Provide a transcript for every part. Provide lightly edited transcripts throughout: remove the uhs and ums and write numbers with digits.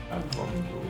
Tá bom.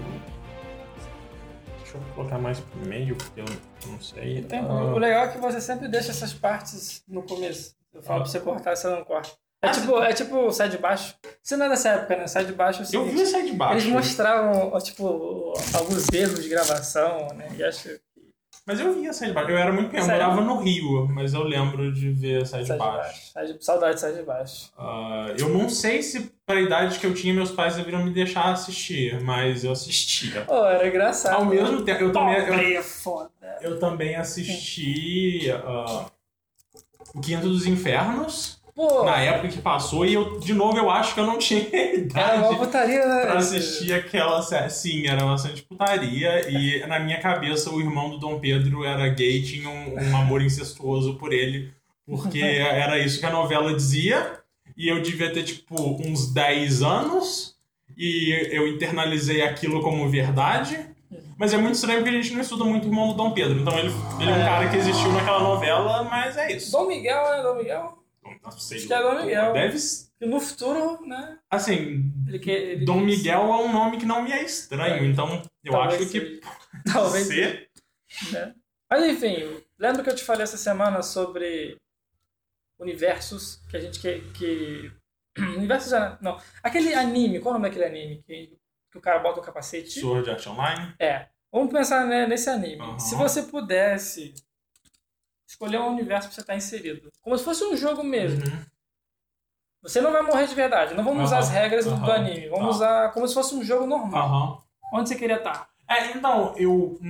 Deixa eu colocar mais pro meio, porque eu não sei. O legal é que você sempre deixa essas partes no começo. Eu falo pra você cortar, você não corta. É tipo sai de baixo. Isso não é dessa época, né? Sai de baixo é o seguinte, eu vi sai de baixo. Eles mostravam, tipo, alguns erros de gravação, né? E acho que... Mas eu via sai de baixo. Eu era muito pequeno, eu morava no Rio, mas eu lembro de ver sai de baixo. Saudade de sai de baixo. Eu não sei se, pra idade que eu tinha, meus pais deveriam me deixar assistir, mas eu assistia. Era engraçado. Ao mesmo tempo, eu também assisti O Quinto dos Infernos. Na época que passou, e eu acho que eu não tinha idade era uma putaria, né? pra assistir aquela série. Sim, era bastante putaria, e na minha cabeça o irmão do Dom Pedro era gay, tinha um amor incestuoso por ele, porque era isso que a novela dizia, e eu devia ter, tipo, uns 10 anos, e eu internalizei aquilo como verdade. Mas é muito estranho porque a gente não estuda muito o irmão do Dom Pedro, então ele é um cara que existiu naquela novela, mas é isso. Dom Miguel, né? Dom Miguel? Não sei. Acho que é Dom Miguel. Deve... E no futuro, né? Assim, Dom Miguel é um nome que não me é estranho, então eu acho que talvez ser. Né? Mas enfim, lembra que eu te falei essa semana sobre universos que a gente que universos não, aquele anime, qual é o nome daquele anime que o cara bota o capacete? Sword Art Online? Vamos pensar, né, nesse anime. Uhum. Se você pudesse escolher um universo pra você estar inserido, como se fosse um jogo mesmo. Uhum. Você não vai morrer de verdade. Não vamos usar as regras do anime. Vamos usar como se fosse um jogo normal. Onde você queria estar? Então, eu...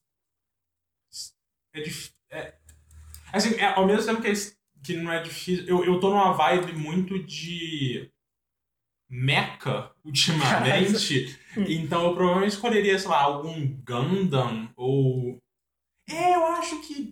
Assim, ao mesmo tempo que não é difícil... Eu tô numa vibe muito de mecha, ultimamente. Então, eu provavelmente escolheria, sei lá, algum Gundam ou... eu acho que...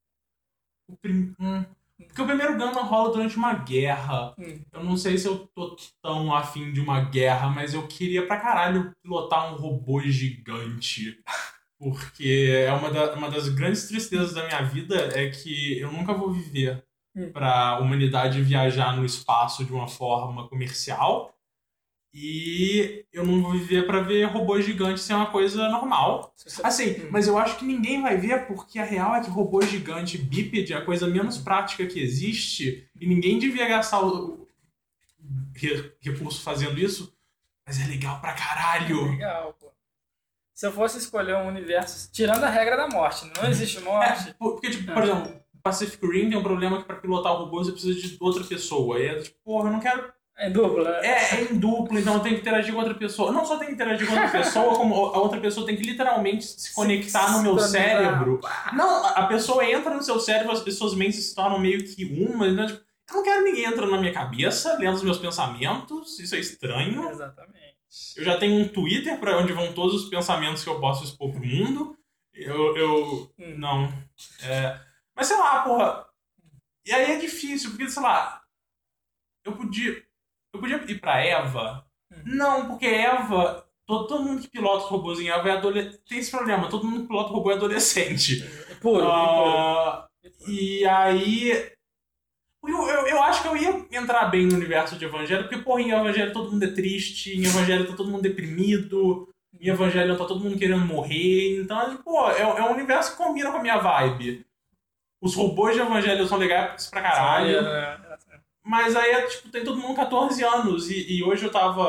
Porque o primeiro Gundam rola durante uma guerra. Eu não sei se eu tô tão afim de uma guerra, mas eu queria pra caralho pilotar um robô gigante. Porque é uma das grandes tristezas da minha vida é que eu nunca vou viver pra humanidade viajar no espaço de uma forma comercial. E eu não vou viver pra ver robô gigante ser uma coisa normal. Assim, mas eu acho que ninguém vai ver porque a real é que robô gigante bípede é a coisa menos prática que existe e ninguém devia gastar o recurso fazendo isso, mas é legal pra caralho. Legal, pô. Se eu fosse escolher um universo, tirando a regra da morte, não existe morte. Porque, tipo, por exemplo, Pacific Rim tem um problema que pra pilotar o robô você precisa de outra pessoa. E é tipo, porra, eu não quero... É em dupla, né? É em dupla, então eu tenho que interagir com outra pessoa. Não só tem que interagir com outra pessoa, como a outra pessoa tem que literalmente se conectar no meu cérebro. Não, a pessoa entra no seu cérebro, as pessoas mentes se tornam meio que uma. Então, tipo, eu não quero ninguém entrando na minha cabeça, lendo os meus pensamentos, isso é estranho. Exatamente. Eu já tenho um Twitter pra onde vão todos os pensamentos que eu posso expor pro mundo. Não. Mas sei lá, porra. E aí é difícil, porque, sei lá, eu podia ir pra Eva? Não, porque Eva... Todo mundo que pilota os robôs em Eva é adolescente. Tem esse problema, todo mundo que pilota o robô é adolescente. Puro. E aí... Eu acho que eu ia entrar bem no universo de Evangelho, porque, porra, em Evangelho todo mundo é triste, em Evangelho tá todo mundo deprimido, em Evangelho tá todo mundo querendo morrer. Então, pô, é um universo que combina com a minha vibe. Os robôs de Evangelho são legais pra caralho. Mas aí, tipo, tem todo mundo 14 anos. E hoje eu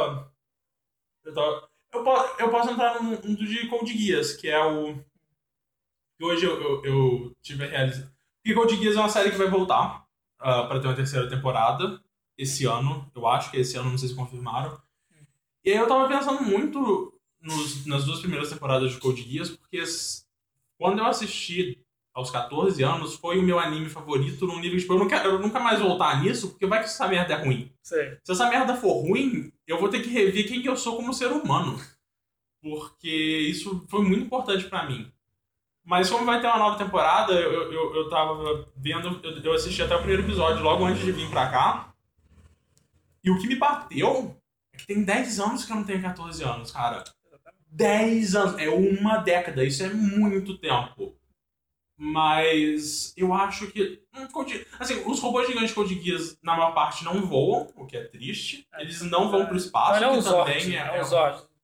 posso entrar num de Code Geass, que é o... que hoje eu tive a realização. Porque Code Geass é uma série que vai voltar pra ter uma terceira temporada. Esse ano, eu acho que esse ano, não sei se confirmaram. E aí eu tava pensando muito nas duas primeiras temporadas de Code Geass, porque quando eu assisti aos 14 anos, foi o meu anime favorito num nível, tipo, eu nunca mais voltar nisso, porque vai que essa merda é ruim. Sei. Se essa merda for ruim, eu vou ter que rever quem eu sou como ser humano. Porque isso foi muito importante pra mim. Mas como vai ter uma nova temporada, eu tava vendo, eu assisti até o primeiro episódio, logo antes de vir pra cá. E o que me bateu é que tem 10 anos que eu não tenho 14 anos, cara. 10 anos, é uma década, isso é muito tempo. Mas eu acho que... assim, os robôs gigantes de Code Geass, na maior parte, não voam, o que é triste. Eles não vão pro espaço, não, que também é o Zord.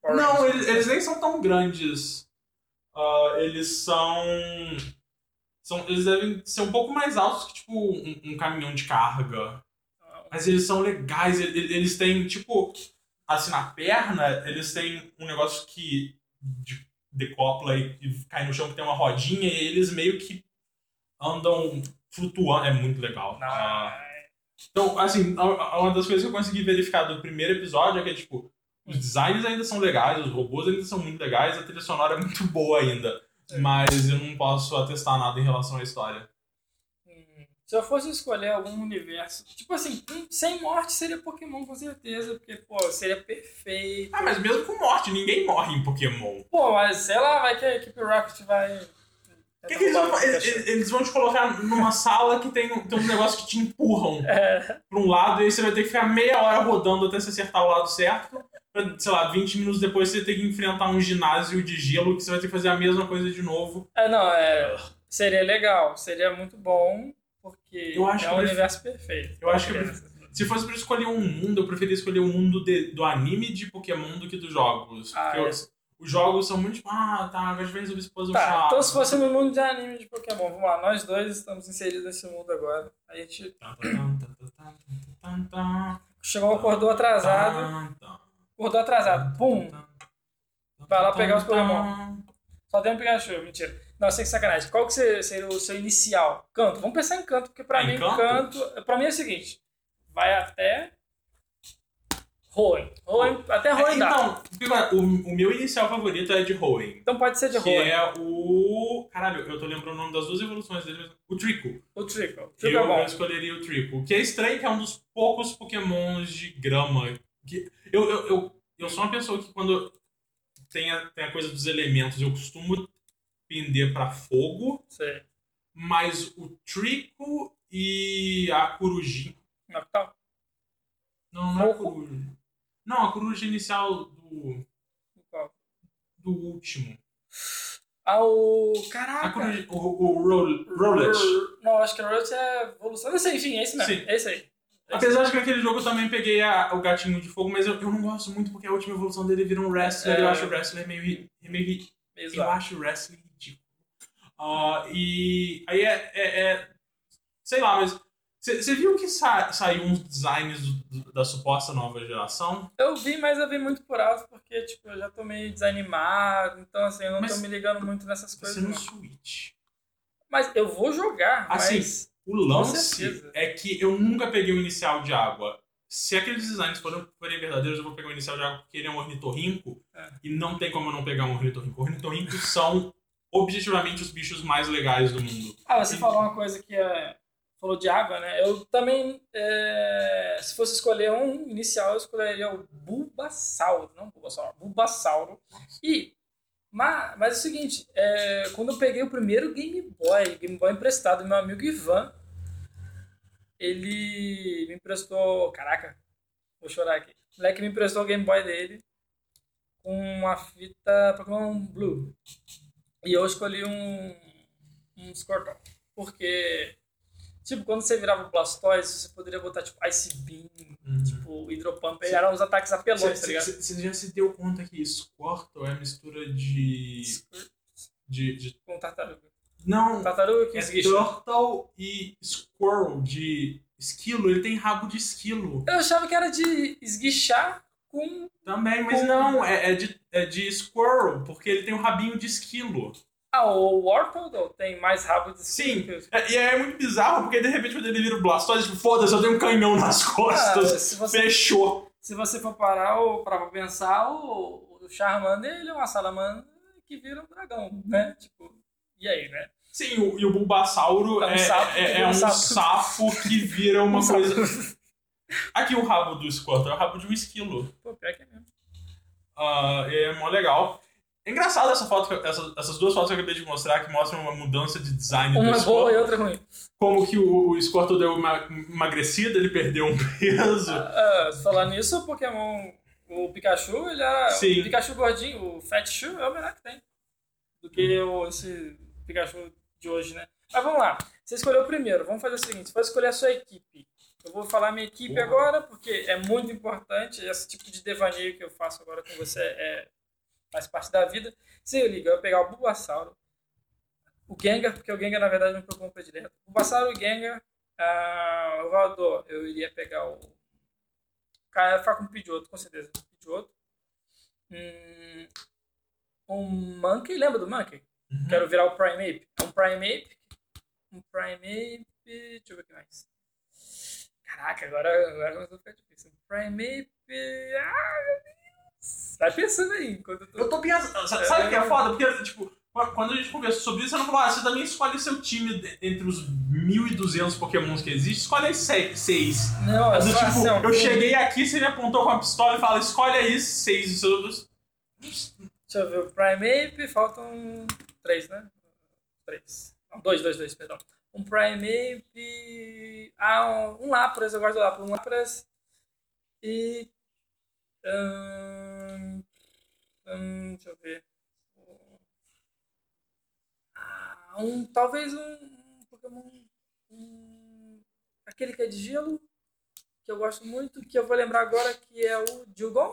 Não, eles nem são tão grandes. Eles são... Eles devem ser um pouco mais altos que, tipo, um caminhão de carga. Mas eles são legais. Eles têm, tipo... Assim, na perna, eles têm um negócio que decopla e cai no chão, que tem uma rodinha. E eles meio que andam flutuando. É muito legal. Então, assim, uma das coisas que eu consegui verificar do primeiro episódio é que, tipo... Os designs ainda são legais, os robôs ainda são muito legais, a trilha sonora é muito boa ainda. Mas eu não posso atestar nada em relação à história. Se eu fosse escolher algum universo, tipo assim, sem morte seria Pokémon com certeza, porque, pô, seria perfeito. Mas mesmo com morte, ninguém morre em Pokémon. Pô, mas sei lá, vai que a equipe Rocket vai... Que eles vão eles vão te colocar numa sala que tem uns negócios que te empurram pra um lado, e aí você vai ter que ficar meia hora rodando até você acertar o lado certo. Pra, sei lá, 20 minutos depois você ter que enfrentar um ginásio de gelo que você vai ter que fazer a mesma coisa de novo. Seria legal, seria muito bom, porque é um universo perfeito. Eu acho que se fosse pra escolher um mundo, eu preferia escolher o mundo do anime de Pokémon do que dos jogos. Os jogos são muito tipo, agora de vez eu esposo chato. Então se fosse no mundo de anime de Pokémon, vamos lá, nós dois estamos inseridos nesse mundo agora. A gente chegou, acordou atrasado. Pum! Vai lá pegar os Pokémon. Só tem um Pikachu, mentira. Não, sem sacanagem. Qual que seria o seu inicial? Canto. Vamos pensar em canto, porque pra mim canto... Pra mim é o seguinte. Vai até... Hoenn. Até Hoenn dá. Então, o meu inicial favorito é de Hoenn. Então pode ser de Hoenn. Que é o... Caralho, eu tô lembrando o nome das duas evoluções dele. O Trico. Eu escolheria o Trico. Que é estranho, que é um dos poucos Pokémons de grama. Eu sou uma pessoa que quando tem a coisa dos elementos, eu costumo pender pra fogo. Sei. Mas o Trico e a Corujinha... Não é a Coruja. Não, a Coruja inicial do último. Caraca! A Coruja, o Rowlet. Não, acho que o Rowlet é evolução. Não sei, enfim, é esse mesmo. Sim. É esse aí. Apesar de que naquele jogo eu também peguei o gatinho de fogo, mas eu não gosto muito porque a última evolução dele vira um Wrestler. Eu acho o Wrestler meio eu acho o Wrestler ridículo. E aí sei lá, mas você viu que saiu uns designs da suposta nova geração? Eu vi, mas eu vi muito por alto porque tipo, eu já tô meio desanimado, então assim, eu não tô me ligando muito nessas coisas. Você no Switch. Mas eu vou jogar, assim, mas... O lance é que eu nunca peguei o inicial de água. Se aqueles designs forem verdadeiros, eu vou pegar o inicial de água porque ele é um ornitorrinco. E não tem como eu não pegar um ornitorrinco. Ornitorrincos são objetivamente os bichos mais legais do mundo. Você falou uma coisa que falou de água, né? Eu também, se fosse escolher um inicial, eu escolheria o Bulbasauro. Não Bulbasauro, Bulbasauro. Mas é o seguinte, quando eu peguei o primeiro Game Boy emprestado do meu amigo Ivan, ele me emprestou... Caraca, vou chorar aqui. O moleque me emprestou o Game Boy dele com uma fita Pokémon Blue. E eu escolhi um Squirtle. Porque, tipo, quando você virava o Blastoise, você poderia botar, tipo, Ice Beam, tipo, Hydro-Pump. Eram uns ataques apelões, tá ligado? Você já se deu conta que Squirtle é mistura de... Com tartaruga. Não, tartaruga que esguicha. Turtle e Squirrel de esquilo, ele tem rabo de esquilo. Eu achava que era de esguichar com... Também, mas não, é de Squirrel, porque ele tem um rabinho de esquilo. O Wartortle tem mais rabo de esquilo. Sim, e é muito bizarro, porque de repente quando ele vira o Blastoise, tipo, foda-se, eu tenho um canhão nas costas, fechou. Se você for parar pra pensar, o Charmander, ele é uma salamandra que vira um dragão, né? Tipo... E aí, né? Sim, e o Bulbasauro é um sapo que vira uma coisa... Aqui o rabo do Squirtle é o rabo de um esquilo. Pô, pior que é mesmo. É mó legal. É engraçado essas duas fotos que eu acabei de mostrar, que mostram uma mudança de design do Squirtle. Uma boa e outra ruim. Como que o Squirtle deu uma emagrecida, ele perdeu um peso. Falar nisso, o Pokémon... O Pikachu, ele era... Sim. O Pikachu gordinho, o Fat Shoe, é o melhor que tem. Do que esse... Pikachu de hoje, né? Mas vamos lá. Você escolheu o primeiro. Vamos fazer o seguinte. Você vai escolher a sua equipe. Eu vou falar minha equipe agora, porque é muito importante. Esse tipo de devaneio que eu faço agora com você faz parte da vida. Se eu ligo, eu ia pegar o Bulbasauro, o Gengar, porque o Gengar na verdade é um Pokémon predileto. O Bulbasauro, o Gengar, o Valdor, eu iria pegar o... Cara, eu ia ficar com o Pidgeotto, com certeza. Pidgeotto. Um Monkey, lembra do Monkey? Uhum. Quero virar o Primeape. Um Primeape. Deixa eu ver o que mais. Caraca, agora começou a ficar difícil. Um Primeape. Ah, meu Deus. Vai pensando aí. Enquanto eu tô pensando. Sabe o que é foda? Porque, tipo, quando a gente conversou sobre isso, você não falou, você também escolhe seu time entre os 1.200 Pokémons que existem, escolhe as 6. Não, Mas, tipo, assim, eu cheguei aqui, você me apontou com a pistola e fala, escolhe aí 6 dos seus. Deixa eu ver, o Primeape, faltam 3, né? 3. Não, 2, perdão. Um Primeape... um Lapras, eu gosto do Lapras. Um Lapras e... deixa eu ver. Talvez um Pokémon... aquele que é de gelo, que eu gosto muito, que eu vou lembrar agora, que é o Dewgong.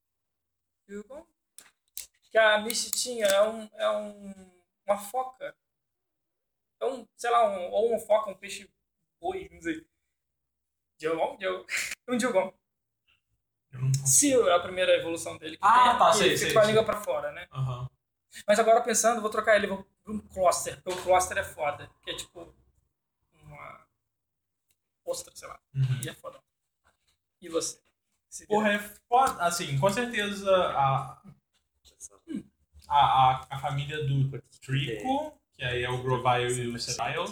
Que a Misty tinha, uma foca. Sei lá, ou uma foca, um peixe boi, não sei. Um Dewgong. Se a primeira evolução dele, que fica com a língua pra fora, né? Uhum. Mas agora pensando, vou trocar ele por um Cluster, porque o Cluster é foda. Que é tipo uma ostra, sei lá. Uhum. E é foda. E você? Porra, é foda. Assim, com certeza a família do Trico, que aí é o Grovyle e o Sceptile.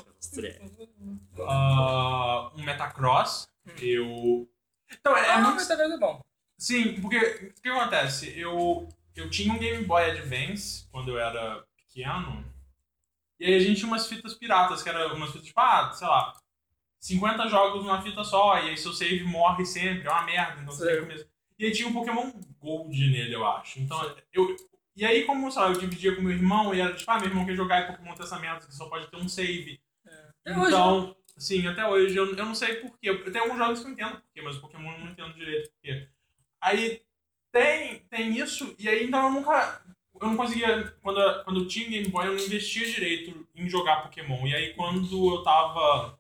Um Metacross. Então, muito... Metacross é bom. Sim, porque o que acontece? Eu tinha um Game Boy Advance quando eu era pequeno. E aí a gente tinha umas fitas piratas, que eram umas fitas tipo, sei lá, 50 jogos numa fita só, e aí seu save morre sempre, é uma merda, então você tem que começar. E aí tinha um Pokémon Gold nele, eu acho. Então, e aí, como, sei lá, eu dividia com meu irmão, e era tipo, meu irmão quer jogar em Pokémon Testamento, que só pode ter um save. Então, sim, até hoje, eu não sei porquê. Eu tenho alguns jogos que eu entendo porquê, mas o Pokémon eu não entendo direito porquê. Aí, tem isso, e aí, então eu não conseguia, quando eu tinha Game Boy, eu não investia direito em jogar Pokémon. E aí, quando eu tava...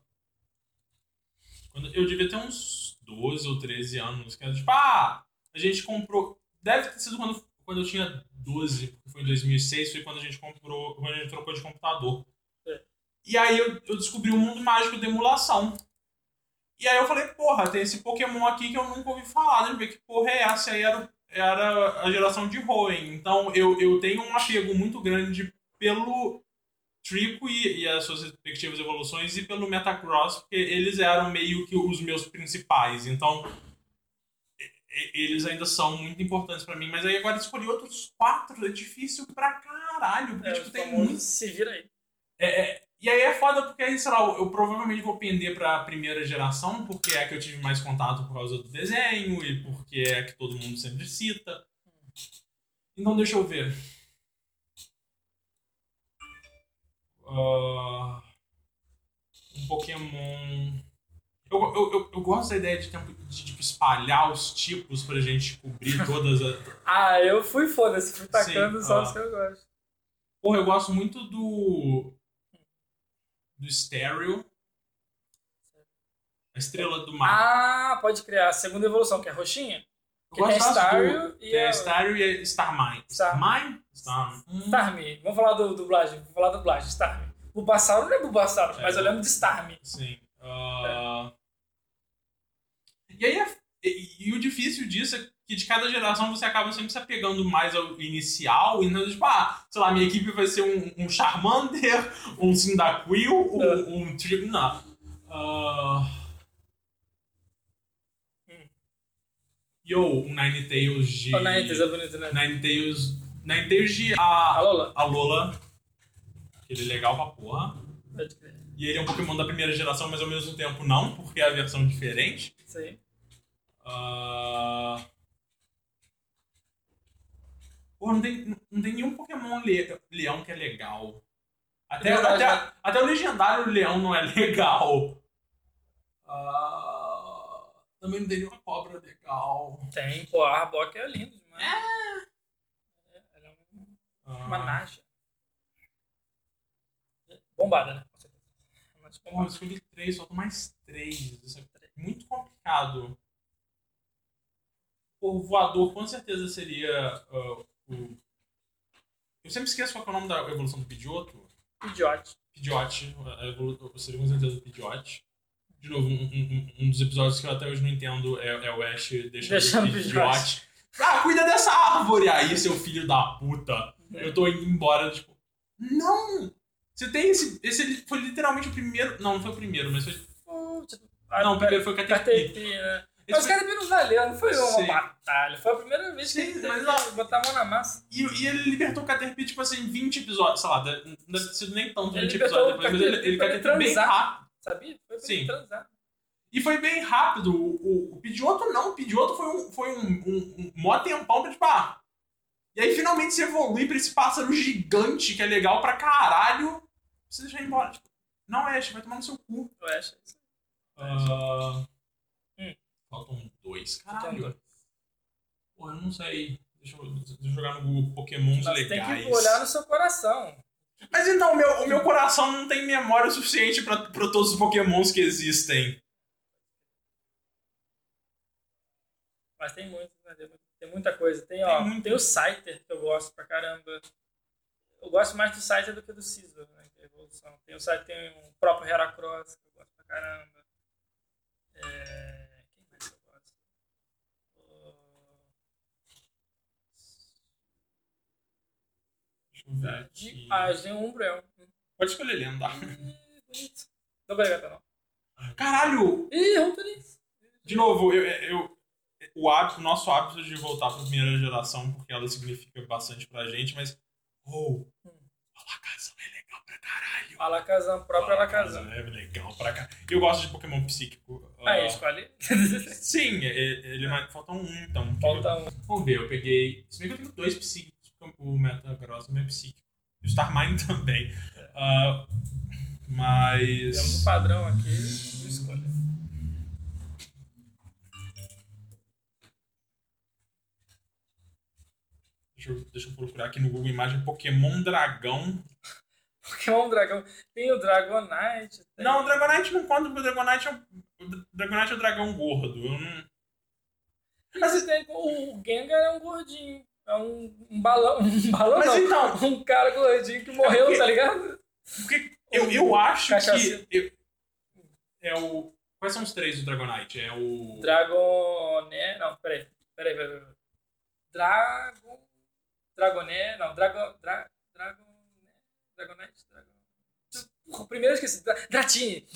Eu devia ter uns 12 ou 13 anos, que era tipo, a gente comprou... Deve ter sido quando eu tinha 12, porque foi em 2006, foi quando a gente trocou de computador. E aí eu descobri o mundo mágico da emulação. E aí eu falei, porra, tem esse Pokémon aqui que eu nunca ouvi falar, deixa eu ver que porra é essa. Aí era a geração de Hoenn. Então eu tenho um apego muito grande pelo Trico e as suas respectivas evoluções e pelo Metacross, porque eles eram meio que os meus principais. Então eles ainda são muito importantes pra mim. Mas aí agora escolhi outros 4 é difícil pra caralho, porque tipo, tem muito... Se vira aí. E aí é foda porque aí, sei lá, eu provavelmente vou pender pra primeira geração, porque é a que eu tive mais contato por causa do desenho e porque é a que todo mundo sempre cita. Então deixa eu ver. Um Pokémon... Eu gosto da ideia de tipo, espalhar os tipos pra gente cobrir todas as... eu fui foda-se, fui tacando só os que eu gosto. Porra, eu gosto muito do Stereo. A Estrela do Mar. Pode criar a segunda evolução, que é roxinha. Eu gosto tem Staryu e a Staryu e a Starmine. Starmie. Vamos falar do dublagem. Vamos falar da dublagem. Starmie. Bulbasauro não é Bulbasauro, mas eu lembro de Starmie. Sim. E aí e o difícil disso é que de cada geração você acaba sempre se apegando mais ao inicial. E não, tipo, sei lá, minha equipe vai ser um Charmander, um Cyndaquil, um Trico. Não. Um Ninetales de... Ninetales é bonito, né? Ninetales de... A Lola. Ele é legal pra porra. E ele é um Pokémon da primeira geração, mas ao mesmo tempo não, porque é a versão diferente. Sim. Porra, não tem nenhum Pokémon leão que é legal. Até o legendário leão não é legal. Também não tem nenhuma cobra legal. Tem, a Arbok é lindo demais. Uma Naja. Bombada, né? Com certeza. Pô, eu escolhi 3, faltam mais 3. Isso é muito complicado. O voador com certeza seria o... Eu sempre esqueço qual é o nome da evolução do Pidgeotto. Pidgeot. Pidgeot. Seria com certeza o Pidgeot. De novo, um dos episódios que eu até hoje não entendo é o Ash deixando o Pidgeot. Ah, cuida dessa árvore aí, seu filho da puta. Eu tô indo embora, tipo... Não! Você tem esse foi literalmente o primeiro... Não foi o primeiro, mas foi... Não, o primeiro foi o Caterpie. Né? Mas o Caterpie não valeu, não foi uma batalha. Foi a primeira vez que ele teve que botar a mão na massa. E ele libertou o Caterpie, tipo assim, 20 episódios. Sei lá, não deve ter sido nem tanto 20 episódios depois, mas ele Caterpie bem rápido. Sabia? Foi pra ele transar. E foi bem rápido. O Pidgeotto não. O Pidgeotto foi um mó tempão pra, tipo, E aí finalmente você evolui pra esse pássaro gigante que é legal pra caralho. Você deixa ele embora. Tipo, não, Ash, vai tomar no seu cu. O Ash, é isso. Faltam 2. Caralho. Pô, eu não sei. Deixa eu jogar no Google Pokémons legais. Tem que olhar no seu coração. Mas então, o meu coração não tem memória suficiente pra todos os Pokémons que existem. Mas tem muitos, né? Tem muita coisa. Tem o Scyther, que eu gosto pra caramba. Eu gosto mais do Scyther do que do Scizor, né? Que é a evolução. Tem o Scyther, tem o próprio Heracross, que eu gosto pra caramba. Quem mais eu gosto? Deixa eu ver aqui. Tem o Umbreon. Pode escolher lendário. Bonito. Não vai ligar, não. Caralho! Ih, Rontonis. De novo, o nosso hábito de voltar pra primeira geração, porque ela significa bastante pra gente, mas... Alakazam é legal pra caralho. Alakazam, próprio Alakazam. É legal pra caralho. Eu gosto de Pokémon psíquico. Escolhe? Sim, ele faltam um, então. Falta um. Vamos ver, eu peguei... Se bem que eu tenho 2 psíquicos, o Metagross é psíquico. E o Starmine também. Mas... Temos um padrão aqui, escolha. Deixa eu procurar aqui no Google Imagem Pokémon Dragão. Pokémon Dragão. Tem o Dragonite. Não, o Dragonite não conta, porque o Dragonite é o dragão gordo. Eu não... Mas o Gengar é um gordinho. É um balão. Um balão mas não. Então, um cara gordinho que morreu, tá ligado? Porque eu acho que... Quais são os 3 do Dragonite? É o... Dragoné... Não, peraí. Dragoné... Não, Dragonite... O primeiro eu esqueci. Dratini,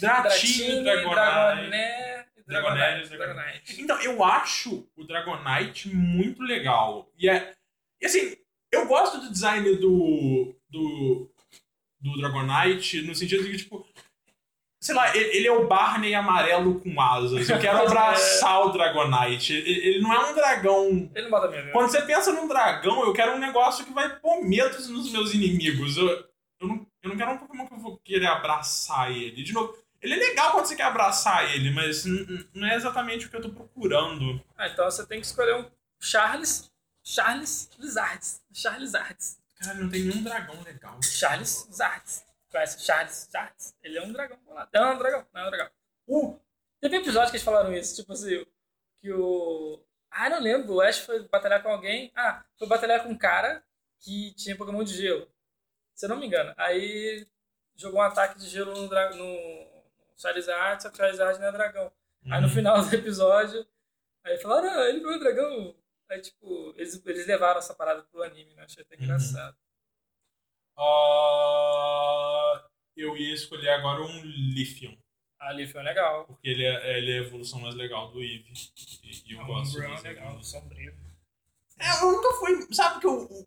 Dragonite. Então, eu acho o Dragonite muito legal. E assim, eu gosto do design do Dragonite, no sentido de que, tipo, sei lá, ele é o Barney amarelo com asas. Eu quero abraçar o Dragonite. Ele não é um dragão... Ele não bota medo. Quando você pensa num dragão, eu quero um negócio que vai pôr medos nos meus inimigos. Eu não quero um Pokémon que eu vou querer abraçar ele. De novo, ele é legal quando você quer abraçar ele, mas não é exatamente o que eu tô procurando. Então você tem que escolher um Charles Lizards. Cara, não tem nenhum dragão legal. Charles Lizards. Conhece Charles Lizards? Ele é um dragão bolado. Não é um dragão. Teve episódio que eles falaram isso, tipo assim, que o... não lembro, o Ash foi batalhar com alguém. Foi batalhar com um cara que tinha Pokémon de gelo. Se eu não me engano. Aí jogou um ataque de gelo no Charizard, só que o Charizard não é dragão. Aí no final do episódio, aí falaram, ele não é dragão. Aí tipo, eles levaram essa parada pro anime, né? Achei até engraçado. Eu ia escolher agora um Leafeon. Leafeon é legal. Porque ele é a evolução mais legal do Eevee. E eu gosto disso. É legal, sombrio. Eu nunca fui... Sabe que o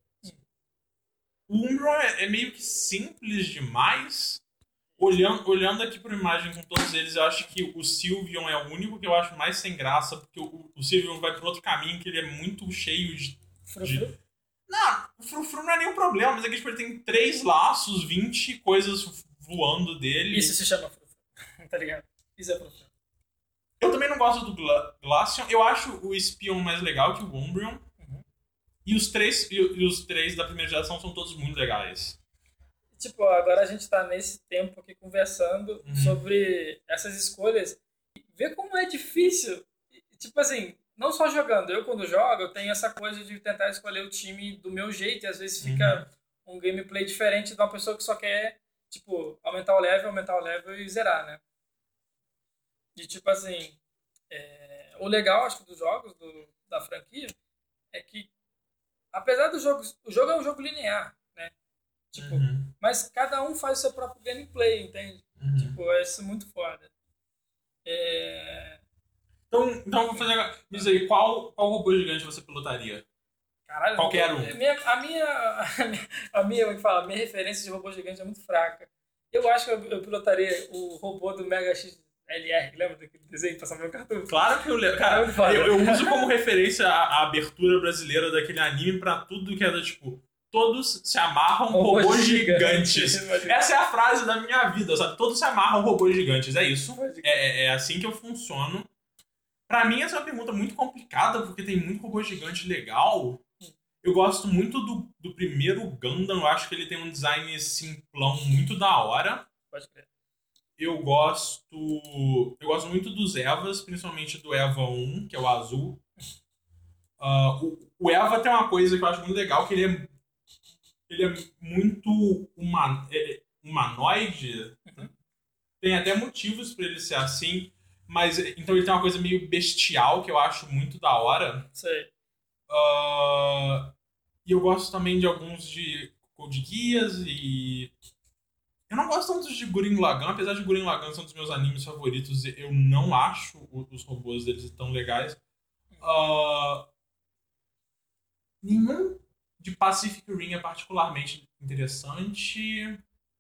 Umbreon é meio que simples demais. Olhando aqui por imagem com todos eles, eu acho que o Sylveon é o único que eu acho mais sem graça, porque o Sylveon vai por outro caminho, que ele é muito cheio de... Não, o Frufru não é nenhum problema, mas é que tipo, ele tem 3 laços, 20 coisas voando dele. Isso se chama Frufru, tá ligado? Isso é Frufru. Eu também não gosto do Glaceon. Eu acho o Espion mais legal que o Umbreon. E os três da primeira geração são todos muito legais. Tipo, agora a gente tá nesse tempo aqui conversando sobre essas escolhas. Ver como é difícil. Tipo assim, não só jogando. Eu, quando jogo, eu tenho essa coisa de tentar escolher o time do meu jeito. E às vezes fica um gameplay diferente de uma pessoa que só quer, tipo, aumentar o level e zerar, né? E tipo assim, o legal, acho que, dos jogos da franquia é que, apesar do jogo... O jogo é um jogo linear, né? Tipo, mas cada um faz o seu próprio gameplay, entende? Tipo, isso é muito foda. Então vou fazer agora. Me diz aí, qual robô gigante você pilotaria? Caralho, Qualquer um. A minha referência de robô gigante é muito fraca. Eu acho que eu pilotaria o robô do Mega XLR, lembra daquele desenho que passava no cartoon? Claro que eu lembro. Cara, eu uso como referência a abertura brasileira daquele anime pra tudo que era tipo. Todos se amarram robôs gigantes. Essa é a frase da minha vida, sabe? Todos se amarram robôs gigantes. É isso. É assim que eu funciono. Pra mim, essa é uma pergunta muito complicada, porque tem muito robô gigante legal. Eu gosto muito do primeiro Gundam. Eu acho que ele tem um design simplão muito da hora. Pode crer. Eu gosto muito dos Evas, principalmente do Eva 1, que é o azul. O Eva tem uma coisa que eu acho muito legal, que ele é muito humanoide. Tem até motivos pra ele ser assim, mas então ele tem uma coisa meio bestial que eu acho muito da hora. Sei. E eu gosto também de alguns de Code Geass e... Eu não gosto tanto de Gurren Lagann, apesar de Gurren Lagann ser um dos meus animes favoritos, eu não acho os robôs deles tão legais. Nenhum de Pacific Rim é particularmente interessante.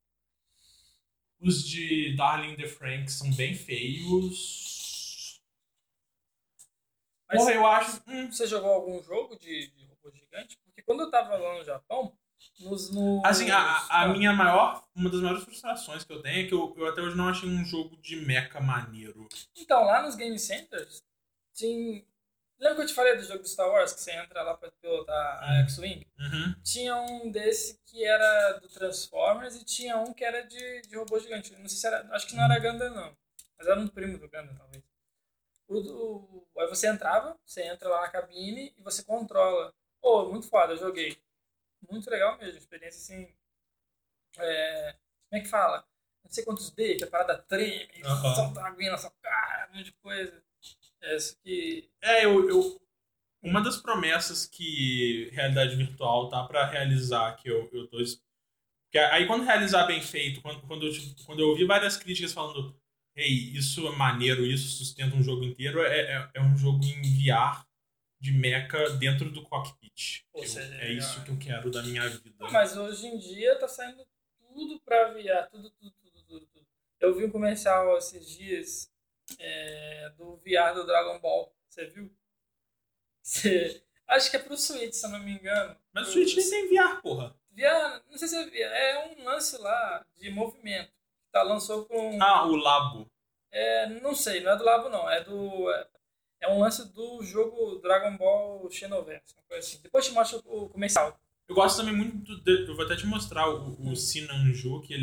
Os de Darling in the Franxx são bem feios. Mas porra, eu acho... Você jogou algum jogo de robô gigante? Porque quando eu tava lá no Japão, Assim, uma das maiores frustrações que eu tenho é que eu até hoje não achei um jogo de mecha maneiro. Então, lá nos Game Centers, tinha... Lembra que eu te falei do jogo do Star Wars, que você entra lá pra pilotar a X-Wing? Tinha um desse que era do Transformers e tinha um que era de robô gigante. Não sei se era... Acho que não era Gundam, não. Mas era um primo do Gundam, talvez. Aí você entra lá na cabine e você controla. Muito foda, eu joguei. Muito legal mesmo, experiência assim. Como é que fala? Não sei quantos D, que a parada treme, solta uma aguinha na sua cara, um monte de coisa. Essa que. Uma das promessas que realidade virtual tá pra realizar, que eu tô. Porque aí quando realizar bem feito, quando eu ouvi várias críticas falando, hey, isso é maneiro, isso sustenta um jogo inteiro, é um jogo em VR de mecha dentro do cockpit. É isso que eu quero da minha vida. Mas hoje em dia tá saindo tudo pra VR, tudo. Eu vi um comercial esses dias do VR do Dragon Ball. Você viu? Acho que é pro Switch, se eu não me engano. Mas o Switch nem tem VR, porra. VR, não sei se é VR, é um lance lá de movimento. Lançou com... o Labo. Não sei, não é do Labo não, é um lance do jogo Dragon Ball Xenoverse, uma coisa assim. Depois te mostro o comercial. Eu gosto também muito eu vou até te mostrar o Sinanju, que ele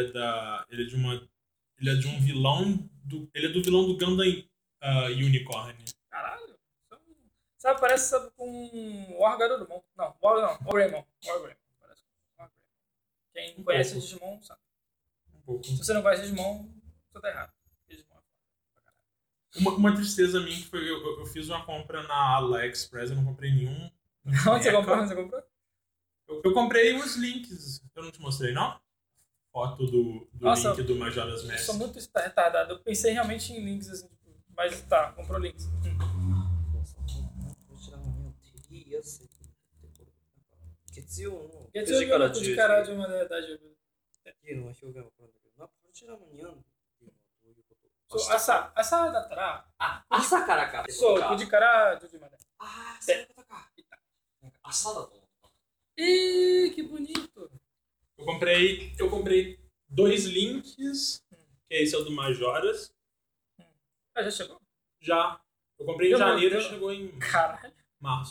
é de um vilão ele é do vilão do Gundam Unicorn. Caralho. Parece com War Garurumon. Não, War Greymon. Parece com War Greymon. Quem conhece Digimon sabe. Se você não conhece Digimon, você tá errado. Digimon é foda. Uma tristeza minha que foi eu fiz uma compra na AliExpress, eu não comprei nenhum. Onde você comprou? Eu comprei os links. Eu não te mostrei, não? Foto do link do Majora's Mask. Eu sou muito retardado. Eu pensei realmente em links, assim, mas tá, comprou links. Asa だったら、 朝からかってそう、9時から10時まで。 そういうことか。朝だと思った。 Que bonito! Eu comprei 2 links, que esse é o do Majoras. Já chegou? Já. Eu comprei em janeiro e chegou em março.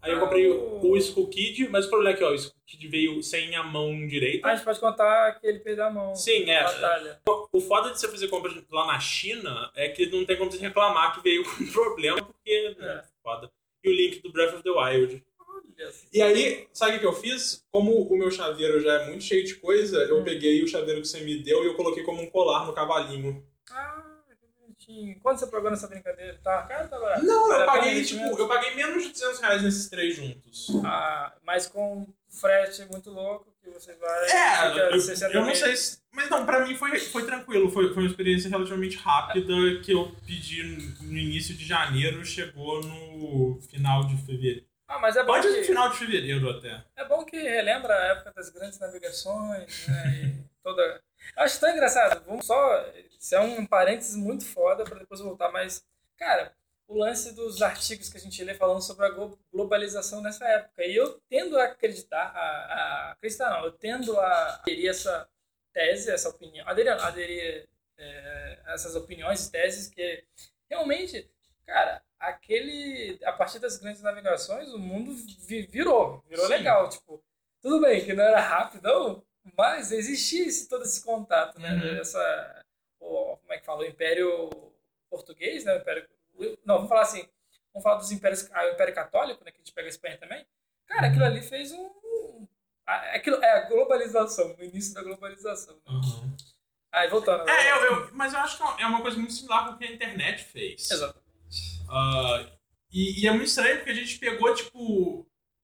Aí eu comprei o Skull Kid, mas o problema é que, ó, o Skull Kid veio sem a mão direita. A gente pode contar que ele perdeu a mão. Sim, batalha. O foda de você fazer compras lá na China é que não tem como você reclamar que veio com problema, porque é foda. E o link do Breath of the Wild. E aí, sabe o que eu fiz? Como o meu chaveiro já é muito cheio de coisa, eu peguei o chaveiro que você me deu e eu coloquei como um colar no cavalinho. Que bonitinho. Quanto você pagou nessa brincadeira? Tá caro ou tá barato? Não, eu paguei menos de R$200 nesses 3 juntos. Mas com frete muito louco que você vai... Eu não sei se... Mas não, pra mim foi tranquilo. Foi uma experiência relativamente rápida que eu pedi no início de janeiro, chegou no final de fevereiro. Mas é bom Antes do final de fevereiro até. É bom que relembra a época das grandes navegações, né? Acho tão engraçado. Vamos só... Isso é um parênteses muito foda pra depois voltar, mas... Cara, o lance dos artigos que a gente lê falando sobre a globalização nessa época. E eu tendo a acreditar... eu tendo a aderir essa tese, essa opinião... Aderir essas opiniões e teses que realmente... Cara, a partir das grandes navegações, o mundo virou legal. Tipo, tudo bem que não era rápido, mas existia todo esse contato, né? Como é que fala? O Império Português, né? Vamos falar assim, vamos falar dos impérios, o Império Católico, né? Que a gente pega a Espanha também. Cara, aquilo ali fez aquilo é a globalização, o início da globalização. Né? Aí, voltando. Mas eu acho que é uma coisa muito similar com o que a internet fez. Exatamente. E é muito estranho porque a gente pegou, tipo,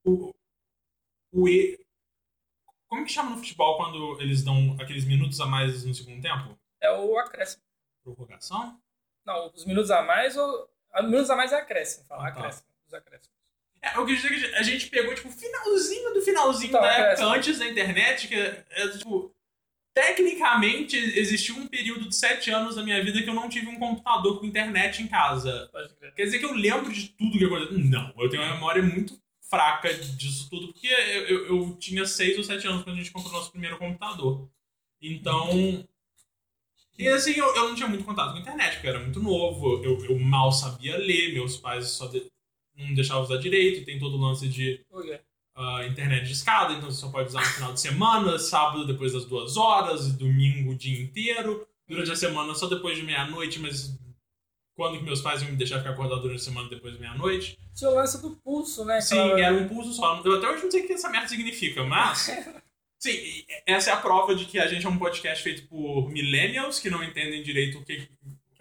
como que chama no futebol quando eles dão aqueles minutos a mais no segundo tempo? É o acréscimo. Prorrogação? Não, os minutos a mais minutos a mais é acréscimo. Acréscimo, os acréscimos. Eu quis dizer que a gente pegou, tipo, finalzinho do finalzinho da época antes da internet, que tipo... Tecnicamente, existiu um período de 7 anos da minha vida que eu não tive um computador com internet em casa. Quer dizer que eu lembro de tudo que aconteceu? Não, eu tenho uma memória muito fraca disso tudo, porque eu tinha 6 ou 7 anos quando a gente comprou o nosso primeiro computador. Então... E assim, eu não tinha muito contato com a internet, porque eu era muito novo, eu mal sabia ler, meus pais não deixavam usar direito, e tem todo o lance de... internet de escada, então você só pode usar no final de semana, sábado depois das 2 horas, e domingo o dia inteiro, durante a semana só depois de meia-noite, mas quando que meus pais iam me deixar ficar acordado durante a semana depois de meia-noite? Tinha o lance do pulso, né? Sim, era um pulso só. Eu até hoje não sei o que essa merda significa, mas... Sim, essa é a prova de que a gente é um podcast feito por millennials que não entendem direito o que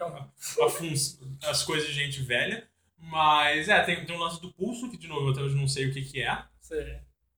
as coisas de gente velha. Mas, tem um lance do pulso, que de novo eu até hoje não sei o que é. Sim.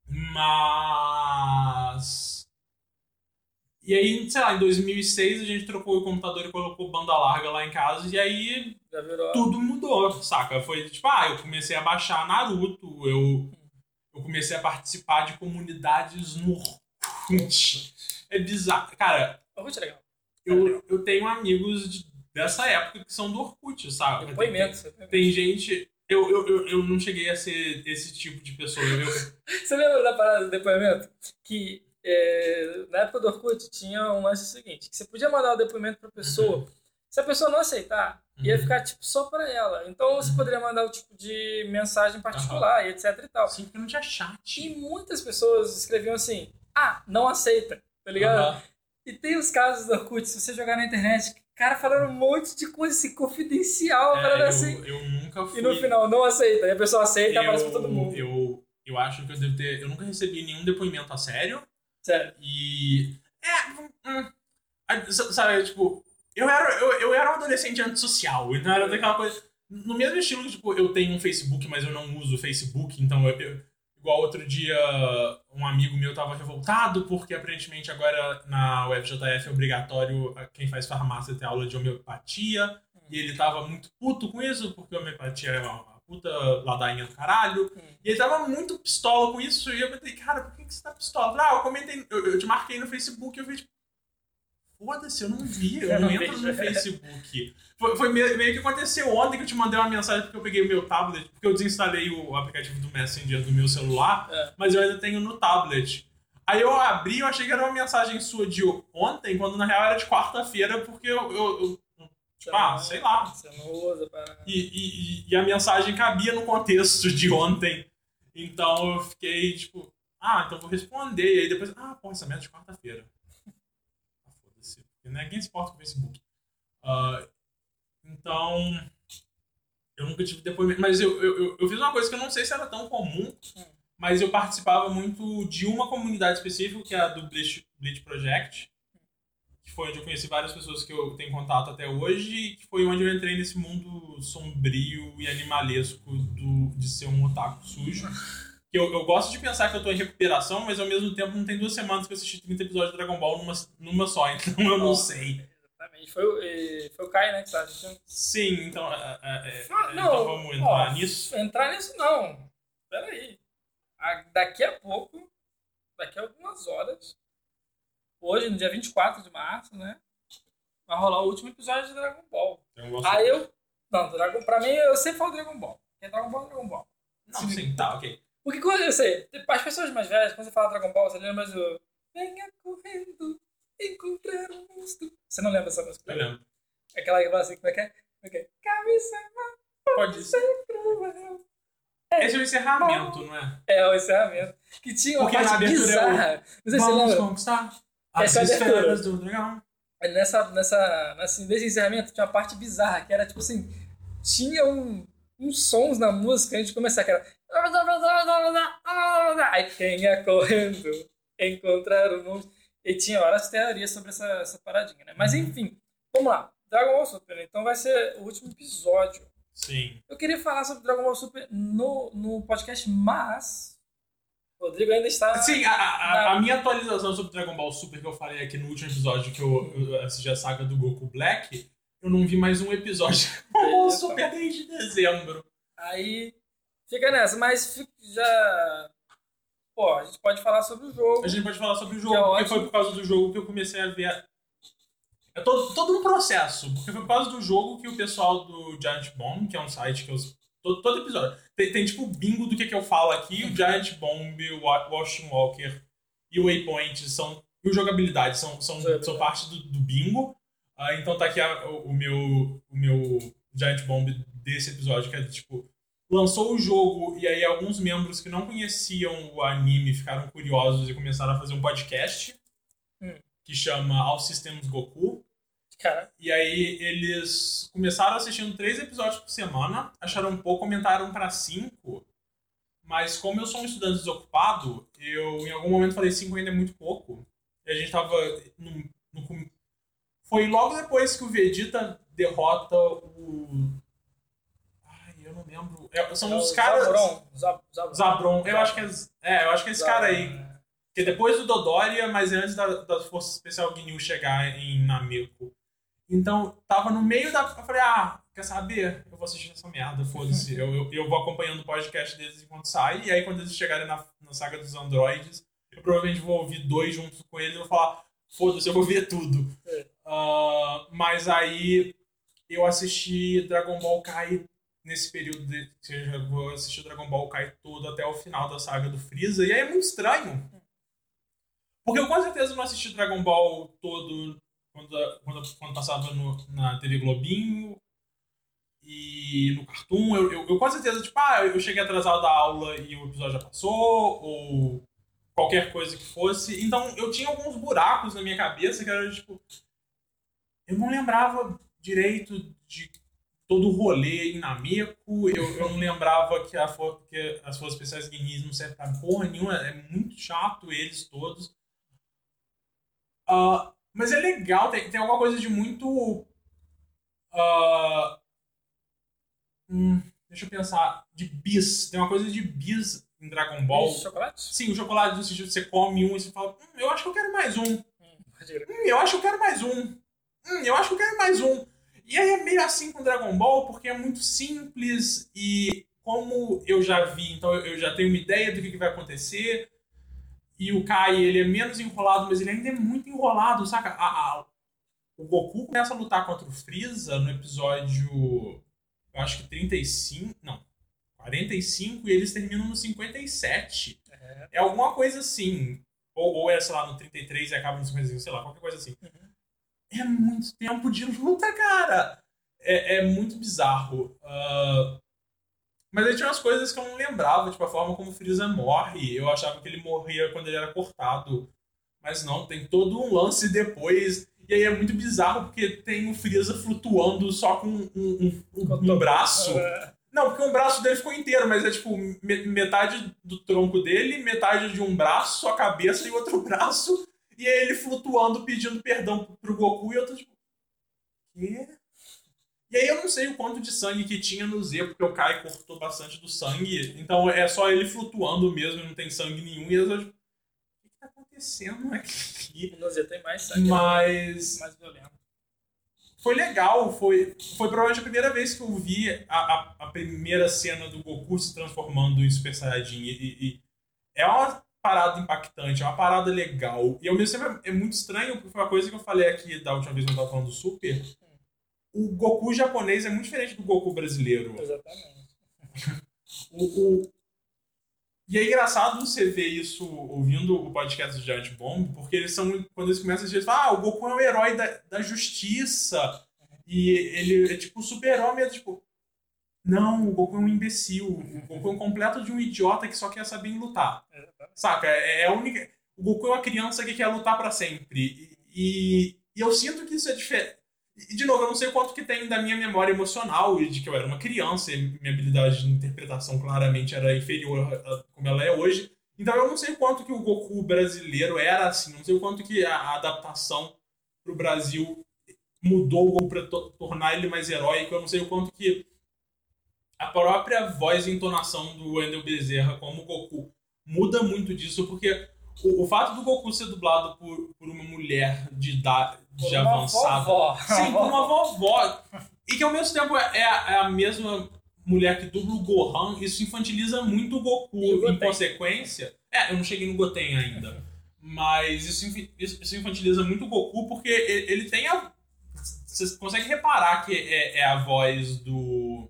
Mas... E aí, sei lá, em 2006 a gente trocou o computador e colocou banda larga lá em casa. E aí tudo mudou, saca? Foi tipo, eu comecei a baixar Naruto, eu comecei a participar de comunidades no Orkut. É bizarro. Cara, Orkut é legal. Eu tenho amigos dessa época que são do Orkut, sabe? Depoimento. Tem gente... Eu não cheguei a ser esse tipo de pessoa. Você lembra da parada do depoimento? Que na época do Orkut tinha um lance seguinte, que você podia mandar o depoimento pra pessoa, se a pessoa não aceitar, ia ficar tipo só pra ela. Então você poderia mandar o tipo de mensagem particular e etc e tal. Sim, porque não tinha chat. E muitas pessoas escreviam assim, não aceita, tá ligado? E tem os casos do Orkut, se você jogar na internet, cara falando um monte de coisa assim, confidencial, assim. Eu nunca fui... E no final não aceita, e a pessoa aceita e aparece pra todo mundo. Eu acho que eu devo ter... Eu nunca recebi nenhum depoimento a sério. Sério. E... Sabe, tipo... Eu era um adolescente antissocial, então era daquela coisa... No mesmo estilo, tipo, eu tenho um Facebook, mas eu não uso o Facebook, então igual outro dia, um amigo meu tava revoltado porque aparentemente agora na UFJF é obrigatório quem faz farmácia ter aula de homeopatia, e ele tava muito puto com isso, porque homeopatia é uma puta ladainha do caralho, e ele tava muito pistola com isso, e eu falei, cara, por que você tá pistola? Eu comentei, eu te marquei no Facebook, e eu vi, tipo, foda-se, eu não vi, eu não entro no Facebook. Foi meio que aconteceu ontem que eu te mandei uma mensagem porque eu peguei o meu tablet, porque eu desinstalei o aplicativo do Messenger do meu celular, mas eu ainda tenho no tablet. Aí eu abri e eu achei que era uma mensagem sua de ontem, quando na real era de quarta-feira, porque eu sei lá. Você não usa para... E a mensagem cabia no contexto de ontem. Então eu fiquei, tipo, então vou responder. E aí depois, essa merda de quarta-feira. Foda-se. Ninguém se importa com o Facebook. Então, eu nunca tive depoimento. Mas eu fiz uma coisa que eu não sei se era tão comum, mas eu participava muito de uma comunidade específica, que é a do Bleach Project, que foi onde eu conheci várias pessoas que eu tenho contato até hoje, e que foi onde eu entrei nesse mundo sombrio e animalesco de ser um otaku sujo. Eu gosto de pensar que eu tô em recuperação, mas ao mesmo tempo não tem 2 semanas que eu assisti 30 episódios de Dragon Ball numa só, então eu não sei. Exatamente. Foi o Kai, né, que tá assistindo? Sim, então, não, então vamos entrar nisso? Entrar nisso não. Pera aí. Daqui a pouco, daqui a algumas horas, hoje, no dia 24 de março, né, vai rolar o último episódio de Dragon Ball. Pra mim, eu sempre falo Dragon Ball. É Dragon Ball, Dragon Ball. Não, sim, tá, ok. Porque quando eu sei, as pessoas mais velhas, quando você fala Dragon Ball, você lembra do venha correndo, encontrar um monstro. Você não lembra essa música? Eu lembro. Aquela que fala assim, como é que é? Cabeça, pode ser cruel. Esse é o encerramento, não é? É o encerramento. Que tinha uma parte bizarra. Não sei se você lembra. Vamos conquistar as esferas do dragão. Nesse encerramento tinha uma parte bizarra, que era tipo assim, tinha uns sons na música antes de começar, que era aí quem ia correndo encontrar o mundo. E tinha várias teorias sobre essa paradinha, né? Mas enfim, vamos lá. Dragon Ball Super, então vai ser o último episódio. Sim. Eu queria falar sobre Dragon Ball Super no podcast, mas o Rodrigo ainda está... Sim, a minha atualização sobre Dragon Ball Super que eu falei aqui no último episódio que eu assisti a saga do Goku Black, eu não vi mais um episódio de Dragon Ball Super desde dezembro. Aí fica nessa, mas já... Pô, a gente pode falar sobre o jogo. A gente pode falar sobre o jogo, porque foi por causa do jogo que eu comecei a ver... É todo um processo, porque foi por causa do jogo que o pessoal do Giant Bomb, que é um site que eu... Todo episódio. Tem tipo o bingo do que eu falo aqui, o Giant Bomb, o Washington Walker e o Waypoint e o jogabilidade são parte do bingo. Então tá aqui o meu Giant Bomb desse episódio, que é tipo... Lançou o jogo e aí alguns membros que não conheciam o anime ficaram curiosos e começaram a fazer um podcast que chama All Systems Goku. Cara. E aí eles começaram assistindo 3 episódios por semana, acharam um pouco, aumentaram para 5, mas como eu sou um estudante desocupado, eu em algum momento falei 5 ainda é muito pouco. E a gente tava foi logo depois que o Vegeta derrota o... eu não lembro. São os caras... Zabron. Eu acho que é esse cara aí. Que é depois do Dodoria, mas é antes da Força Especial Ginyu chegar em Nameku. Então, tava no meio da... Eu falei, quer saber? Eu vou assistir essa merda, foda-se. Eu vou acompanhando o podcast deles enquanto sai. E aí, quando eles chegarem na saga dos androides, eu provavelmente vou ouvir 2 juntos com eles e vou falar, foda-se, eu vou ver tudo. Mas aí, eu assisti Dragon Ball Kai nesse período eu vou assistir o Dragon Ball Kai todo até o final da saga do Freeza. E aí é muito estranho. Porque eu com certeza não assisti Dragon Ball todo quando passava na TV Globinho e no Cartoon. Eu com certeza, tipo, eu cheguei atrasado da aula e o episódio já passou, ou qualquer coisa que fosse. Então eu tinha alguns buracos na minha cabeça que era, tipo... Eu não lembrava direito de todo o rolê em Nameku, eu não lembrava que as Forças Especiais Guinis não servem pra porra nenhuma, é muito chato eles todos. Mas é legal, tem alguma coisa de muito... deixa eu pensar, de bis, tem uma coisa de bis em Dragon Ball. Chocolate? Sim, o chocolate do sentido você come um e você fala, eu acho que eu quero mais um. Eu acho que eu quero mais um. Eu acho que eu quero mais um. E aí é meio assim com Dragon Ball, porque é muito simples e como eu já vi, então eu já tenho uma ideia do que vai acontecer. E o Kai, ele é menos enrolado, mas ele ainda é muito enrolado, saca? O Goku começa a lutar contra o Freeza no episódio, eu acho que 45, e eles terminam no 57. É alguma coisa assim. Ou é, sei lá, no 33 e acaba no 55, sei lá, qualquer coisa assim. É muito tempo de luta, cara. É muito bizarro. Mas aí tinha umas coisas que eu não lembrava, tipo a forma como o Freeza morre. Eu achava que ele morria quando ele era cortado. Mas não, tem todo um lance depois. E aí é muito bizarro porque tem o Freeza flutuando só com um braço. Não, porque um braço dele ficou inteiro, mas é tipo metade do tronco dele, metade de um braço, a cabeça e outro braço. E aí ele flutuando pedindo perdão pro Goku e eu tô tipo... Quê? E aí eu não sei o quanto de sangue que tinha no Z, porque o Kai cortou bastante do sangue. Então é só ele flutuando mesmo, não tem sangue nenhum. E eu tô tipo... O que tá acontecendo aqui? No Z tem mais sangue. Mas... mais violento. Foi legal, foi provavelmente a primeira vez que eu vi a primeira cena do Goku se transformando em Super Saiyajin. E é uma parada impactante, é uma parada legal. E ao mesmo tempo é muito estranho, porque foi uma coisa que eu falei aqui da última vez que eu tava falando do Super. O Goku japonês é muito diferente do Goku brasileiro. Exatamente. E é engraçado você ver isso ouvindo o podcast do Giant Bomb, porque eles são, quando eles começam a dizer, o Goku é o herói da justiça, e ele é tipo o super-homem, é tipo, não, o Goku é um imbecil, o Goku é um completo de um idiota que só quer saber em lutar. Saca? É a única... O Goku é uma criança que quer lutar pra sempre. E eu sinto que isso é diferente. E, de novo, eu não sei o quanto que tem da minha memória emocional e de que eu era uma criança e minha habilidade de interpretação claramente era inferior a como ela é hoje. Então eu não sei o quanto que o Goku brasileiro era assim, não sei o quanto que a adaptação pro Brasil mudou o Goku pra tornar ele mais heróico, eu não sei o quanto que a própria voz e entonação do Wendell Bezerra como Goku muda muito disso, porque o fato do Goku ser dublado por uma mulher de idade avançada. Vovó. Sim, por uma vovó. E que ao mesmo tempo é a mesma mulher que dubla o Gohan, isso infantiliza muito o Goku em consequência. Eu não cheguei no Goten ainda. Mas isso infantiliza muito o Goku porque ele tem a. Você consegue reparar que é a voz do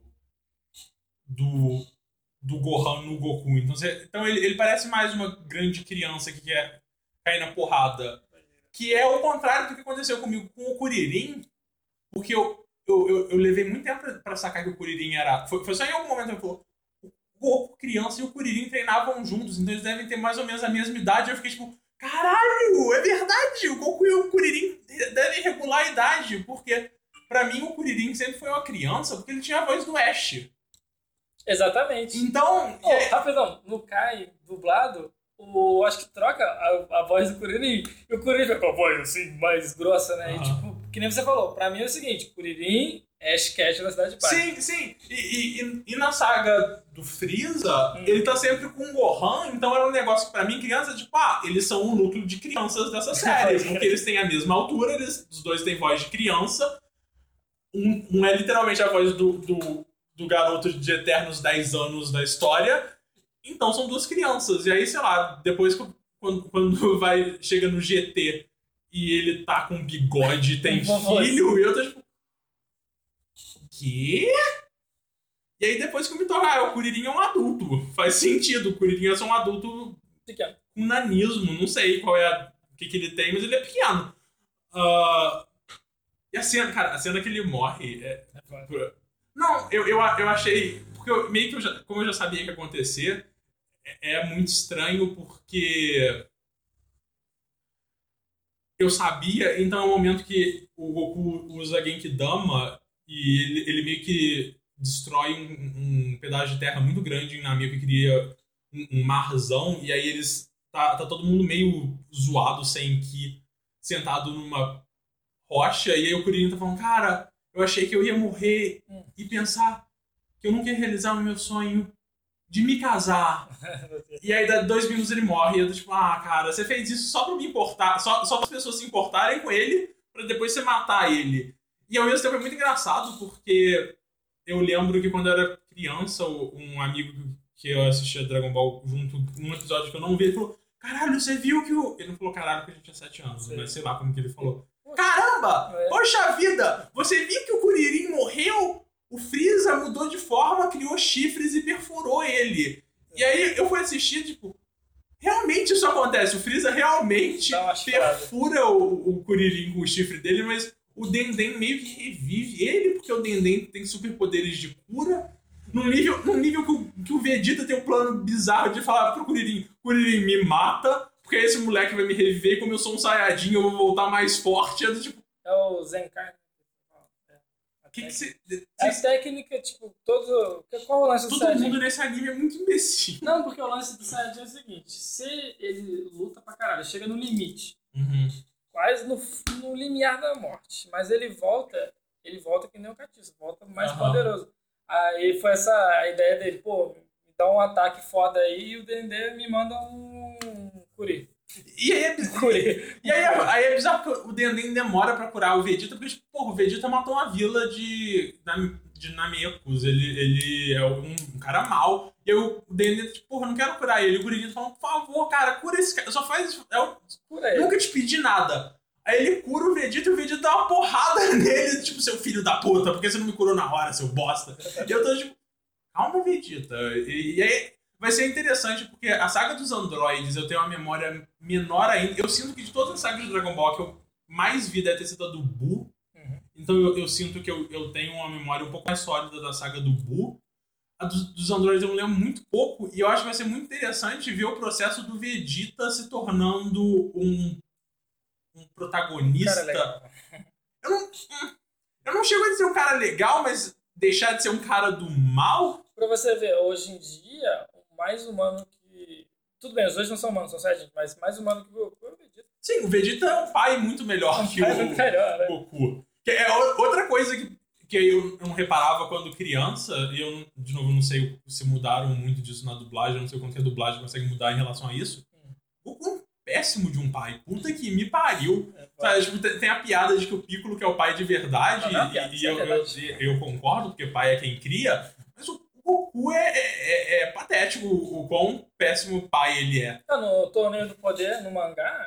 Gohan no Goku. Então ele parece mais uma grande criança que quer cair na porrada. Que é o contrário do que aconteceu comigo com o Kuririn. Porque eu levei muito tempo pra sacar que o Kuririn era... Foi só em algum momento que eu falei... O Goku criança e o Kuririn treinavam juntos. Então eles devem ter mais ou menos a mesma idade. Eu fiquei tipo... Caralho! É verdade! O Goku e o Kuririn devem regular a idade. Porque pra mim o Kuririn sempre foi uma criança. Porque ele tinha a voz do Ash. Exatamente. Então... Rapidão, no Kai dublado, acho que troca a voz do Kuririn. E o Kuririn fica com a voz assim, mais grossa, né? E tipo, que nem você falou, pra mim é o seguinte: Kuririn é Ash Ketchum na Cidade de Paz. Sim. E na saga do Freeza, ele tá sempre com o Gohan, então era um negócio que pra mim, criança, tipo, eles são um núcleo de crianças dessa série. Porque eles têm a mesma altura, os dois têm voz de criança. Um é literalmente a voz do garoto de eternos 10 anos da história. Então são duas crianças. E aí, sei lá, depois quando chega no GT e ele tá com bigode e tem filho, e eu tô tipo... Quê? E aí depois que eu me toco, o Kuririn é um adulto. Faz sentido, o Kuririn é só um adulto com nanismo. Não sei qual é o que ele tem, mas ele é pequeno. E a cena, cara, a cena que ele morre... Não, eu achei... Porque meio que como eu já sabia que ia acontecer, é muito estranho porque eu sabia, então é um momento que o Goku usa Genkidama e ele meio que destrói um pedaço de terra muito grande em Namek que cria um marzão, e aí tá todo mundo meio zoado, sem ki, sentado numa rocha, e aí o Kuririn tá falando, cara, eu achei que eu ia morrer e pensar que eu nunca ia realizar o meu sonho de me casar. E aí, dá 2 minutos ele morre. E eu tô tipo, cara, você fez isso só pra me importar, só para as pessoas se importarem com ele, pra depois você matar ele. E ao mesmo tempo é muito engraçado, porque eu lembro que quando eu era criança, um amigo que eu assistia Dragon Ball junto, num episódio que eu não vi, ele falou, caralho, você viu que o... Ele não falou caralho porque a gente tinha 7 anos, mas sei lá como que ele falou. Caramba! Poxa vida! Você viu que o Kuririn morreu? O Freeza mudou de forma, criou chifres e perfurou ele. E aí eu fui assistir, tipo... Realmente isso acontece. O Freeza realmente perfura o Kuririn com o chifre dele, mas o Denden meio que revive ele, porque o Denden tem superpoderes de cura. num nível que o Vegeta tem um plano bizarro de falar pro Kuririn, Kuririn, me mata, porque esse moleque vai me reviver e como eu sou um Saiyajin, eu vou voltar mais forte. É o Zenkai. A técnica, tipo, qual o lance do Todo Saiyajin? mundo nesse anime é muito imbecil. Não, porque o lance do Saiyajin é o seguinte: se ele luta pra caralho, chega no limite, quase no limiar da morte, mas ele volta que nem o Catiço, volta mais poderoso. Aí foi essa a ideia dele, pô, me dá um ataque foda aí e o Dendê me manda um Curi. E aí é bizarro porque o Dendê demora pra curar o Vegeta, porque, porra, o Vegeta matou uma vila de Namekus. Ele é um cara mau. E aí o Dendê, tipo, porra, não quero curar ele. O Kuririn falando, por favor, cara, cura esse cara. Só faz. Nunca te pedi nada. Aí ele cura o Vegeta e o Vegeta dá uma porrada nele, tipo, seu filho da puta, porque você não me curou na hora, seu bosta. E eu tô tipo, calma, Vegeta. E aí vai ser interessante, porque a saga dos androides eu tenho uma memória menor ainda. Eu sinto que de todas as sagas de Dragon Ball que eu mais vi deve ter sido a do Buu. Então eu sinto que eu tenho uma memória um pouco mais sólida da saga do Buu. A dos androides eu lembro muito pouco, e eu acho que vai ser muito interessante ver o processo do Vegeta se tornando um protagonista. Eu não chego a dizer um cara legal, mas deixar de ser um cara do mal. Pra você ver, hoje em dia, o mais humano que... Tudo bem, os dois não são humanos, são Saiyajin, mas mais humano que o Goku é o Vegeta. Sim, o Vegeta é um pai muito melhor que o Goku. Que é outra coisa que eu não reparava quando criança, e eu, de novo, não sei se mudaram muito disso na dublagem, eu não sei o quanto que a dublagem consegue mudar em relação a isso. O Goku é um péssimo de um pai. Puta que me pariu. Sabe, tipo, tem a piada de que o Piccolo que é o pai de verdade, eu concordo, porque pai é quem cria, mas o Goku é patético o quão péssimo pai ele é. No Torneio do Poder, no mangá,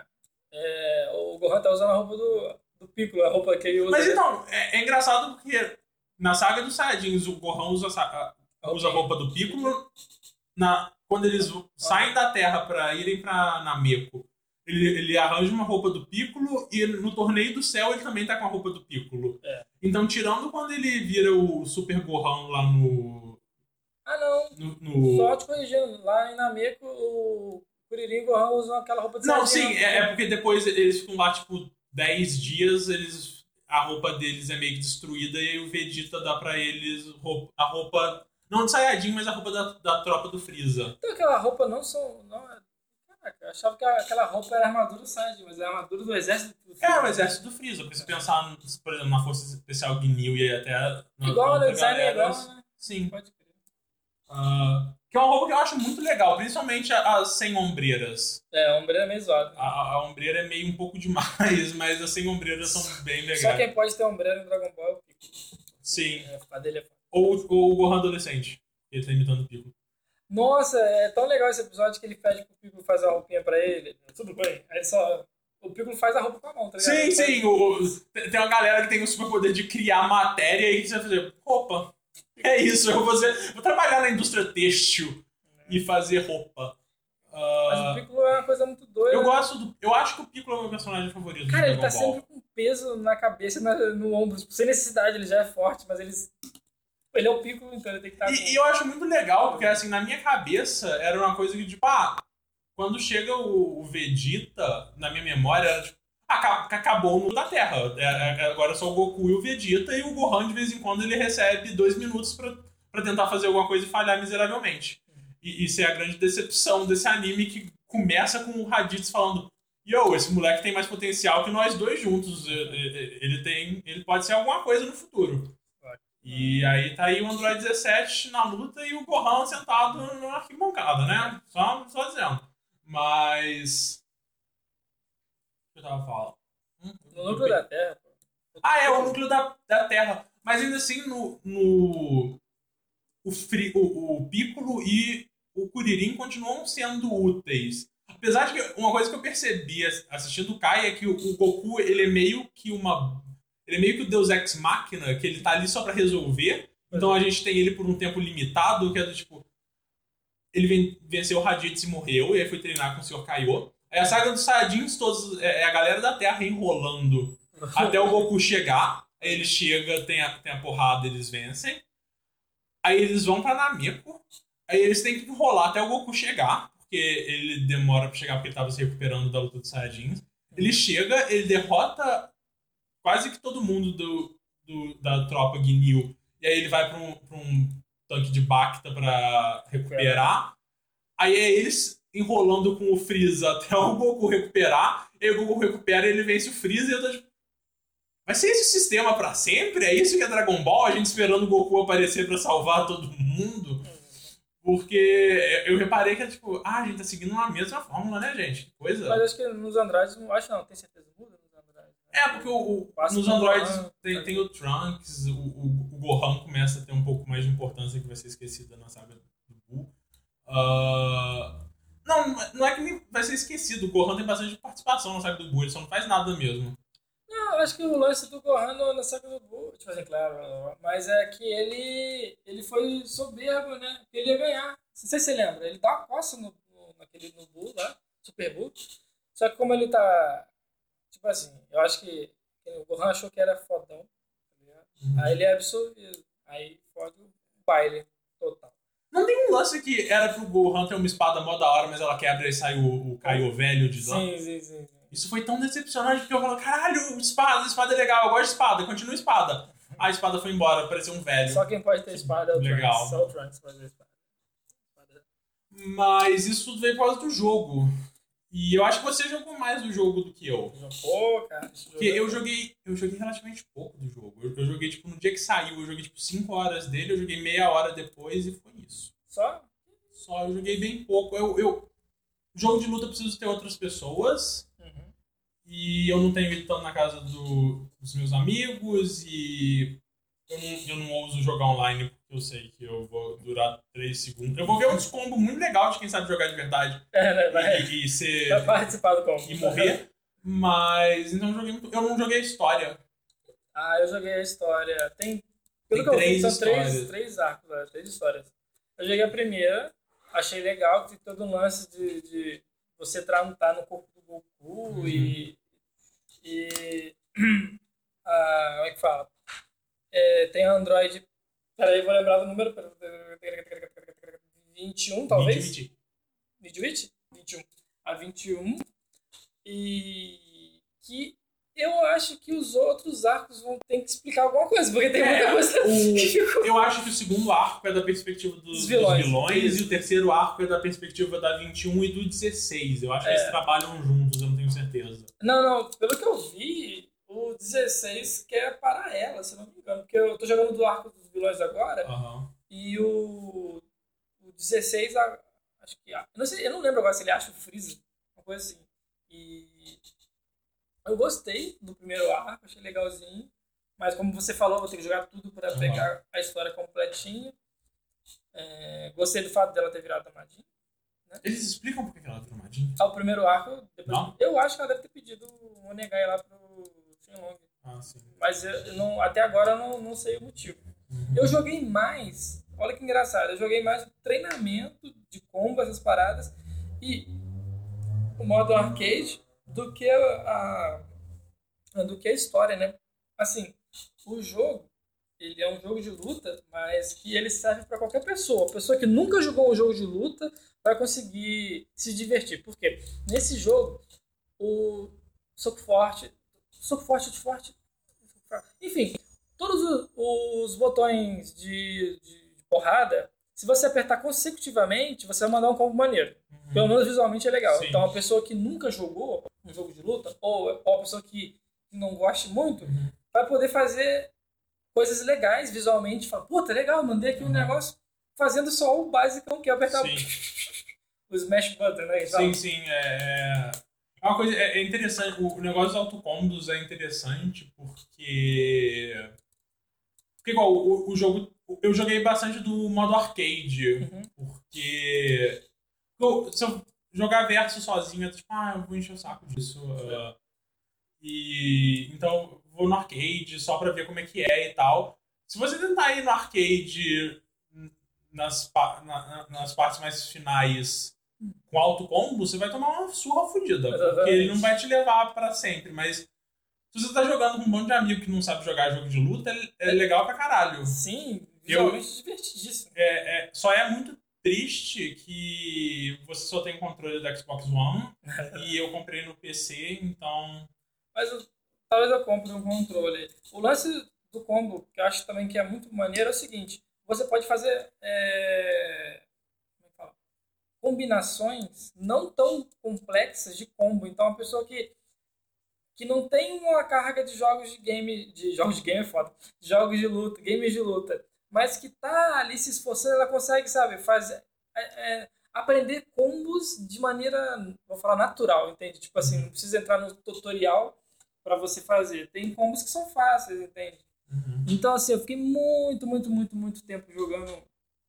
o Gohan tá usando a roupa do Piccolo, a roupa que ele usa. Mas então, é engraçado porque na saga dos Saiyajins o Gohan usa a roupa do Piccolo, quando eles saem da Terra pra irem pra Nameco. Ele arranja uma roupa do Piccolo e no Torneio do Céu ele também tá com a roupa do Piccolo. Então, tirando quando ele vira o Super Gohan lá no... Só te corrigindo, lá em Nameco o Kuririn e o Gohan usam aquela roupa de Não, sim, porque depois eles ficam lá, tipo, 10 dias, a roupa deles é meio que destruída e aí o Vegeta dá pra eles a roupa, não de Saiyajin, mas a roupa da tropa do Freeza. Então aquela roupa não Caraca, eu achava que aquela roupa era a armadura do Saiyajin, mas é a armadura do exército do Freeza. É, o exército do Freeza, porque se pensar, por exemplo, na Força Especial Gnil e até... Igual, o design é igual, né? Sim. Pode crer. Que é uma roupa que eu acho muito legal, principalmente as sem ombreiras. A ombreira é meio zoada. A ombreira é meio um pouco demais, mas as sem ombreiras são bem legais. Só quem pode ter ombreira no Dragon Ball é o Piccolo. Sim. A dele é foda. Ou o Gohan adolescente, ele tá imitando o Piccolo. Nossa, é tão legal esse episódio que ele pede pro Piccolo fazer a roupinha pra ele. Tudo bem. Aí o Piccolo faz a roupa com a mão, tá ligado? Sim. Tem uma galera que tem o superpoder de criar matéria e você vai fazer roupa. É isso, eu vou trabalhar na indústria têxtil e fazer roupa. Mas o Piccolo é uma coisa muito doida. Eu acho que o Piccolo é o meu personagem favorito. Cara, ele tá sempre com peso na cabeça e no ombro. Tipo, sem necessidade, ele já é forte, mas ele é o Piccolo, então ele tem que estar... E eu acho muito legal, porque assim, na minha cabeça era uma coisa que, tipo, quando chega o Vegeta, na minha memória, era tipo, acabou o mundo da Terra. Agora é só o Goku e o Vegeta, e o Gohan, de vez em quando, ele recebe 2 minutos pra tentar fazer alguma coisa e falhar miseravelmente. E isso é a grande decepção desse anime, que começa com o Raditz falando: esse moleque tem mais potencial que nós dois juntos. Ele pode ser alguma coisa no futuro. E aí tá aí o Android 17 na luta e o Gohan sentado na arquibancada, né? Só dizendo. Mas... O que eu tava falando? No núcleo da Terra. O núcleo da Terra. Mas ainda assim, o Piccolo e o Kuririn continuam sendo úteis. Apesar de que uma coisa que eu percebi assistindo o Kai é que o Goku, ele é meio que o Deus Ex Machina, que ele tá ali só pra resolver. Então a gente tem ele por um tempo limitado, que é do tipo... Ele venceu o Raditz e morreu, e aí foi treinar com o Sr. Kaiô. Aí a saga dos Saiyajins todos é a galera da Terra enrolando até o Goku chegar. Aí ele chega, tem a porrada, eles vencem. Aí eles vão pra Nameco. Aí eles têm que rolar até o Goku chegar. Porque ele demora pra chegar porque ele tava se recuperando da luta dos Saiyajins. Ele chega, ele derrota quase que todo mundo da tropa Ginyu. E aí ele vai pra um tanque de Bacta pra recuperar. Aí é eles enrolando com o Freeza até o Goku recuperar. E aí o Goku recupera e ele vence o Freeza. E eu tô tipo, vai ser esse o sistema pra sempre? É isso que é Dragon Ball? A gente esperando o Goku aparecer pra salvar todo mundo? Porque eu reparei que é tipo, a gente tá seguindo uma mesma fórmula, né, gente? Que coisa. Mas acho que nos Androids, não acho não, tem certeza muda nos Androids. É, porque nos Androids tem o Trunks, o Gohan começa a ter um pouco mais de importância que vai ser esquecida na saga do Buu. Não é que vai ser esquecido, o Gohan tem bastante participação na saga do Buu, ele só não faz nada mesmo. Não, eu acho que o lance do Gohan na saga do Buu, tipo assim, claro, mas é que ele foi soberbo, né? Ele ia ganhar. Não sei se você lembra, ele dá uma coça no Buu lá, Super Buu. Só que como ele tá, tipo assim, eu acho que o Gohan achou que era fodão, tá ligado? Aí ele é absorvido, aí fode o baile total. Não tem um lance que era pro Gohan ter uma espada mó da hora, mas ela quebra e sai o Kaiô velho de lá? Sim. Isso foi tão decepcionante porque eu falei, caralho, espada é legal, eu gosto de espada, continua espada. A espada foi embora, pareceu um velho. Só quem pode ter espada é o legal. Trunks. Só o Trunks pode ter espada. Mas isso tudo veio por causa do jogo. E eu acho que você jogou mais do jogo do que eu. Pô, cara. Porque eu joguei relativamente pouco do jogo. Eu joguei, tipo, no dia que saiu, eu joguei, tipo, 5 horas dele, eu joguei meia hora depois e foi isso. Só, eu joguei bem pouco. Jogo de luta eu preciso ter outras pessoas. E eu não tenho ido tanto na casa dos meus amigos e eu não ouso jogar online porque eu sei que eu vou durar 3 segundos. Eu vou ver um combo muito legal de quem sabe jogar de verdade. Né? E ser... Vai participar do combo. E morrer. Mas, então eu não joguei a história. Eu joguei a história. Tem 3 são histórias. 3 arcos, 3 histórias. Eu joguei a primeira, achei legal, tem todo um lance de você tá no corpo do Goku e como é que fala? Tem Android. Peraí, vou lembrar do número. 21, talvez? 21. A 21. E que eu acho que os outros arcos vão ter que explicar alguma coisa, porque tem muita coisa. Eu acho que o segundo arco é da perspectiva dos vilões e o terceiro arco é da perspectiva da 21 e do 16. Eu acho que eles trabalham juntos, eu não tenho certeza. Não, pelo que eu vi, o 16 quer parar ela, se não me engano. Porque eu tô jogando do arco dos vilões agora, e o 16, acho que... Eu não lembro agora se ele acha o Freeza, uma coisa assim. E eu gostei do primeiro arco, achei legalzinho. Mas como você falou, vou ter que jogar tudo para pegar a história completinha. Gostei do fato dela ter virado a Madin. Né? Eles explicam por que ela virou Madin? O primeiro arco, depois eu acho que ela deve ter pedido o Onegai lá pro Shenlong. Sim. Mas até agora eu não sei o motivo. Eu joguei mais, olha que engraçado, eu joguei mais o treinamento de combo, essas paradas, e o modo arcade do que a história, né? Assim, o jogo, ele é um jogo de luta, mas que ele serve para qualquer pessoa. A pessoa que nunca jogou um jogo de luta vai conseguir se divertir. Por quê? Nesse jogo, o soco forte, enfim, todos os botões de porrada, se você apertar consecutivamente, você vai mandar um combo maneiro. Pelo menos visualmente é legal. Sim. Então, a pessoa que nunca jogou um jogo de luta, ou a pessoa que não goste muito, vai poder fazer coisas legais visualmente. Fala, puta, legal, mandei aqui um negócio fazendo só o basicão, que é apertar o smash button, né? Sim. É uma coisa interessante. O negócio dos autocombos é interessante porque igual, o jogo... Eu joguei bastante do modo arcade, porque... Se eu jogar verso sozinho, eu tipo, eu vou encher o saco disso. Então, vou no arcade só pra ver como é que é e tal. Se você tentar ir no arcade nas partes mais finais com alto combo, você vai tomar uma surra fodida. Porque ele não vai te levar pra sempre, mas... Se você tá jogando com um monte de amigo que não sabe jogar jogo de luta, é legal pra caralho. Sim, visualmente divertidíssimo. Só é muito triste que você só tem controle do Xbox One e eu comprei no PC, então... Mas talvez eu compre um controle. O lance do combo, que eu acho também que é muito maneiro, é o seguinte. Você pode fazer como é que fala? Combinações não tão complexas de combo. Então, uma pessoa que não tem uma carga de jogos de game... De jogos de game é foda. De jogos de luta, games de luta. Mas que tá ali se esforçando, ela consegue, sabe, fazer, aprender combos de maneira, vou falar, natural, entende? Tipo assim, não precisa entrar no tutorial para você fazer. Tem combos que são fáceis, entende? Uhum. Então, assim, eu fiquei muito tempo jogando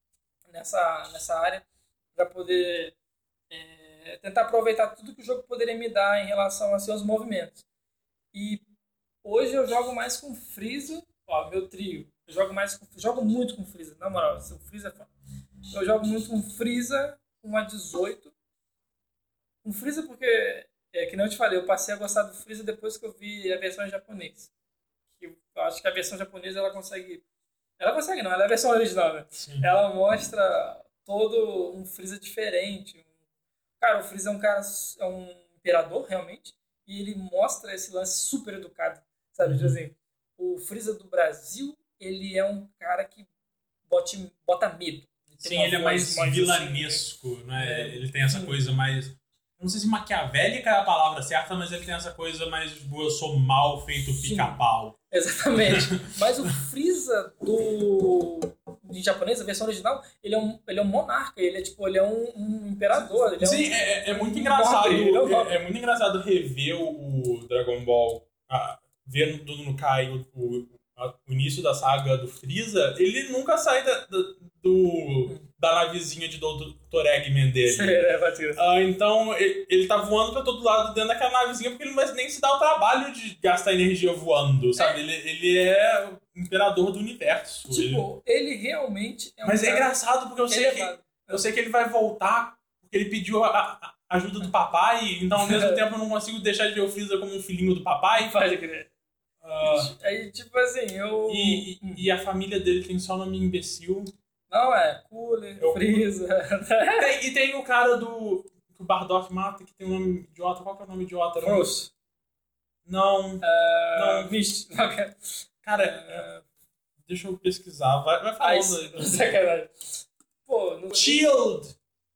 nessa área para poder tentar aproveitar tudo que o jogo poderia me dar em relação a seus movimentos. E hoje eu jogo mais com Freeza, ó, meu trio. Eu jogo muito com Freeza, na moral, o Freeza é foda. Eu jogo muito com Freeza, com a 18. Com Freeza porque, que nem eu te falei, eu passei a gostar do Freeza depois que eu vi a versão em japonês. Eu acho que a versão japonesa ela consegue não, ela é a versão original, né? Sim. Ela mostra todo um Freeza diferente. Cara, o Freeza é um imperador, realmente, e ele mostra esse lance super educado, sabe? Tipo assim, o Freeza do Brasil, ele é um cara que bota medo. Sim, ele é mais vilanesco, assim, né? Ele tem essa coisa mais... Eu não sei se maquiavélica é a palavra certa, mas ele tem essa coisa mais... Eu sou mal feito pica-pau. Exatamente. Mas o Freeza em japonês, a versão original, ele é um monarca. Ele é um imperador. Ele Sim, é muito engraçado. É muito engraçado rever o Dragon Ball, ver no Kai o início da saga do Freeza. Ele nunca sai da navezinha de Dr. Eggman dele. Sim, batido. Então, ele tá voando pra todo lado dentro daquela navezinha porque ele não vai nem se dar o trabalho de gastar energia voando, sabe? Ele é o imperador do universo. Tipo, ele realmente é um Mas é engraçado porque eu sei que ele vai voltar porque ele pediu a ajuda do papai, então ao mesmo tempo eu não consigo deixar de ver o Freeza como um filhinho do papai. Pode crer. Aí, tipo assim, E a família dele tem só nome imbecil. Não, Cooler, Freeza. E tem o cara que o Bardock mata, que tem um nome idiota. Qual que é o nome idiota? Frost. Não. Não. Vixe. Cara, deixa eu pesquisar. Vai falando. Sacanagem. Pô, não... Shield!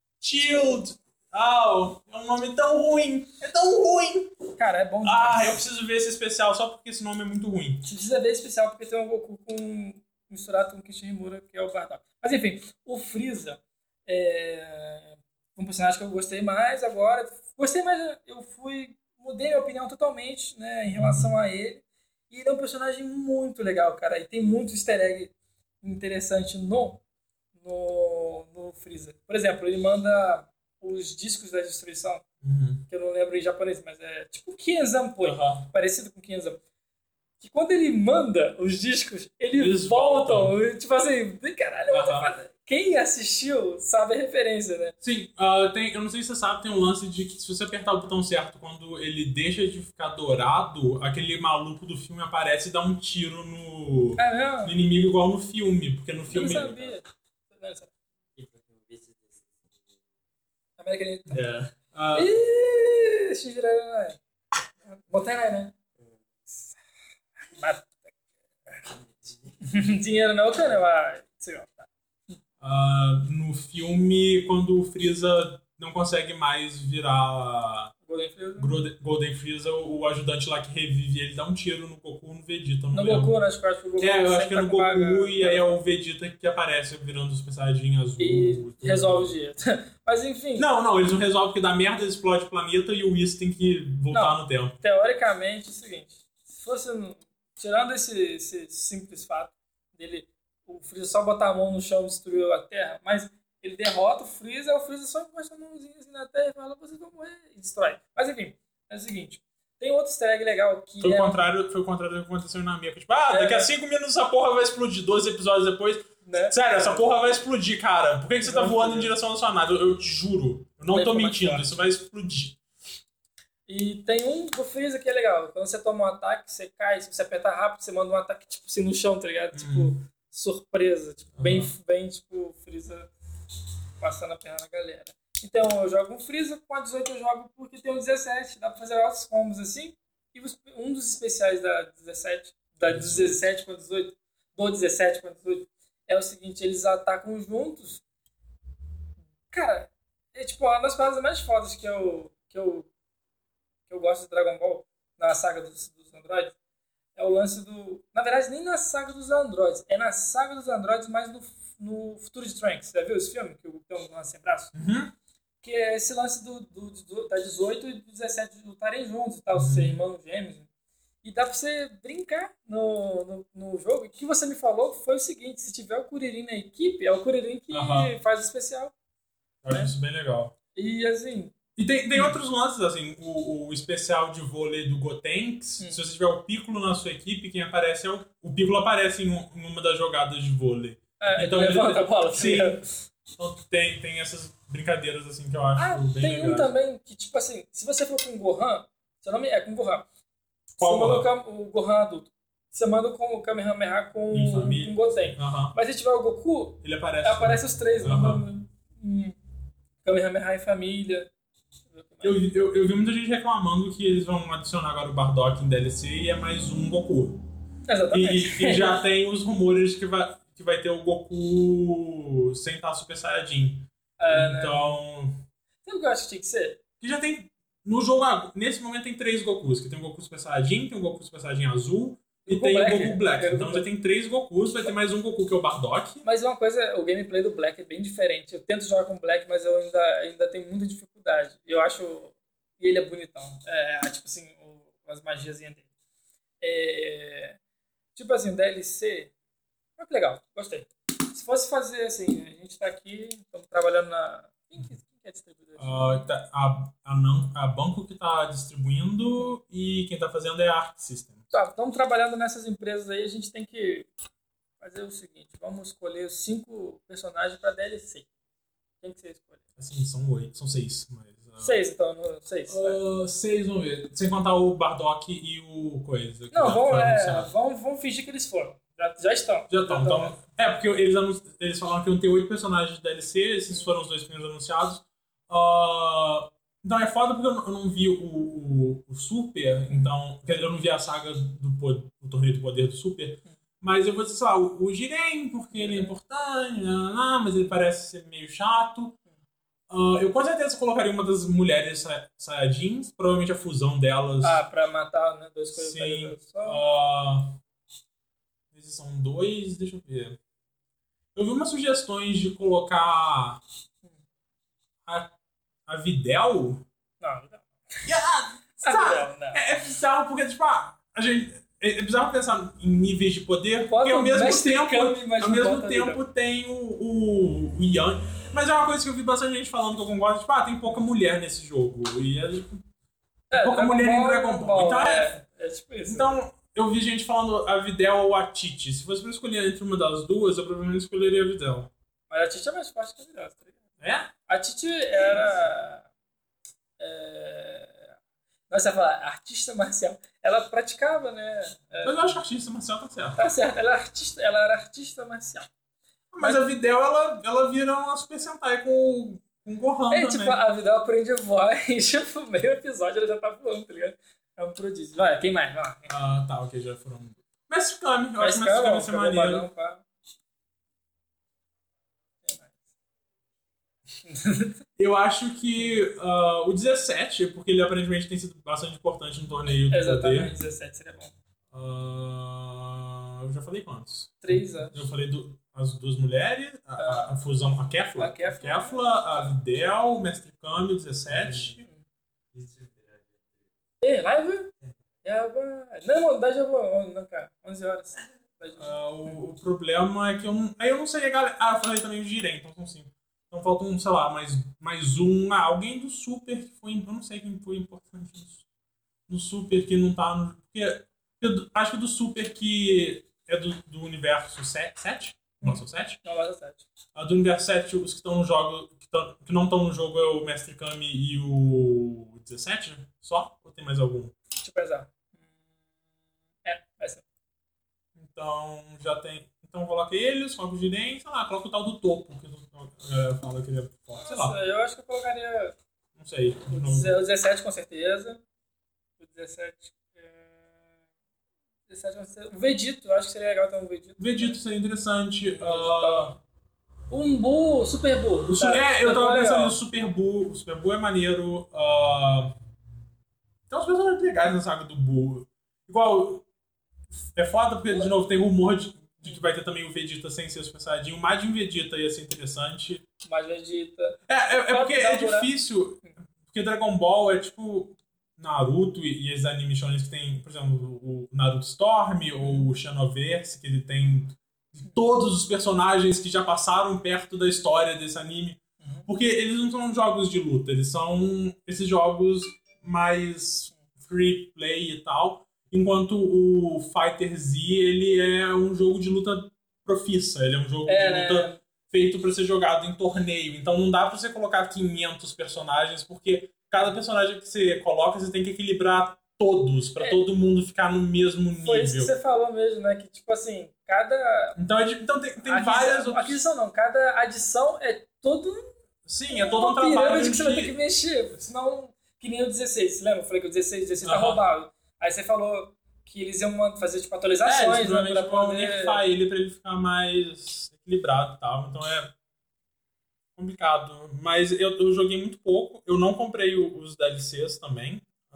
É um nome tão ruim. É tão ruim. Cara, é bom demais. Eu preciso ver esse especial só porque esse nome é muito ruim. Você precisa ver esse especial porque tem um Goku misturado com o Kishimura, que é o Bardock. Mas enfim, o Freeza é um personagem que eu gostei mais agora. Gostei mais, mudei minha opinião totalmente, né, em relação a ele. E ele é um personagem muito legal, cara. E tem muito easter egg interessante no Freeza. Por exemplo, ele manda os discos da destruição, que eu não lembro em japonês, mas é tipo Kienzan, parecido com Kienzan. Que quando ele manda os discos, eles voltam. Tipo assim, caralho, quem assistiu sabe a referência, né? Sim, eu não sei se você sabe, tem um lance de que se você apertar o botão certo, quando ele deixa de ficar dourado, aquele maluco do filme aparece e dá um tiro no inimigo igual no filme. Porque no filme... Eu não sabia. América Ih, Shinjirara. Botei né? Dinheiro não, cara, vai. No filme, quando o Freeza não consegue mais virar Golden Freeza, o ajudante lá que revive ele dá um tiro no Goku, no Vegeta. No Goku, né? Acho que o Goku eu acho que é no Goku e aí é o Vegeta que aparece virando o Super Saiyajin azul. E resolve o dia. Mas enfim... Não, eles não resolvem porque dá merda, explode o planeta e o Whis tem que voltar no tempo. Teoricamente, é o seguinte, se fosse... Tirando esse simples fato dele, o Freeza só botar a mão no chão e destruiu a Terra, mas ele derrota o Freeza só encosta a mãozinha assim na Terra e fala, vocês vão morrer, e destrói. Mas enfim, é o seguinte, tem outro easter egg legal que foi o contrário do que aconteceu na Mecha. Tipo, daqui a 5 minutos essa porra vai explodir, 12 episódios depois. Né? Sério, essa porra vai explodir, cara. Por que você tá voando em direção à sua nave? Eu te juro, eu não tô mentindo, isso vai explodir. E tem um do Freeza que é legal. Quando você toma um ataque, você cai. Se você apertar rápido, você manda um ataque, tipo assim, no chão, tá ligado? Tipo, surpresa, tipo, bem, tipo, o Freeza passando a perna na galera. Então eu jogo um Freeza, com a 18 eu jogo porque tem o 17, dá pra fazer altos combos assim. E um dos especiais da 17 com a 18, do 17 com a 18, é o seguinte, eles atacam juntos. Cara, é tipo uma das paradas mais fodas que eu gosto de Dragon Ball, na saga dos androides, é o lance do... Na verdade, nem na saga dos androides, é na saga dos androides, mas no Futuro de Trunks. Você já viu esse filme? Que o Goku lança sem braço? Uhum. Que é esse lance da 18 e do 17 lutarem juntos e tal, ser irmãos gêmeos. E dá pra você brincar no jogo. E o que você me falou foi o seguinte, se tiver o Kuririn na equipe, é o Kuririn que faz o especial. Eu acho isso bem legal. E assim... E tem outros lances, assim, o especial de vôlei do Gotenks, se você tiver o Piccolo na sua equipe, quem aparece é o Piccolo aparece em uma das jogadas de vôlei. Então ele levanta a bola. Sim. Então tem essas brincadeiras, assim, que eu acho bem tem legais. um também que, tipo assim, se você for com o Gohan, seu nome é com o Gohan. Qual você manda o Gohan adulto. Você manda com o Kamehameha com o Goten. Mas se tiver o Goku, ele aparece os três. Kamehameha em família. Eu vi muita gente reclamando que eles vão adicionar agora o Bardock em DLC e é mais um Goku. Exatamente. E já tem os rumores que vai ter o Goku sem estar Super Saiyajin. Então... Né? Sabe o que eu acho que tinha que ser? Que já tem... No jogo, nesse momento tem 3 Gokus. Que tem o Goku Super Saiyajin, tem o Goku Super Saiyajin azul e tem o Goku Black. Então já tem 3 Gokus, vai ter mais um Goku que é o Bardock. Mas uma coisa, o gameplay do Black é bem diferente. Eu tento jogar com o Black, mas eu ainda tenho muita dificuldade. Eu acho... E ele é bonitão. Tipo assim, as magiazinhas dele. Tipo assim, DLC... Olha que legal, gostei. Se fosse fazer assim, a gente tá aqui, estamos trabalhando na... Quem que é distribuidor? A Banco que tá distribuindo e quem tá fazendo é a Arc System. Tá, estamos trabalhando nessas empresas aí, a gente tem que fazer o seguinte, vamos escolher 5 personagens para DLC. Quem que você escolhe? Assim, são 6, mas... 6, então, 6. 6, vamos ver. Sem contar o Bardock e o coisa. Não, vamos fingir que eles foram. Já estão. Já estão. Então, porque eles falaram que iam ter 8 personagens de DLC, esses foram os 2 primeiros anunciados. Então é foda porque eu não vi o Super, então eu não vi a saga do Torneio do Poder do Super, mas eu vou dizer, sei lá, o Jiren, porque ele é importante, mas ele parece ser meio chato. Eu com certeza colocaria uma das mulheres Saiyajins, provavelmente a fusão delas. Pra matar, né? 2 coisas. Sim. Esses são 2, deixa eu ver. Eu vi umas sugestões de colocar a Videl. Não, Videl. É bizarro porque, tipo, é bizarro pensar em níveis de poder, porque ao mesmo tempo tem o Yang. Mas é uma coisa que eu vi bastante gente falando que eu concordo, tipo, tem pouca mulher nesse jogo. E pouca mulher em Dragon Ball. Então é tipo isso. Então, eu vi gente falando a Videl ou a Titi. Se fosse pra escolher entre uma das duas, eu provavelmente escolheria a Videl. Mas a Titi é mais forte que a Videl, tá ligado? É? A Titi era... Nossa, você fala, artista marcial. Ela praticava, né? Mas eu acho que artista marcial tá certo. Tá certo, ela era artista marcial. Mas a Videl, ela vira uma Super Sentai com o Gohan também. Tipo, a Videl aprende a voar e, tipo, meio episódio ela já tá voando, tá ligado? É um prodígio. Vai, quem mais? Vai. Tá, ok, já foram. Mestre Kami, eu acho que Mestre Kami vai ser maneiro. Eu acho que o 17, porque ele aparentemente tem sido bastante importante no torneio do Exatamente, poder. 17 seria bom. Eu já falei quantos? 3 anos. Eu falei as 2 mulheres, a fusão, a Kefla, a Videl, o Mestre Kami, o 17. Live? Não, dá já vou, não, cara. 11 horas. O problema é que eu não sei a galera. Eu falei também o Jiren, então são 5. Então faltam, sei lá, mais um. Alguém do Super que foi. Eu não sei quem foi importante no Super que não tá no. Porque eu acho que do Super que é do universo 7? Não, são 7? Não, mas é 7. Do universo 7, os que estão no jogo. Que não estão no jogo é o Mestre Kami e o 17? Só? Ou tem mais algum? Deixa eu pensar. Vai ser. Então já tem. Então coloca eles, coloca o Jiren, sei lá, coloca o tal do topo, que fala que ele é forte, sei lá. Eu acho que eu colocaria Não sei. o 17 com certeza. O 17... 17 com certeza. O Vegito, eu acho que seria legal ter um Vegito. Vegito seria interessante. Um Buu, Super Buu. Eu tava pensando no Super Buu. O Super Buu é maneiro. Tem uns personagens legais na saga do Buu. Igual, é foda porque, de novo, tem rumor de que vai ter também o Vegeta sem ser Super Saiyajin. O Majin Vegeta ia ser interessante. Majin Vegeta. É porque é difícil. Porque Dragon Ball é tipo Naruto e os animes shonen que tem, por exemplo, o Naruto Storm ou o Xenoverse, que ele tem todos os personagens que já passaram perto da história desse anime. Porque eles não são jogos de luta, eles são esses jogos mais free play e tal. Enquanto o Fighter Z, ele é um jogo de luta profissa. Ele é um jogo de luta feito para ser jogado em torneio. Então não dá para você colocar 500 personagens, porque cada personagem que você coloca, você tem que equilibrar todos, para todo mundo ficar no mesmo nível. Foi isso que você falou mesmo, né? Que tipo assim, cada... Então tem várias... Aquisição não, cada adição é todo... Sim, é todo um trabalho que você vai ter que mexer. Senão, que nem o 16. Você lembra? Eu falei que o 16 tá roubado. Aí você falou que eles iam fazer tipo atualizações, eles provavelmente vão nerfar ele pra ele ficar mais equilibrado e tal. Então é complicado. Mas eu joguei muito pouco. Eu não comprei os DLCs também.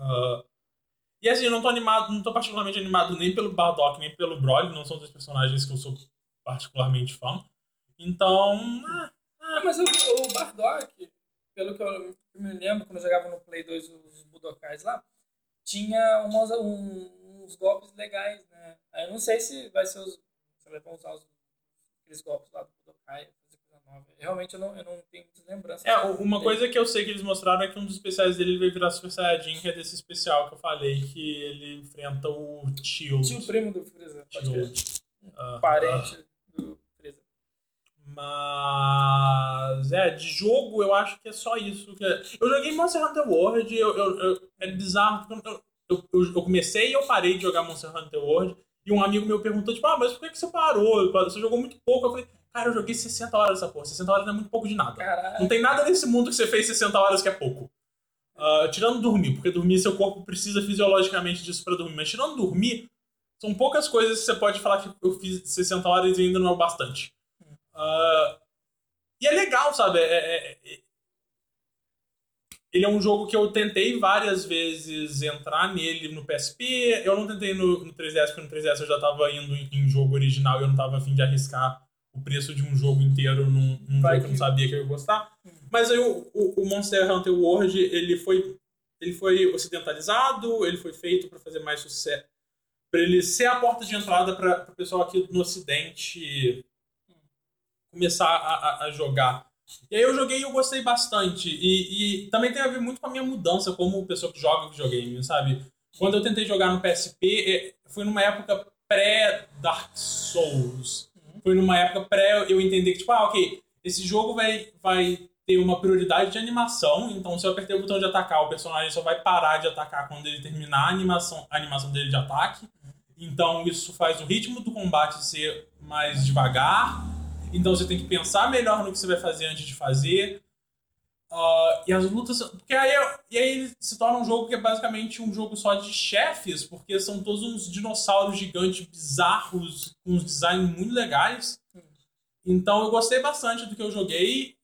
E assim, eu não tô particularmente animado nem pelo Bardock, nem pelo Broly. Não são dois personagens que eu sou particularmente fã. Então... Mas o Bardock, pelo que eu me lembro, quando eu jogava no Play 2 os Budokais lá, tinha uns golpes legais, né? Aí eu não sei se vai ser você vai usar aqueles golpes lá do Budokai, fazer coisa nova. Realmente eu não tenho muitas lembranças. Uma coisa que eu sei que eles mostraram é que um dos especiais dele vai virar Super Saiyajin, que é desse especial que eu falei, que ele enfrenta o Tio. Tio primo do Freeza, pode crer. Parente do Freeza. Mas... de jogo eu acho que é só isso. Eu joguei Monster Hunter World, é bizarro, porque eu comecei e eu parei de jogar Monster Hunter World, e um amigo meu perguntou, tipo, mas por que você parou? Você jogou muito pouco. Eu falei, cara, eu joguei 60 horas dessa porra. 60 horas não é muito pouco de nada. Caraca. Não tem nada nesse mundo que você fez 60 horas que é pouco. Tirando dormir, porque dormir seu corpo precisa fisiologicamente disso pra dormir. Mas tirando dormir, são poucas coisas que você pode falar que eu fiz 60 horas e ainda não é o bastante. E é legal, sabe? Ele é um jogo que eu tentei várias vezes entrar nele no PSP. Eu não tentei no 3DS, porque no 3DS eu já tava indo em jogo original e eu não tava a fim de arriscar o preço de um jogo inteiro num jogo que eu não sabia que eu ia gostar. Mas aí o Monster Hunter World, ele foi ocidentalizado, ele foi feito para fazer mais sucesso, para ele ser a porta de entrada para o pessoal aqui no Ocidente começar a jogar. E aí eu joguei e eu gostei bastante. E também tem a ver muito com a minha mudança como pessoa que joga videogame, sabe? Quando eu tentei jogar no PSP, foi numa época pré-Dark Souls. Foi numa época pré eu entender que, tipo, ok, esse jogo vai ter uma prioridade de animação, então se eu apertar o botão de atacar, o personagem só vai parar de atacar quando ele terminar a animação dele de ataque. Então isso faz o ritmo do combate ser mais devagar. Então você tem que pensar melhor no que você vai fazer antes de fazer. E as lutas... Porque aí ele se torna um jogo que é basicamente um jogo só de chefes, porque são todos uns dinossauros gigantes bizarros, com uns designs muito legais. Então eu gostei bastante do que eu joguei.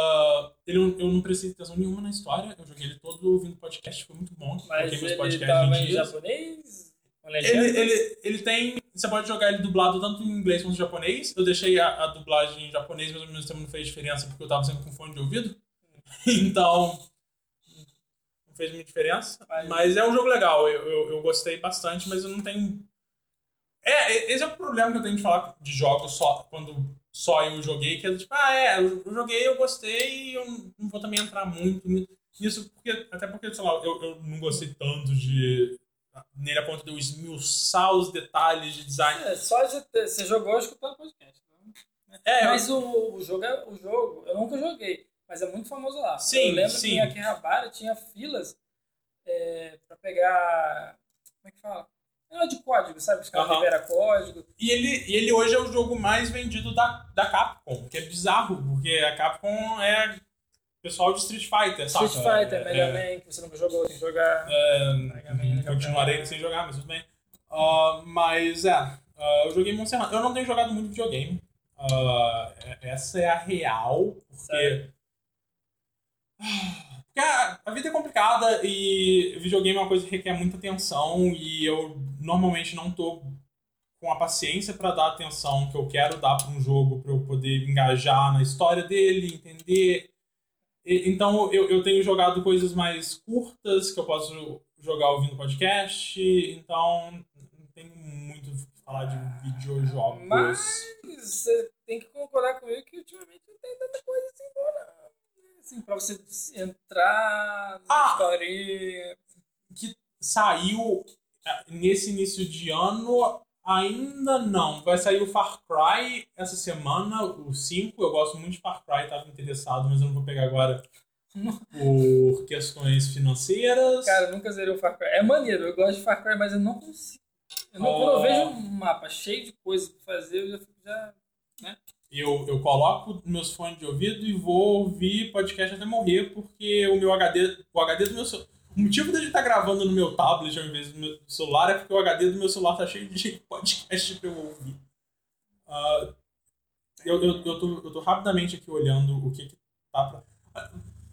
Eu não prestei atenção nenhuma na história. Eu joguei ele todo ouvindo podcast, foi muito bom. Mas ele tava em japonês? Ele tem... Você pode jogar ele dublado tanto em inglês quanto em japonês. Eu deixei a dublagem em japonês, mas ao mesmo tempo não fez diferença porque eu tava sempre com fone de ouvido. Então, não fez muita diferença. Mas é um jogo legal. Eu gostei bastante, mas eu não tenho... Esse é o problema que eu tenho de falar de jogos quando só eu joguei, que é tipo, eu joguei, eu gostei, e eu não vou também entrar muito nisso, até porque, sei lá, eu não gostei tanto de... nele a ponto de eu esmiuçar os detalhes de design. Só você jogou escutando podcast. Mas o jogo, eu nunca joguei, mas é muito famoso lá. Sim, eu lembro sim. que em Akihabara tinha filas pra pegar... Como é que fala? Não é de código, sabe? Os caras liberam código. E ele hoje é o jogo mais vendido da Capcom, que é bizarro, porque a Capcom é pessoal de Street Fighter, sabe? Street Fighter, Mega Man, que você nunca jogou, tem que jogar. Mega Man, continuarei sem jogar, mas tudo bem. Eu joguei Monster Hunter. Eu não tenho jogado muito videogame. Essa é a real, porque a vida é complicada e videogame é uma coisa que requer muita atenção e eu normalmente não tô com a paciência para dar a atenção que eu quero dar para um jogo para eu poder engajar na história dele, entender. Então eu tenho jogado coisas mais curtas que eu posso jogar ouvindo podcast, então não tenho muito o que falar de videojogos. Mas você tem que concordar comigo que ultimamente não tem tanta coisa assim boa, não. Assim, pra você entrar na história que saiu nesse início de ano, ainda não. Vai sair o Far Cry essa semana, o 5. Eu gosto muito de Far Cry, estava interessado, mas eu não vou pegar agora por questões financeiras. Cara, eu nunca zerei o Far Cry. É maneiro, eu gosto de Far Cry, mas eu não consigo. Quando eu vejo um mapa cheio de coisa pra fazer, eu já fico né? Eu coloco meus fones de ouvido e vou ouvir podcast até morrer, porque o HD do meu celular... O motivo de ele estar gravando no meu tablet ao invés do meu celular é porque o HD do meu celular tá cheio de podcast pra eu ouvir. Eu tô rapidamente aqui olhando o que tá pra...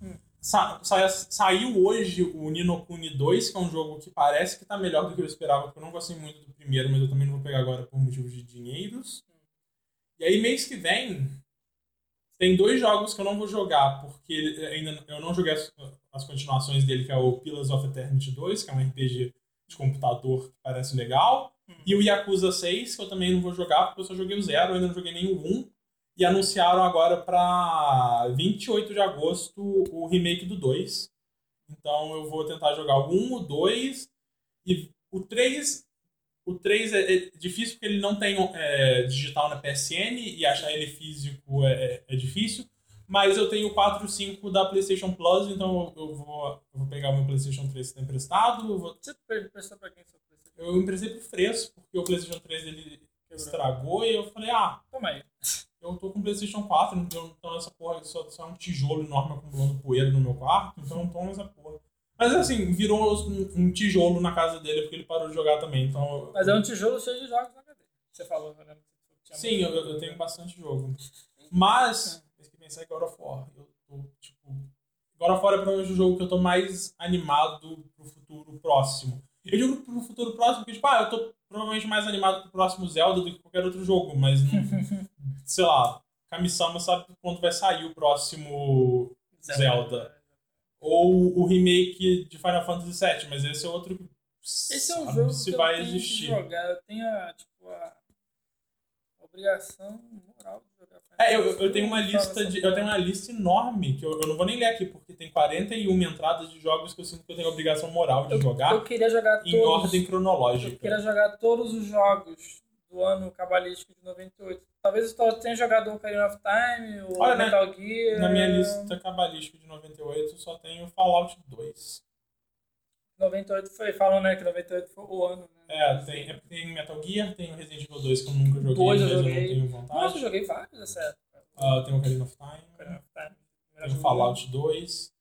Saiu hoje o Ni no Kuni 2, que é um jogo que parece que tá melhor do que eu esperava, porque eu não gostei muito do primeiro, mas eu também não vou pegar agora por motivos de dinheiros. E aí, mês que vem, tem 2 jogos que eu não vou jogar, porque eu não joguei as continuações dele, que é o Pillars of Eternity 2, que é um RPG de computador que parece legal, e o Yakuza 6, que eu também não vou jogar, porque eu só joguei o 0, eu ainda não joguei nem o 1, e anunciaram agora para 28 de agosto o remake do 2. Então eu vou tentar jogar o 1, o 2, e o 3... O 3 é difícil porque ele não tem digital na PSN e achar ele físico é difícil. Mas eu tenho o 4 e o 5 da PlayStation Plus, então eu vou pegar o meu PlayStation 3 que está emprestado. Você emprestou pra quem seu PlayStation? Eu emprestei pro Fresco, porque o PlayStation 3 dele estragou e eu falei, toma aí. Eu tô com o PlayStation 4, então essa porra só é um tijolo enorme acumulando poeira no meu quarto, então eu não tomo essa porra. Mas assim, virou um tijolo na casa dele porque ele parou de jogar também. Então, mas é um tijolo cheio de jogos na cadeia. Você falou, né? Sim, eu tenho bastante jogo. Mas, tem que pensar em God of War. God of War é provavelmente o jogo que eu tô mais animado pro futuro próximo. Eu digo pro futuro próximo porque, eu tô provavelmente mais animado pro próximo Zelda do que qualquer outro jogo, mas, sei lá, Kami-sama sabe quando vai sair o próximo Zelda. Ou o remake de Final Fantasy VII, mas esse é outro que esse é um jogo se que vai eu tenho existir. Que jogar. Eu tenho a obrigação moral de jogar Final Fantasy. Eu tenho uma lista enorme que eu não vou nem ler aqui, porque tem 41 entradas de jogos que eu sinto que eu tenho a obrigação moral de jogar. Eu queria jogar em ordem cronológica. Eu queria jogar todos os jogos do ano cabalístico de 98. Talvez eu tenha jogado o Ocarina of Time, o Metal Gear... Na minha lista cabalística de 98 só tem o Fallout 2. 98 falando, né, que 98 foi o ano, né? Tem Metal Gear, tem o Resident Evil 2 que eu nunca joguei, mas eu não tenho vontade. Nossa, eu joguei vários dessa época. Tem o Ocarina of Time. Tem o Fallout 2.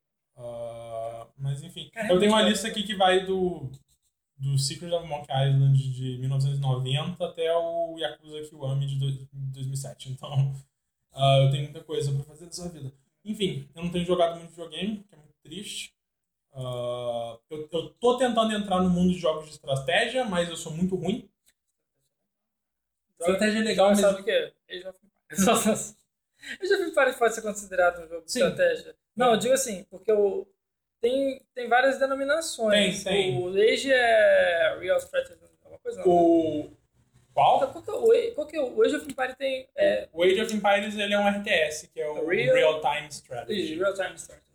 Mas enfim, eu tenho uma lista aqui que vai do Secret of Monkey Island de 1990 até o Yakuza Kiwami de 2007. Então, eu tenho muita coisa pra fazer dessa vida. Enfim, eu não tenho jogado muito videogame, que é muito triste. Eu tô tentando entrar no mundo de jogos de estratégia, mas eu sou muito ruim. Estratégia é legal, mas... Sabe o que é? Age of Empires. Age of Empires pode ser considerado um jogo de estratégia? Não, eu digo assim, porque tem várias denominações. Tem. O Age é Real Strategy, alguma coisa não. Qual? Qual que é o Age of Empires tem... O Age of Empires ele é um RTS, que é o Real Time Strategy. Real Time Strategy.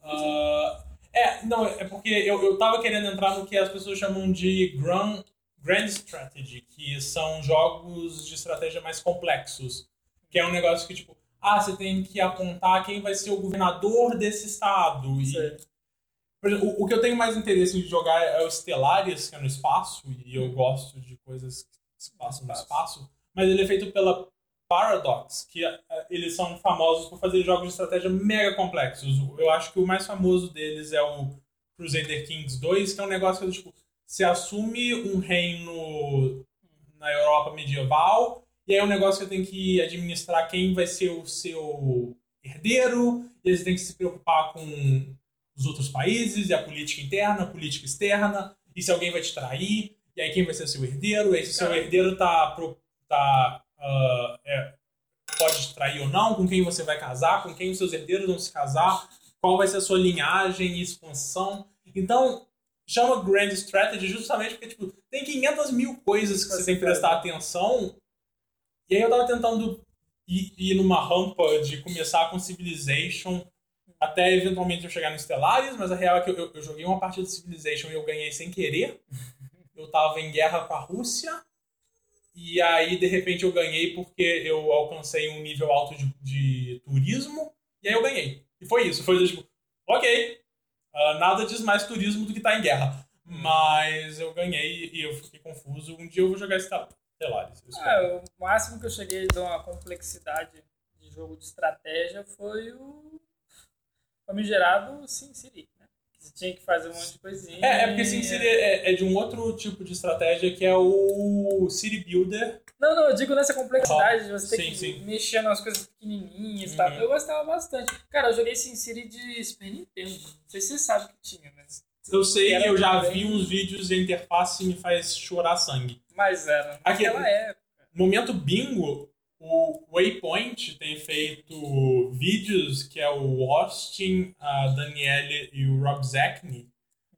É porque eu tava querendo entrar no que as pessoas chamam de Grand Strategy, que são jogos de estratégia mais complexos. Que é um negócio que, você tem que apontar quem vai ser o governador desse estado. Por exemplo, o que eu tenho mais interesse em jogar é o Stellaris, que é no espaço, e eu gosto de coisas que se passam no espaço, mas ele é feito pela Paradox, que eles são famosos por fazer jogos de estratégia mega complexos. Eu acho que o mais famoso deles é o Crusader Kings 2, que é um negócio que, tipo, você assume um reino na Europa medieval, e aí é um negócio que tem que administrar quem vai ser o seu herdeiro, e eles têm que se preocupar com os outros países, e a política interna, a política externa, e se alguém vai te trair, e aí quem vai ser seu herdeiro, e aí se o seu herdeiro pode te trair ou não, com quem você vai casar, com quem os seus herdeiros vão se casar, qual vai ser a sua linhagem e expansão. Então, chama Grand Strategy justamente porque tipo, tem 500 mil coisas que você tem que prestar atenção. E aí eu tava tentando ir numa rampa de começar com Civilization até eventualmente eu chegar no Stellaris, mas a real é que eu joguei uma partida de Civilization e eu ganhei sem querer. Eu tava em guerra com a Rússia. E aí, de repente, eu ganhei porque eu alcancei um nível alto de turismo. E aí eu ganhei. E foi isso. Foi tipo, ok. Nada diz mais turismo do que tá em guerra. Mas eu ganhei e eu fiquei confuso. Um dia eu vou jogar Stellaris. O máximo que eu cheguei de uma complexidade de jogo de estratégia foi o famigerado SimCity. Você tinha que fazer um monte de coisinha. É porque SimCity é de um outro tipo de estratégia que é o City Builder. Não, eu digo nessa complexidade de você ter que mexer nas coisas pequenininhas e tal. Eu gostava bastante. Cara, eu joguei SimCity de Super Nintendo. Não sei se você sabe que tinha, mas... Eu sei, eu já vi uns vídeos e a interface me faz chorar sangue. Mas era naquela época. Momento bingo, o Waypoint tem feito vídeos que é o Austin, a Daniele e o Rob Zacny.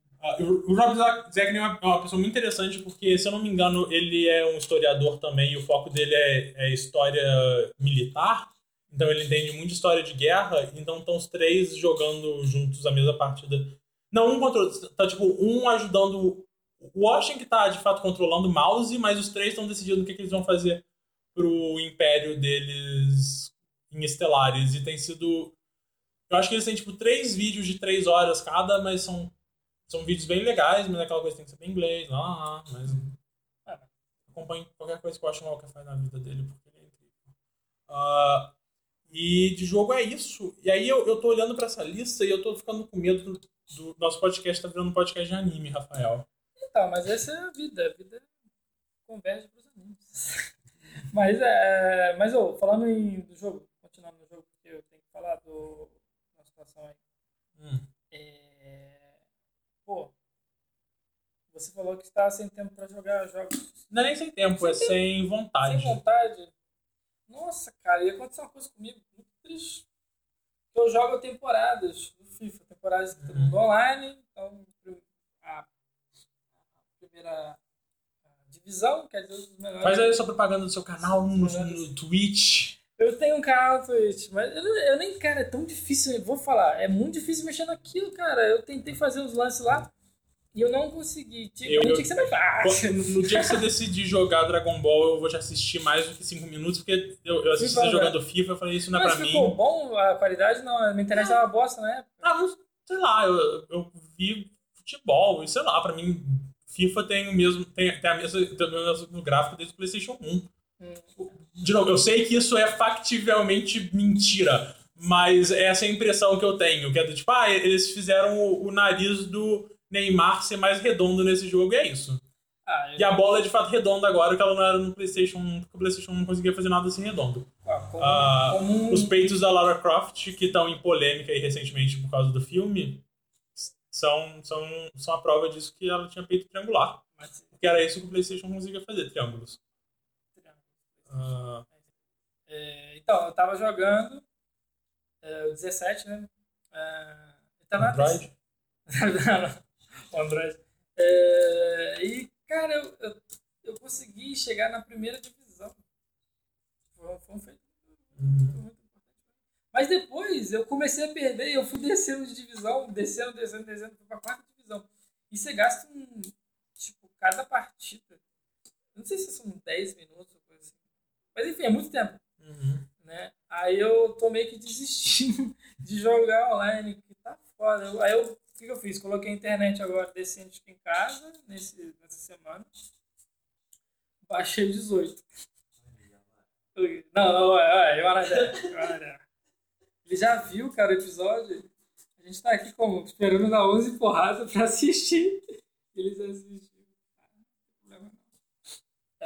O Rob Zacny é uma pessoa muito interessante porque, se eu não me engano, ele é um historiador também e o foco dele é história militar. Então ele entende muito de história de guerra. Então estão os três jogando juntos a mesma partida. Não, um contra o outro. Tá tipo, um ajudando o Austin que tá de fato controlando o mouse, mas os três estão decidindo o que eles vão fazer pro império deles em Stellaris. E tem sido... Eu acho que eles têm, tipo, 3 vídeos de 3 horas cada, mas são vídeos bem legais, mas é aquela coisa que tem que saber inglês, mas... acompanhe qualquer coisa que o Austin Walker faz na vida dele, porque ele é incrível. E de jogo é isso. E aí eu tô olhando pra essa lista e eu tô ficando com medo do nosso podcast tá virando um podcast de anime, Rafael. Então, mas essa é a vida. A vida converge pros animes. Mas falando do jogo, continuando no jogo, porque eu tenho que falar de uma situação aí. Você falou que está sem tempo para jogar jogos. Não é nem sem tempo, sem vontade. Sem vontade? Nossa, cara, ia acontecer uma coisa comigo muito triste. Eu jogo temporadas do FIFA, temporadas do online, então a primeira divisão, quer dizer, os melhores. Faz aí a sua propaganda do seu canal no Twitch. Eu tenho um canal no Twitch, mas eu nem, cara, é tão difícil, eu vou falar, é muito difícil mexer naquilo, cara. Eu tentei fazer os lances lá e eu não consegui. Tinha que ser mais fácil. No dia que você decidir jogar Dragon Ball, eu vou te assistir mais do que 5 minutos, porque eu assisti você jogando FIFA, eu falei, isso não é pra mim. Mas ficou bom a qualidade? Não, a minha internet tava bosta na época. Mas, sei lá, eu vi futebol, e sei lá, pra mim, FIFA tem o mesmo gráfico desde o PlayStation 1. De novo, eu sei que isso é factivelmente mentira, mas essa é a impressão que eu tenho, que é do tipo, eles fizeram o nariz do Neymar ser mais redondo nesse jogo, e é isso. E a bola é de fato redonda agora, que ela não era no PlayStation 1, porque o PlayStation 1 não conseguia fazer nada assim redondo. Os peitos da Lara Croft, que estão em polêmica aí recentemente por causa do filme, são a prova disso, que ela tinha peito triangular. Porque era isso que o PlayStation conseguia fazer, triângulos. Então, eu tava jogando o 17, né? Android? Android. E, cara, eu consegui chegar na primeira divisão. Foi um feito muito importante. Mas depois eu comecei a perder e eu fui descendo de divisão, descendo, fui pra 4ª divisão. E você gasta cada partida. Não sei se são 10 minutos ou coisa assim. Mas enfim, é muito tempo. Né? Aí eu tô meio que desistindo de jogar online, que tá foda. Aí eu que eu fiz? Coloquei a internet agora decente aqui em casa, nessa semana. Baixei o 18. Não, olha. Ele já viu, cara, o episódio? A gente tá aqui como? Esperando dar 11 porradas pra assistir. Eles assistiram. Não tem problema não.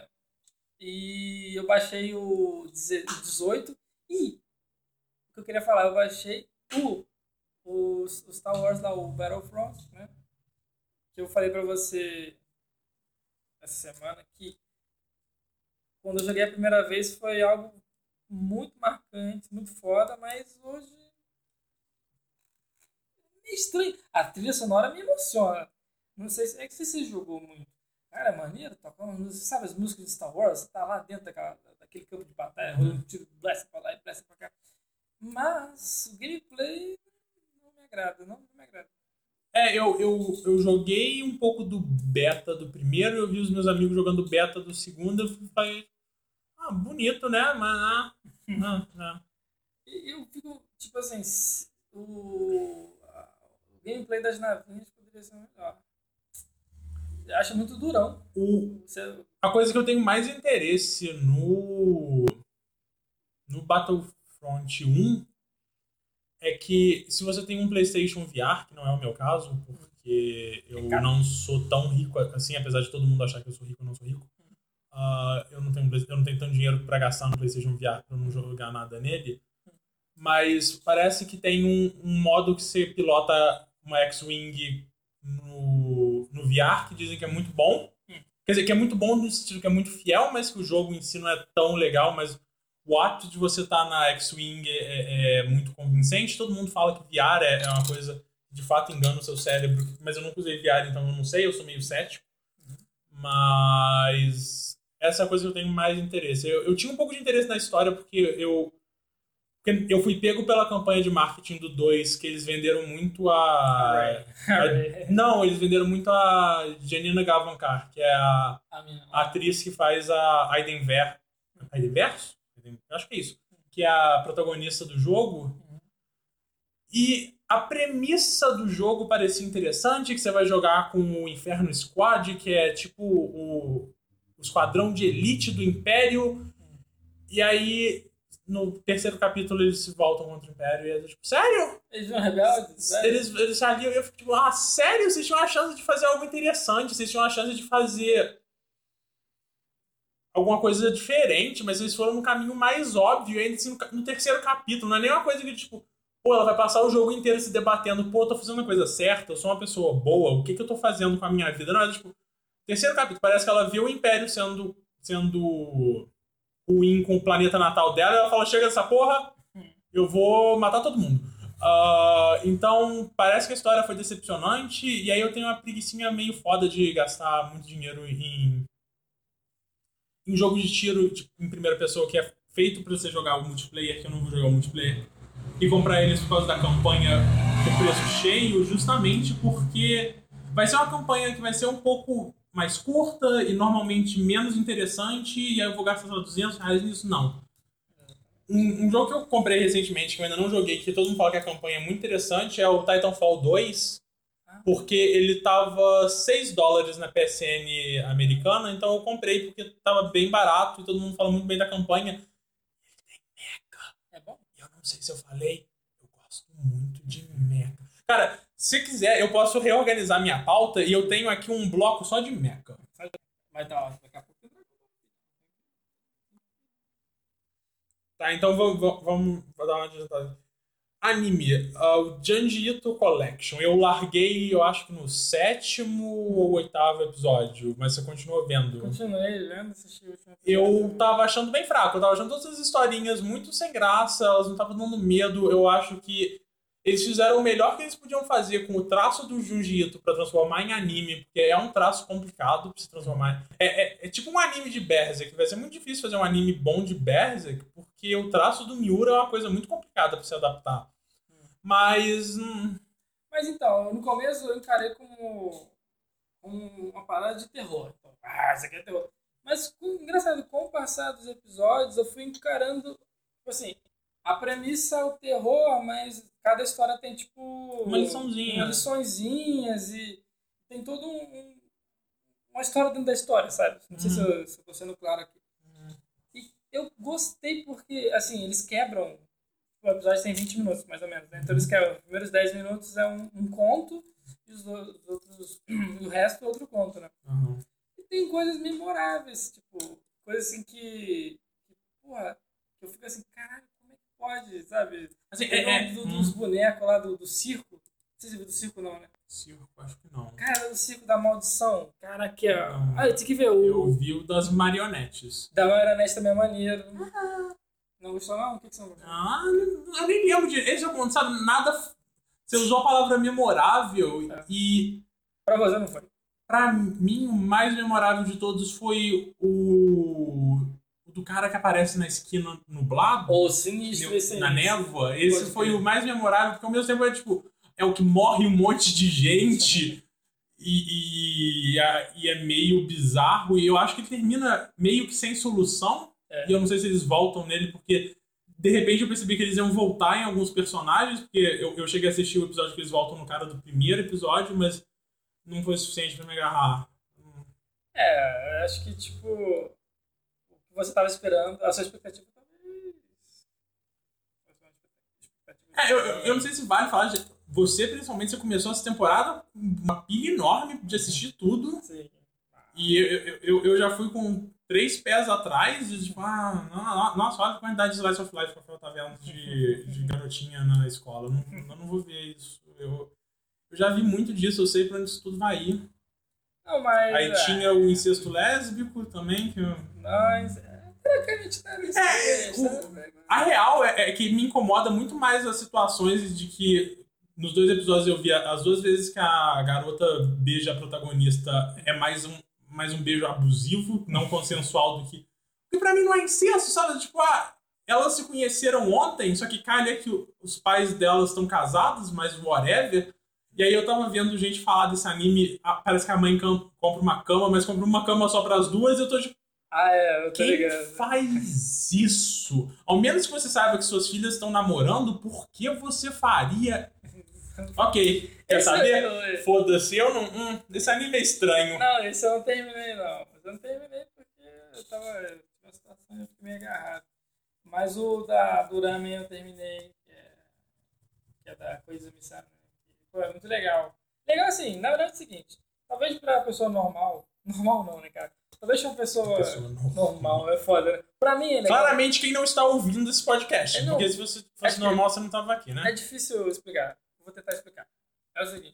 E eu baixei o 18. E o que eu queria falar, eu baixei o Star Wars lá, o Battlefront, né? Que eu falei pra você essa semana que quando eu joguei a primeira vez foi algo muito marcante, muito foda, mas hoje é meio estranho. A trilha sonora me emociona. Não sei se você jogou muito. Cara, é maneiro, tocando. Você sabe as músicas de Star Wars? Você tá lá dentro daquele campo de batalha, rolando tiro, blast pra lá e blast pra cá. Mas o gameplay não me agrada, não me agrada. Eu joguei um pouco do beta do primeiro, eu vi os meus amigos jogando beta do segundo, eu falei, bonito, né? Mas não. Eu fico, tipo assim, o gameplay das navinhas poderia ser melhor. Acha muito durão. A coisa que eu tenho mais interesse no Battlefront 1 é que se você tem um PlayStation VR, que não é o meu caso, porque eu não sou tão rico assim, apesar de todo mundo achar que eu sou rico, eu não sou rico. Eu não tenho tanto dinheiro para gastar no PlayStation VR para não jogar nada nele. Mas parece que tem um modo que você pilota uma X-Wing no VR, que dizem que é muito bom. Quer dizer, que é muito bom no sentido que é muito fiel, mas que o jogo em si não é tão legal, mas o ato de você estar na X-Wing é muito convincente. Todo mundo fala que VR é uma coisa que de fato engana o seu cérebro, mas eu nunca usei VR, então eu não sei, eu sou meio cético. Mas essa é a coisa que eu tenho mais interesse. Eu tinha um pouco de interesse na história porque eu fui pego pela campanha de marketing do 2, que eles venderam muito Não, eles venderam muito a Janina Gavankar, que é a atriz que faz a Aiden Verso? Acho que é isso. Que é a protagonista do jogo. E a premissa do jogo parecia interessante, que você vai jogar com o Inferno Squad, que é tipo o esquadrão de elite do Império. E aí, no terceiro capítulo, eles se voltam contra o Império e é tipo, sério? Eles são rebeldes? Eles ali, eu fico tipo, sério? Vocês tinham a chance de fazer algo interessante, vocês tinham a chance de fazer alguma coisa diferente, mas eles foram no caminho mais óbvio, ainda assim, no terceiro capítulo. Não é nem uma coisa que, tipo, ela vai passar o jogo inteiro se debatendo, eu tô fazendo a coisa certa, eu sou uma pessoa boa, o que eu tô fazendo com a minha vida? Não, é tipo, terceiro capítulo, parece que ela viu o Império sendo ruim com o planeta natal dela, e ela fala, chega dessa porra, eu vou matar todo mundo. Então, parece que a história foi decepcionante, e aí eu tenho uma preguicinha meio foda de gastar muito dinheiro em jogo de tiro em primeira pessoa, que é feito pra você jogar o multiplayer, que eu não vou jogar o multiplayer, e comprar eles por causa da campanha com preço cheio, justamente porque vai ser uma campanha que vai ser um pouco mais curta e normalmente menos interessante, e aí eu vou gastar só R$200 nisso, não. Um jogo que eu comprei recentemente, que eu ainda não joguei, que todo mundo fala que a campanha é muito interessante, é o Titanfall 2, porque ele tava $6 na PSN americana, então eu comprei porque tava bem barato e todo mundo fala muito bem da campanha. Ele tem mecha. É bom? Eu não sei se eu falei, eu gosto muito de mecha. Cara, se quiser, eu posso reorganizar minha pauta e eu tenho aqui um bloco só de mecha. Mas tá, daqui a pouco. Tá, então vamos dar uma adiantada. Anime, o Junji Ito Collection. Eu larguei, eu acho que no 7º ou 8º episódio, mas você continua vendo. Continuei vendo, assisti o último episódio. Eu tava achando bem fraco, eu tava achando todas as historinhas muito sem graça, elas não estavam dando medo. Eu acho que eles fizeram o melhor que eles podiam fazer com o traço do Junji Ito pra transformar em anime, porque é um traço complicado pra se transformar. É tipo um anime de Berserk, vai ser muito difícil fazer um anime bom de Berserk, porque o traço do Miura é uma coisa muito complicada pra se adaptar. Mas então, no começo eu encarei como uma parada de terror. Então, isso aqui é terror. Mas, engraçado, com o passar dos episódios, eu fui encarando, tipo assim, A premissa é o terror, mas cada história tem, tipo... Uma liçãozinha. Liçõezinhas e tem todo uma história dentro da história, sabe? Não sei se eu tô sendo claro aqui. E eu gostei porque, assim, eles quebram... O episódio tem 20 minutos, mais ou menos, né? Então eles quebram. Os primeiros 10 minutos é um conto e os outros... o resto é outro conto, né? E tem coisas memoráveis, tipo... Coisas assim que porra, eu fico assim, caralho, como é que pode, sabe? Assim, dos bonecos lá do circo. Não sei se viu do circo, não, né? Circo, acho que não. Cara, do circo da maldição. Cara, aqui, ó. Não. Eu tenho que ver Eu vi o das marionetes. Da marionete também é maneiro. Não gostou, não? O que você não gostou? Eu nem lembro de... Esse é o ponto, sabe? Nada... Você usou a palavra memorável e... Pra você não foi. Pra mim, o mais memorável de todos foi o do cara que aparece na esquina nublado. Ou sinistro esse aí. Na névoa. Esse foi o mais memorável, porque ao mesmo tempo é tipo... É o que morre um monte de gente e é meio bizarro. E eu acho que ele termina meio que sem solução. E eu não sei se eles voltam nele, porque... De repente eu percebi que eles iam voltar em alguns personagens, porque eu cheguei a assistir o episódio que eles voltam no cara do primeiro episódio, mas... Não foi suficiente pra me agarrar. Eu acho que, tipo, o que você tava esperando, a sua expectativa talvez... Eu não sei se vale falar de... Você, principalmente, você começou essa temporada com uma pilha enorme de assistir tudo. Sim. E eu já fui com 3 pés atrás e tipo, nossa, olha a quantidade de Slice of Life que eu tava vendo de garotinha na escola. Eu não vou ver isso. Eu já vi muito disso, eu sei pra onde isso tudo vai ir. Não, mas... Aí tinha o incesto lésbico também, que eu... A real é que me incomoda muito mais as situações de que nos 2 episódios eu vi as 2 vezes que a garota beija a protagonista é mais um beijo abusivo, não consensual do que... Porque pra mim não é incesto, sabe? Tipo, elas se conheceram ontem, só que calha que os pais delas estão casados, mas whatever... E aí eu tava vendo gente falar desse anime, parece que a mãe compra uma cama, mas compra uma cama só pras 2, e eu tô tipo... eu tô ligado. Quem faz isso? Ao menos que você saiba que suas filhas estão namorando, por que você faria... Ok, quer saber? Foda-se, eu não... esse anime é estranho. Não, esse eu não terminei, não. Mas eu não terminei porque eu tava... uma situação eu fiquei meio agarrado. Mas o do Ramen eu terminei, que é da Coisa Missário. Pô, é muito legal. Legal assim, na verdade é o seguinte, talvez pra pessoa normal não, né, cara? Talvez pra uma pessoa normal, é foda, né? Pra mim é legal. Claramente quem não está ouvindo esse podcast, porque se você fosse normal você não tava aqui, né? É difícil explicar, vou tentar explicar. É o seguinte,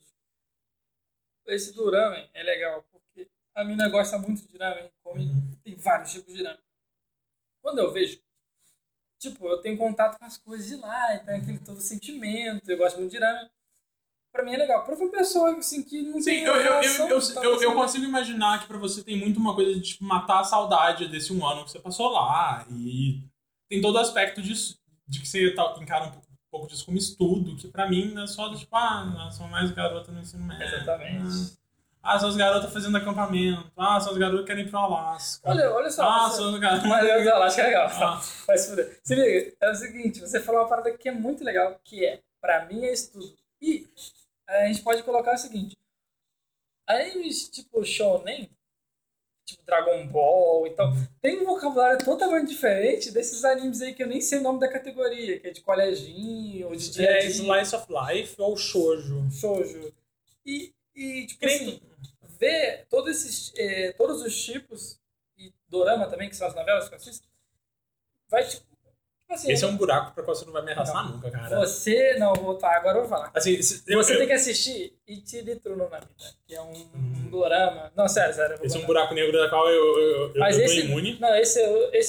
esse do ramen é legal, porque a mina gosta muito de ramen, tem vários tipos de ramen. Quando eu vejo, tipo, eu tenho contato com as coisas de lá, então aquele todo sentimento, eu gosto muito de ramen. Pra mim é legal. Pra uma pessoa assim, que não tem relação... Eu consigo imaginar que pra você tem muito uma coisa de tipo, matar a saudade desse 1 ano que você passou lá. E tem todo o aspecto disso, de que você encara um pouco disso como estudo, que pra mim é só do tipo, são mais garotas no ensino médio. Exatamente. São as garotas fazendo acampamento. São as garotas que querem ir pro Alasca. Olha só. São as garotas... Mas do Alasca é legal. Vai se fuder. Se liga, é o seguinte, você falou uma parada que é muito legal, que é, pra mim é estudo. E... a gente pode colocar o seguinte, animes tipo Shonen, tipo Dragon Ball e tal, tem um vocabulário totalmente diferente desses animes aí que eu nem sei o nome da categoria, que é de coleginho, ou de dia a dia. Slice of Life ou Shoujo. E tipo assim, ver todos os tipos, e dorama também, que são as novelas que eu assisto, vai tipo... Assim, esse é um buraco pra qual você não vai me arrastar nunca, cara. Você... Não, agora eu vou falar. Assim, você tem que assistir Ichiritsu no Namita, que é um dorama... Não, sério. Esse é um buraco negro da qual eu tô imune. Não, esse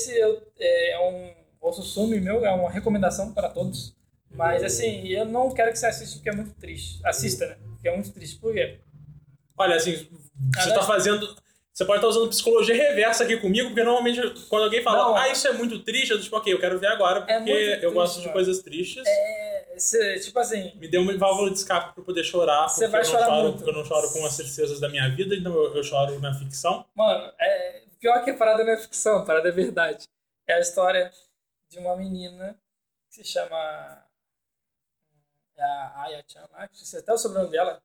é um Osusume meu, é uma recomendação para todos. Mas, assim, eu não quero que você assista porque é muito triste. Assista, né? Porque é muito triste. Por quê? Olha, assim, você tá fazendo... Você pode estar usando psicologia reversa aqui comigo, porque normalmente quando alguém fala, isso é muito triste, eu tô tipo, ok, eu quero ver agora, porque eu gosto de coisas tristes. Tipo assim... Me deu uma válvula de escape pra eu poder chorar, porque eu não choro com as tristezas da minha vida, então eu choro na ficção. Mano, pior que a parada não é ficção, a parada é verdade. É a história de uma menina que se chama a Aya-chan lá, que até o sobrenome dela,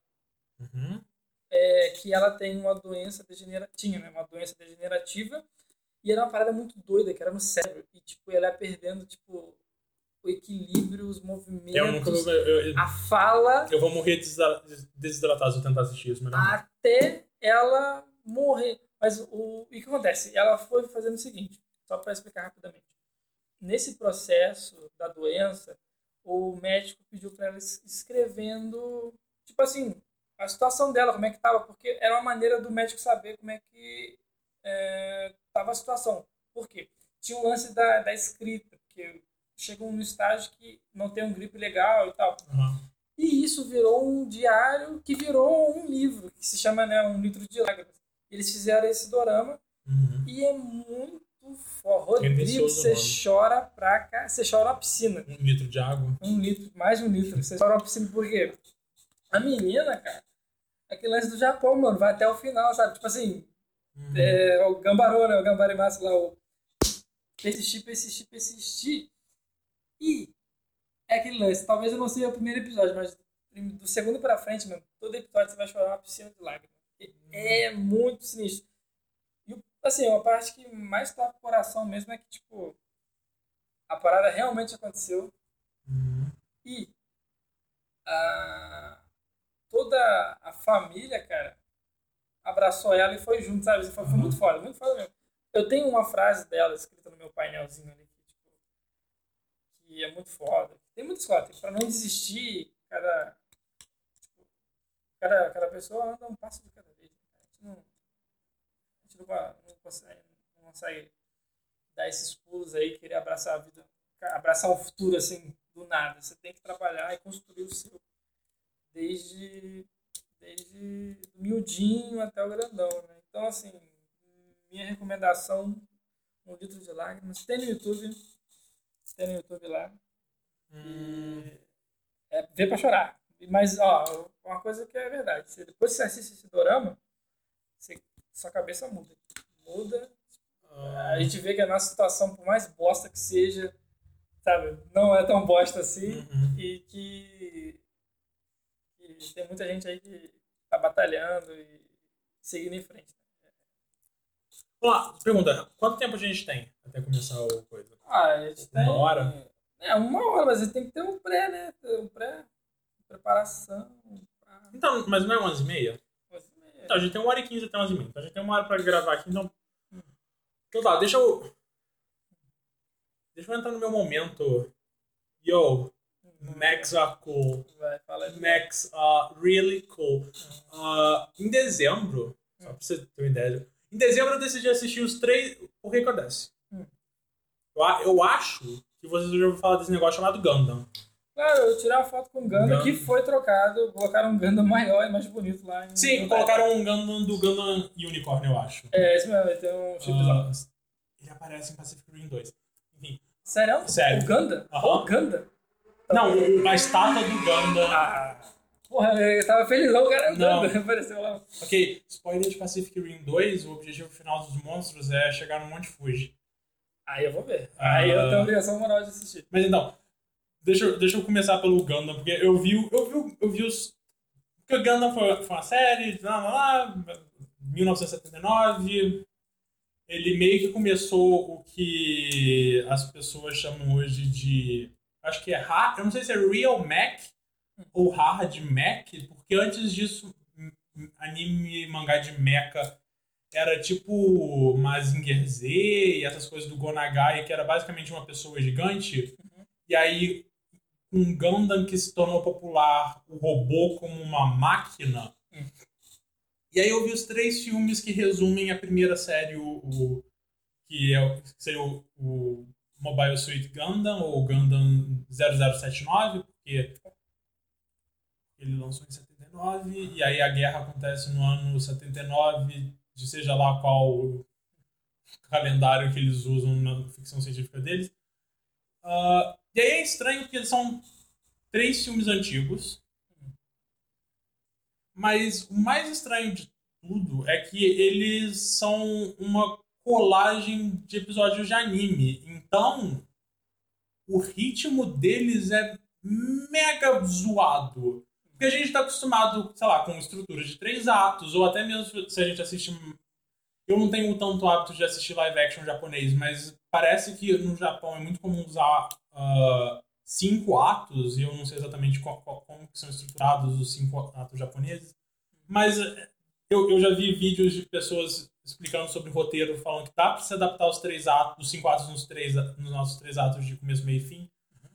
que ela tem uma doença degenerativa, né? Uma doença degenerativa, e era uma parada muito doida, que era no cérebro, e tipo, ela ia perdendo tipo, o equilíbrio, os movimentos, a fala. Eu vou morrer desidratado se eu tentar assistir isso, mas não. Até ela morrer. Mas o que acontece? Ela foi fazendo o seguinte, só para explicar rapidamente. Nesse processo da doença, o médico pediu para ela escrevendo, tipo assim, a situação dela, como é que estava, porque era uma maneira do médico saber como é que estava a situação. Por quê? Tinha o lance da escrita, porque chegam no estágio que não tem um grip legal e tal. E isso virou um diário que virou um livro, que se chama, né, Um Litro de Lágrimas. Eles fizeram esse dorama e é muito foda. Rodrigo, você chora pra cá, você chora na piscina. 1 litro de água. 1 litro, mais de 1 litro. Você chora na piscina por quê? A menina, cara, aquele lance do Japão, mano, vai até o final, sabe? Tipo assim, o Gambarô, né? O Gambarimasu lá, o persistir. E é aquele lance, talvez eu não seja o primeiro episódio, mas do segundo pra frente, mano, todo episódio você vai chorar uma piscina de lágrimas. É muito sinistro. E, assim, uma parte que mais toca o coração mesmo é que, tipo, a parada realmente aconteceu. E toda a família, cara, abraçou ela e foi junto, sabe? Foi muito foda mesmo. Eu tenho uma frase dela escrita no meu painelzinho ali, que é muito foda. Tem muitas fotos. Pra não desistir, cada pessoa anda um passo de cada vez. A gente não consegue dar esses pulos aí, querer abraçar a vida, abraçar o futuro assim, do nada. Você tem que trabalhar e construir o seu. Desde o miudinho até o grandão, né? Então, assim, minha recomendação, 1 litro de lágrimas. Tem no YouTube lá. Vê pra chorar. Mas, ó, uma coisa que é verdade. Depois que você assiste esse dorama, sua cabeça muda. A gente vê que a nossa situação, por mais bosta que seja, sabe, não é tão bosta assim. E que tem muita gente aí que tá batalhando e seguindo em frente. Vamos lá, pergunta, quanto tempo a gente tem até começar a coisa? A gente tem... 1 hora? 1 hora, mas a gente tem que ter um pré, né? Preparação. Então, mas não é 11h30? 11h30. Então, a gente tem 1h15 até 11h30. Então, a gente tem 1 hora pra gravar aqui, então... Então tá, deixa eu entrar no meu momento. Yo, Max are cool. Max are really cool. Em dezembro, só pra você ter uma ideia, em dezembro eu decidi assistir os 3... Por que acontece? Eu acho que vocês já ouviram falar desse negócio chamado Gundam. Claro, eu tirei uma foto com o Gundam que foi trocado, colocaram um Gundam maior e mais bonito lá. Sim, colocaram um Gundam do Gundam Unicorn, eu acho. Esse mesmo, ele tem um chipzão. Ele aparece em Pacific Rim 2. Enfim. Sério? Sério. O Gundam? O Gundam? Não, a estátua do Gundam. Porra, eu tava felizão, o cara. O Gundam apareceu lá. Ok, spoiler de Pacific Rim 2, o objetivo final dos monstros é chegar no Monte Fuji. Aí eu vou ver. Aí eu tenho obrigação moral de assistir. Mas então, deixa eu começar pelo Gundam, porque eu vi os... Porque o Gundam foi uma série, 1979... Ele meio que começou o que as pessoas chamam hoje de... Acho que é hard... Eu não sei se é Real Mech ou Hard Mech, porque antes disso, anime mangá de mecha era tipo Mazinger Z e essas coisas do Go Nagai, que era basicamente uma pessoa gigante. E aí, um Gundam que se tornou popular, o robô como uma máquina... E aí eu vi os 3 filmes que resumem a primeira série, que seria o Mobile Suit Gundam, ou Gundam 0079, porque ele lançou em 79, e aí a guerra acontece no ano 79, de seja lá qual calendário que eles usam na ficção científica deles. E aí é estranho porque eles são 3 filmes antigos, mas o mais estranho de tudo é que eles são uma colagem de episódios de anime. Então, o ritmo deles é mega zoado. Porque a gente tá acostumado, sei lá, com estruturas de 3 atos, ou até mesmo se a gente assiste... Eu não tenho tanto hábito de assistir live action japonês, mas parece que no Japão é muito comum usar 5 atos, e eu não sei exatamente como que são estruturados os 5 atos japoneses. Mas eu já vi vídeos de pessoas explicando sobre o roteiro, falando que dá pra se adaptar os 3 atos, os 5 atos nos nossos 3 atos de começo, meio e fim.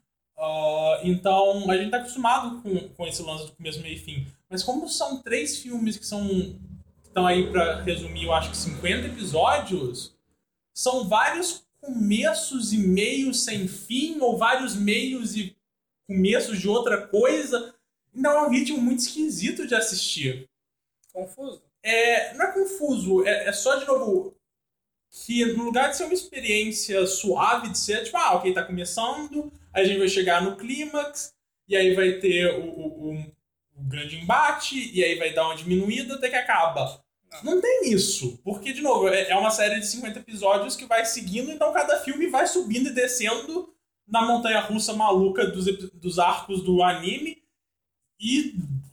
Então, a gente tá acostumado com esse lance do começo, meio e fim. Mas como são 3 filmes que estão aí pra resumir, eu acho que 50 episódios, são vários começos e meios sem fim, ou vários meios e começos de outra coisa. Então é um ritmo muito esquisito de assistir. Confuso? Não é confuso, é só, de novo, que no lugar de ser uma experiência suave, de ser tipo, ok, tá começando, aí a gente vai chegar no clímax, e aí vai ter o grande embate, e aí vai dar uma diminuída até que acaba. Não tem isso, porque, de novo, é uma série de 50 episódios que vai seguindo, então cada filme vai subindo e descendo na montanha-russa maluca dos arcos do anime, e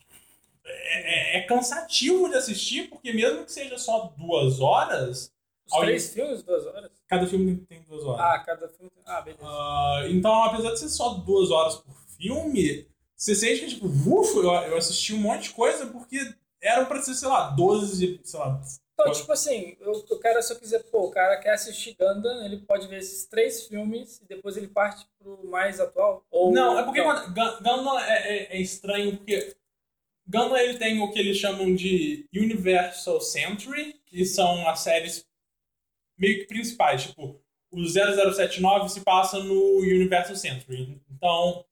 é cansativo de assistir, porque mesmo que seja só 2 horas... Os 3 filmes, 2 horas? Cada filme tem 2 horas. Cada filme tem... beleza. Então, apesar de ser só 2 horas por filme, você sente que, tipo, eu assisti um monte de coisa, porque era pra ser, sei lá, 12, sei lá... Então, tipo assim, o cara, se eu quiser, o cara quer assistir Gundam, ele pode ver esses 3 filmes e depois ele parte pro mais atual? Ou não, é porque Gundam é estranho, porque Gundam ele tem o que eles chamam de Universal Century, que são as séries meio que principais, tipo, o 0079 se passa no Universal Century. Então,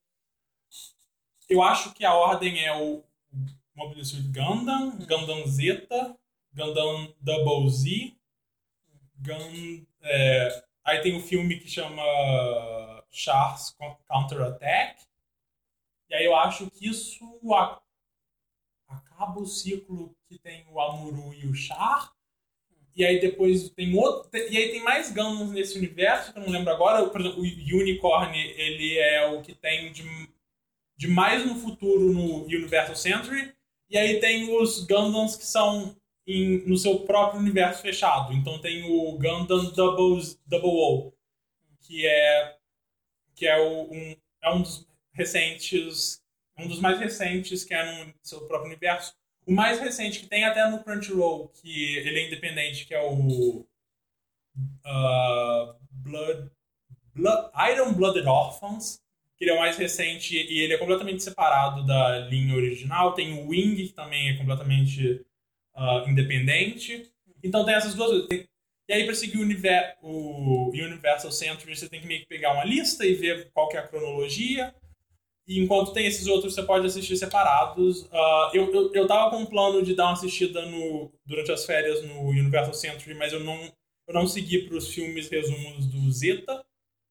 eu acho que a ordem é o Mobile Suit Gundam, Gundam Zeta, Gundam Double Z, aí tem um filme que chama Char's Counter Attack, e aí eu acho que isso acaba o ciclo que tem o Amuro e o Char, e aí depois tem outro, e aí tem mais Gundams nesse universo, que eu não lembro agora. Por exemplo, o Unicorn, ele é o que tem de mais no futuro no Universal Century, e aí tem os Gundams que são no seu próprio universo fechado. Então tem o Gundam Double O, que é um dos recentes, um dos mais recentes, que é no seu próprio universo. O mais recente que tem até no Crunchyroll, que ele é independente, que é o Iron Blooded Orphans, que ele é o mais recente e ele é completamente separado da linha original. Tem o Wing, que também é completamente independente. Então tem essas duas coisas. E aí, para seguir o Universal Century, você tem que meio que pegar uma lista e ver qual que é a cronologia. E enquanto tem esses outros, você pode assistir separados. Eu tava com um plano de dar uma assistida durante as férias no Universal Century, mas eu não segui para os filmes resumos do Zeta.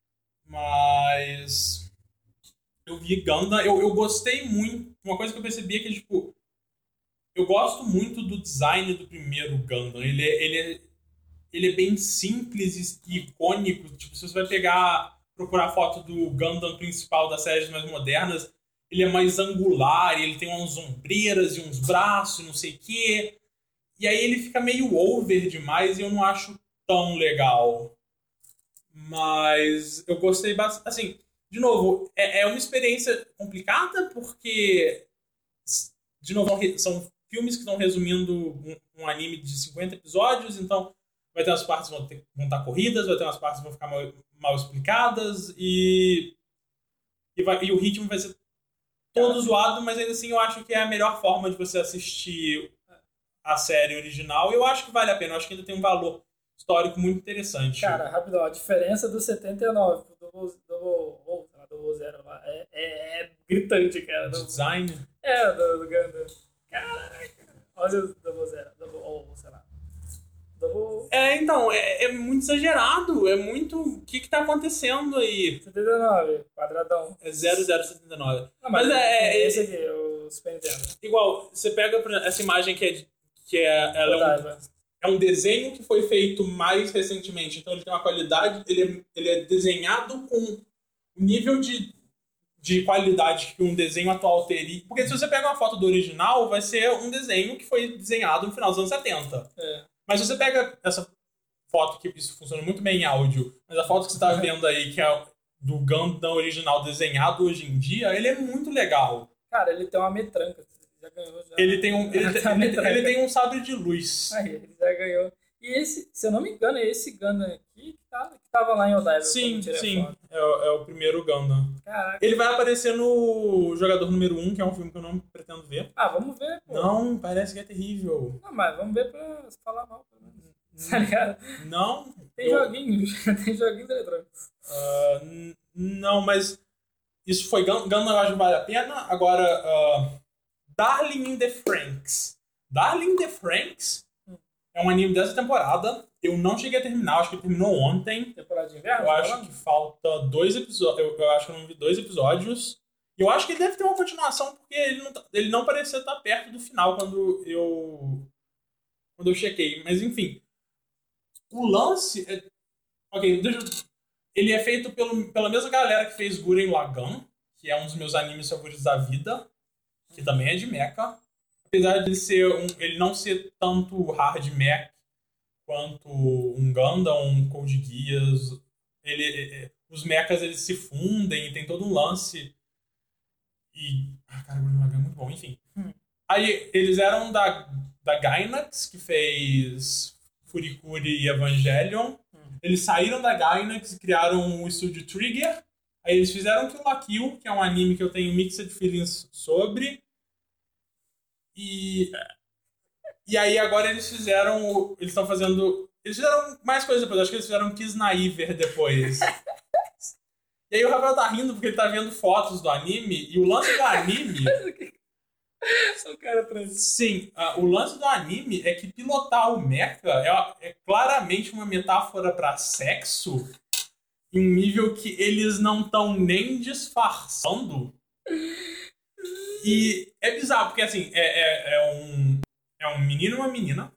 Mas eu vi Gundam. Eu gostei muito. Uma coisa que eu percebi é que, tipo, eu gosto muito do design do primeiro Gundam. Ele é bem simples e icônico. Tipo, se você vai procurar foto do Gundam principal das séries mais modernas, ele é mais angular, ele tem umas ombreiras e uns braços, não sei o quê. E aí ele fica meio over demais e eu não acho tão legal. Mas eu gostei bastante. Assim, de novo, é uma experiência complicada porque, de novo, são filmes que estão resumindo um anime de 50 episódios, então vai ter umas partes que vão estar corridas, vai ter umas partes que vão ficar mal explicadas e o ritmo vai ser todo zoado, mas ainda assim eu acho que é a melhor forma de você assistir a série original. Eu acho que vale a pena, eu acho que ainda tem um valor histórico muito interessante. Cara, rapidão, a diferença do 79 pro Double Zero lá é gritante, cara. De design? Do Gundam. Caraca, olha o Double Zero, sei lá. Então, é muito exagerado, é muito... O que tá acontecendo aí? 79, quadradão. É 0079. Não, mas esse aqui, o Super Nintendo. Igual, você pega essa imagem ela é um desenho que foi feito mais recentemente, então ele tem uma qualidade, ele é desenhado com o nível de qualidade que um desenho atual teria... Porque se você pega uma foto do original, vai ser um desenho que foi desenhado no final dos anos 70. Mas se você pega essa foto, que isso funciona muito bem em áudio, mas a foto que você tá vendo aí, que é do Gundam original desenhado hoje em dia, ele é muito legal. Cara, ele tem uma metranca. Já ganhou, já. Ele tem um sabre de luz. Aí, ele já ganhou. E esse, se eu não me engano, é esse Gundam aqui que tava lá em Odaiba. Sim. É o primeiro Gundam. Caraca. Ele vai aparecer no Jogador Número 1, que é um filme que eu não pretendo ver. Vamos ver, pô. Não, parece que é terrível. Não, mas vamos ver pra falar mal, pelo menos. Tá ligado? Não. Tem joguinhos. Tem joguinhos eletrônicos. Não, mas isso foi Gundam, eu acho que vale a pena. Agora, Darling in the Franxx. Darling in the Franxx é um anime dessa temporada. Eu não cheguei a terminar, acho que ele terminou ontem. Temporada de inverno? Eu acho que falta 2 episódios. Eu acho que eu não vi 2 episódios. E eu acho que ele deve ter uma continuação, porque ele não parecia estar perto do final quando eu chequei. Mas enfim. O lance. Ele é feito pela mesma galera que fez Gurren Lagann, que é um dos meus animes favoritos da vida, que também é de mecha. Apesar de ele não ser tanto hard mecha quanto um Gundam, um Code Geass. Os mechas eles se fundem e tem todo um lance. Cara, o Gurren Lagann é muito bom, enfim. Aí eles eram da Gainax, que fez Furikuri e Evangelion. Eles saíram da Gainax e criaram o estúdio Trigger. Aí eles fizeram Kill la Kill, que é um anime que eu tenho mixed feelings sobre. E aí agora eles fizeram... Eles estão fazendo... Eles fizeram mais coisas depois. Acho que eles fizeram Kiss Naiver depois. E aí o Rafael tá rindo porque ele tá vendo fotos do anime. E o lance do anime... O cara trans. Sim, o lance do anime é que pilotar o mecha é claramente uma metáfora pra sexo em um nível que eles não estão nem disfarçando. E é bizarro, porque assim, é um menino e uma menina.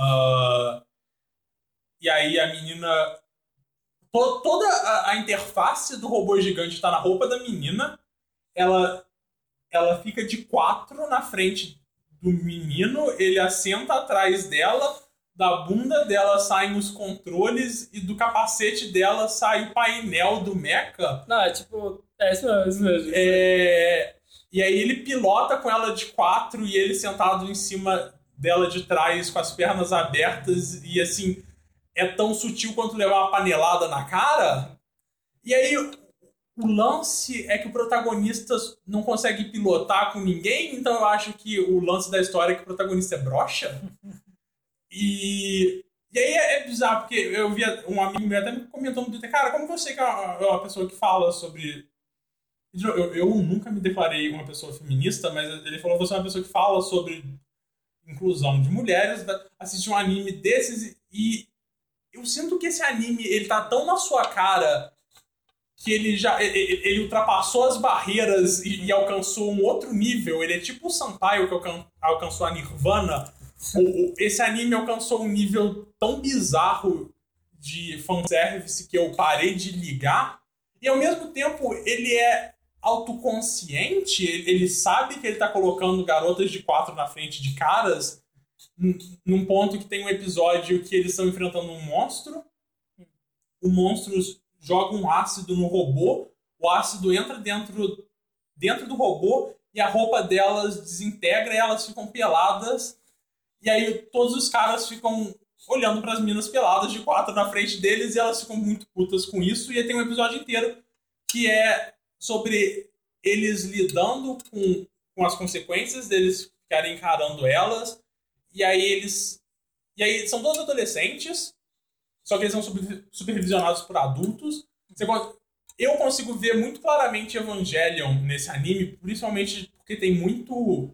E aí a menina... Toda a interface do robô gigante tá na roupa da menina. Ela fica de 4 na frente do menino, ele assenta atrás dela, da bunda dela saem os controles e do capacete dela sai o painel do mecha. Não, é tipo... É isso mesmo. E aí ele pilota com ela de 4 e ele sentado em cima dela de trás com as pernas abertas e assim, é tão sutil quanto levar uma panelada na cara. E aí... O lance é que o protagonista não consegue pilotar com ninguém, então eu acho que o lance da história é que o protagonista é broxa. E aí é bizarro, porque eu vi um amigo meu até me comentou no Twitter, cara, como você que é uma pessoa que fala sobre... Eu nunca me declarei uma pessoa feminista, mas ele falou que você é uma pessoa que fala sobre inclusão de mulheres, assiste um anime desses e eu sinto que esse anime ele tá tão na sua cara... que ele ultrapassou as barreiras e alcançou um outro nível. Ele é tipo o Sampaio que alcançou a Nirvana. Esse anime alcançou um nível tão bizarro de fanservice que eu parei de ligar. E ao mesmo tempo ele é autoconsciente, ele sabe que ele tá colocando garotas de 4 na frente de caras num ponto que tem um episódio que eles estão enfrentando um monstro. O monstro joga um ácido no robô, o ácido entra dentro do robô e a roupa delas desintegra e elas ficam peladas. E aí todos os caras ficam olhando para as meninas peladas de 4 na frente deles e elas ficam muito putas com isso. E aí tem um episódio inteiro que é sobre eles lidando com as consequências deles ficarem encarando elas. E aí são todos adolescentes, só que eles são supervisionados por adultos. Eu consigo ver muito claramente Evangelion nesse anime, principalmente porque tem muito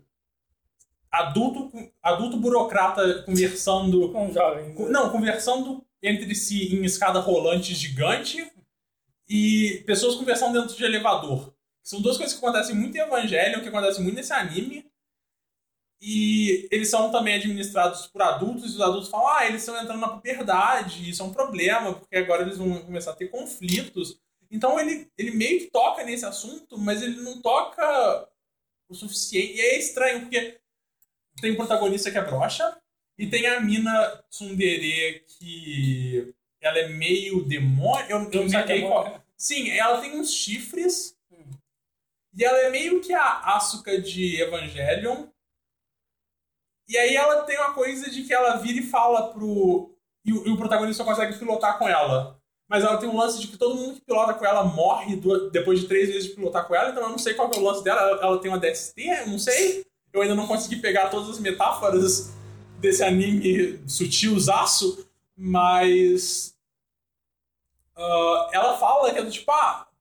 adulto burocrata conversando... Com jovens. Conversando entre si em escada rolante gigante e pessoas conversando dentro de elevador. São duas coisas que acontecem muito em Evangelion, que acontecem muito nesse anime. E eles são também administrados por adultos, e os adultos falam, eles estão entrando na puberdade, isso é um problema, porque agora eles vão começar a ter conflitos. Então ele meio que toca nesse assunto, mas ele não toca o suficiente. E é estranho, porque tem o protagonista que é broxa, e tem a mina tsundere que ela é meio demônio. Eu não saquei qual. Sim, ela tem uns chifres. E ela é meio que a Asuka de Evangelion. E aí ela tem uma coisa de que ela vira e fala pro... E o protagonista só consegue pilotar com ela. Mas ela tem um lance de que todo mundo que pilota com ela morre depois de 3 vezes de pilotar com ela. Então eu não sei qual que é o lance dela. Ela tem uma DST, eu não sei. Eu ainda não consegui pegar todas as metáforas desse anime sutilzaço. Mas... ela fala que é do tipo...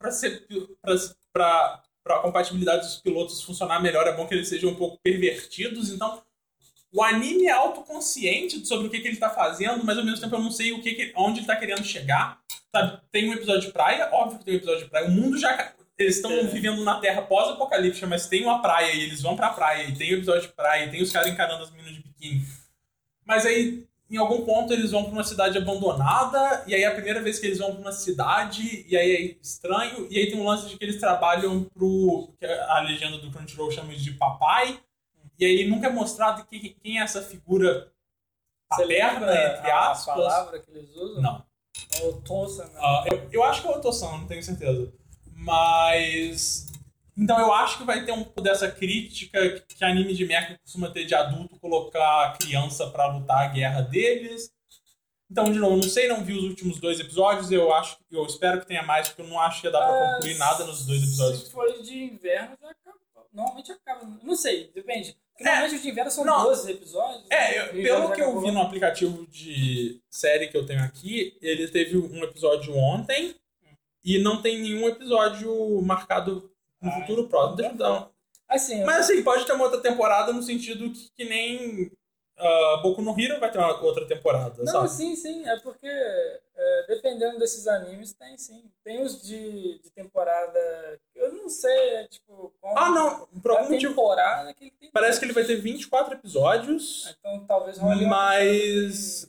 Pra compatibilidade dos pilotos funcionar melhor, é bom que eles sejam um pouco pervertidos. Então, o anime é autoconsciente sobre o que ele tá fazendo, mas ao mesmo tempo eu não sei onde ele tá querendo chegar. Sabe? Tem um episódio de praia, óbvio que tem um episódio de praia. O mundo já... Eles estão vivendo na Terra pós-apocalíptica, mas tem uma praia e eles vão pra praia, e tem um episódio de praia, e tem os caras encarando as meninas de biquíni. Mas aí, em algum ponto, eles vão pra uma cidade abandonada, e aí é a primeira vez que eles vão pra uma cidade, e aí é estranho, e aí tem um lance de que eles trabalham que a legenda do Crunchyroll chama de papai, e aí nunca é mostrado quem é essa figura paterna, entre aspas. A palavra que eles usam? Não. É Otosan, né? Eu acho que é Otosan, não tenho certeza. Mas... Então eu acho que vai ter um pouco dessa crítica que anime de mecha costuma ter de adulto colocar a criança pra lutar a guerra deles. Então, de novo, não sei, não vi os últimos 2 episódios, eu espero que tenha mais, porque eu não acho que ia dar pra concluir nada nos 2 episódios. Se for de inverno, já acaba. Normalmente acaba. Não sei, depende. Porque normalmente os de inverno são 12 episódios. Pelo que eu vi no aplicativo de série que eu tenho aqui, ele teve um episódio ontem e não tem nenhum episódio marcado no futuro próximo. Deixa eu dar um... Mas assim, pode ter uma outra temporada no sentido que nem Boku no Hero vai ter uma outra temporada, não, sabe? sim. É porque dependendo desses animes, tem sim. Tem os de temporada... Eu não sei, tipo... Não. Por algum motivo... temporada que ele tem... Parece que ele vai ter 24 episódios. Então talvez role mas...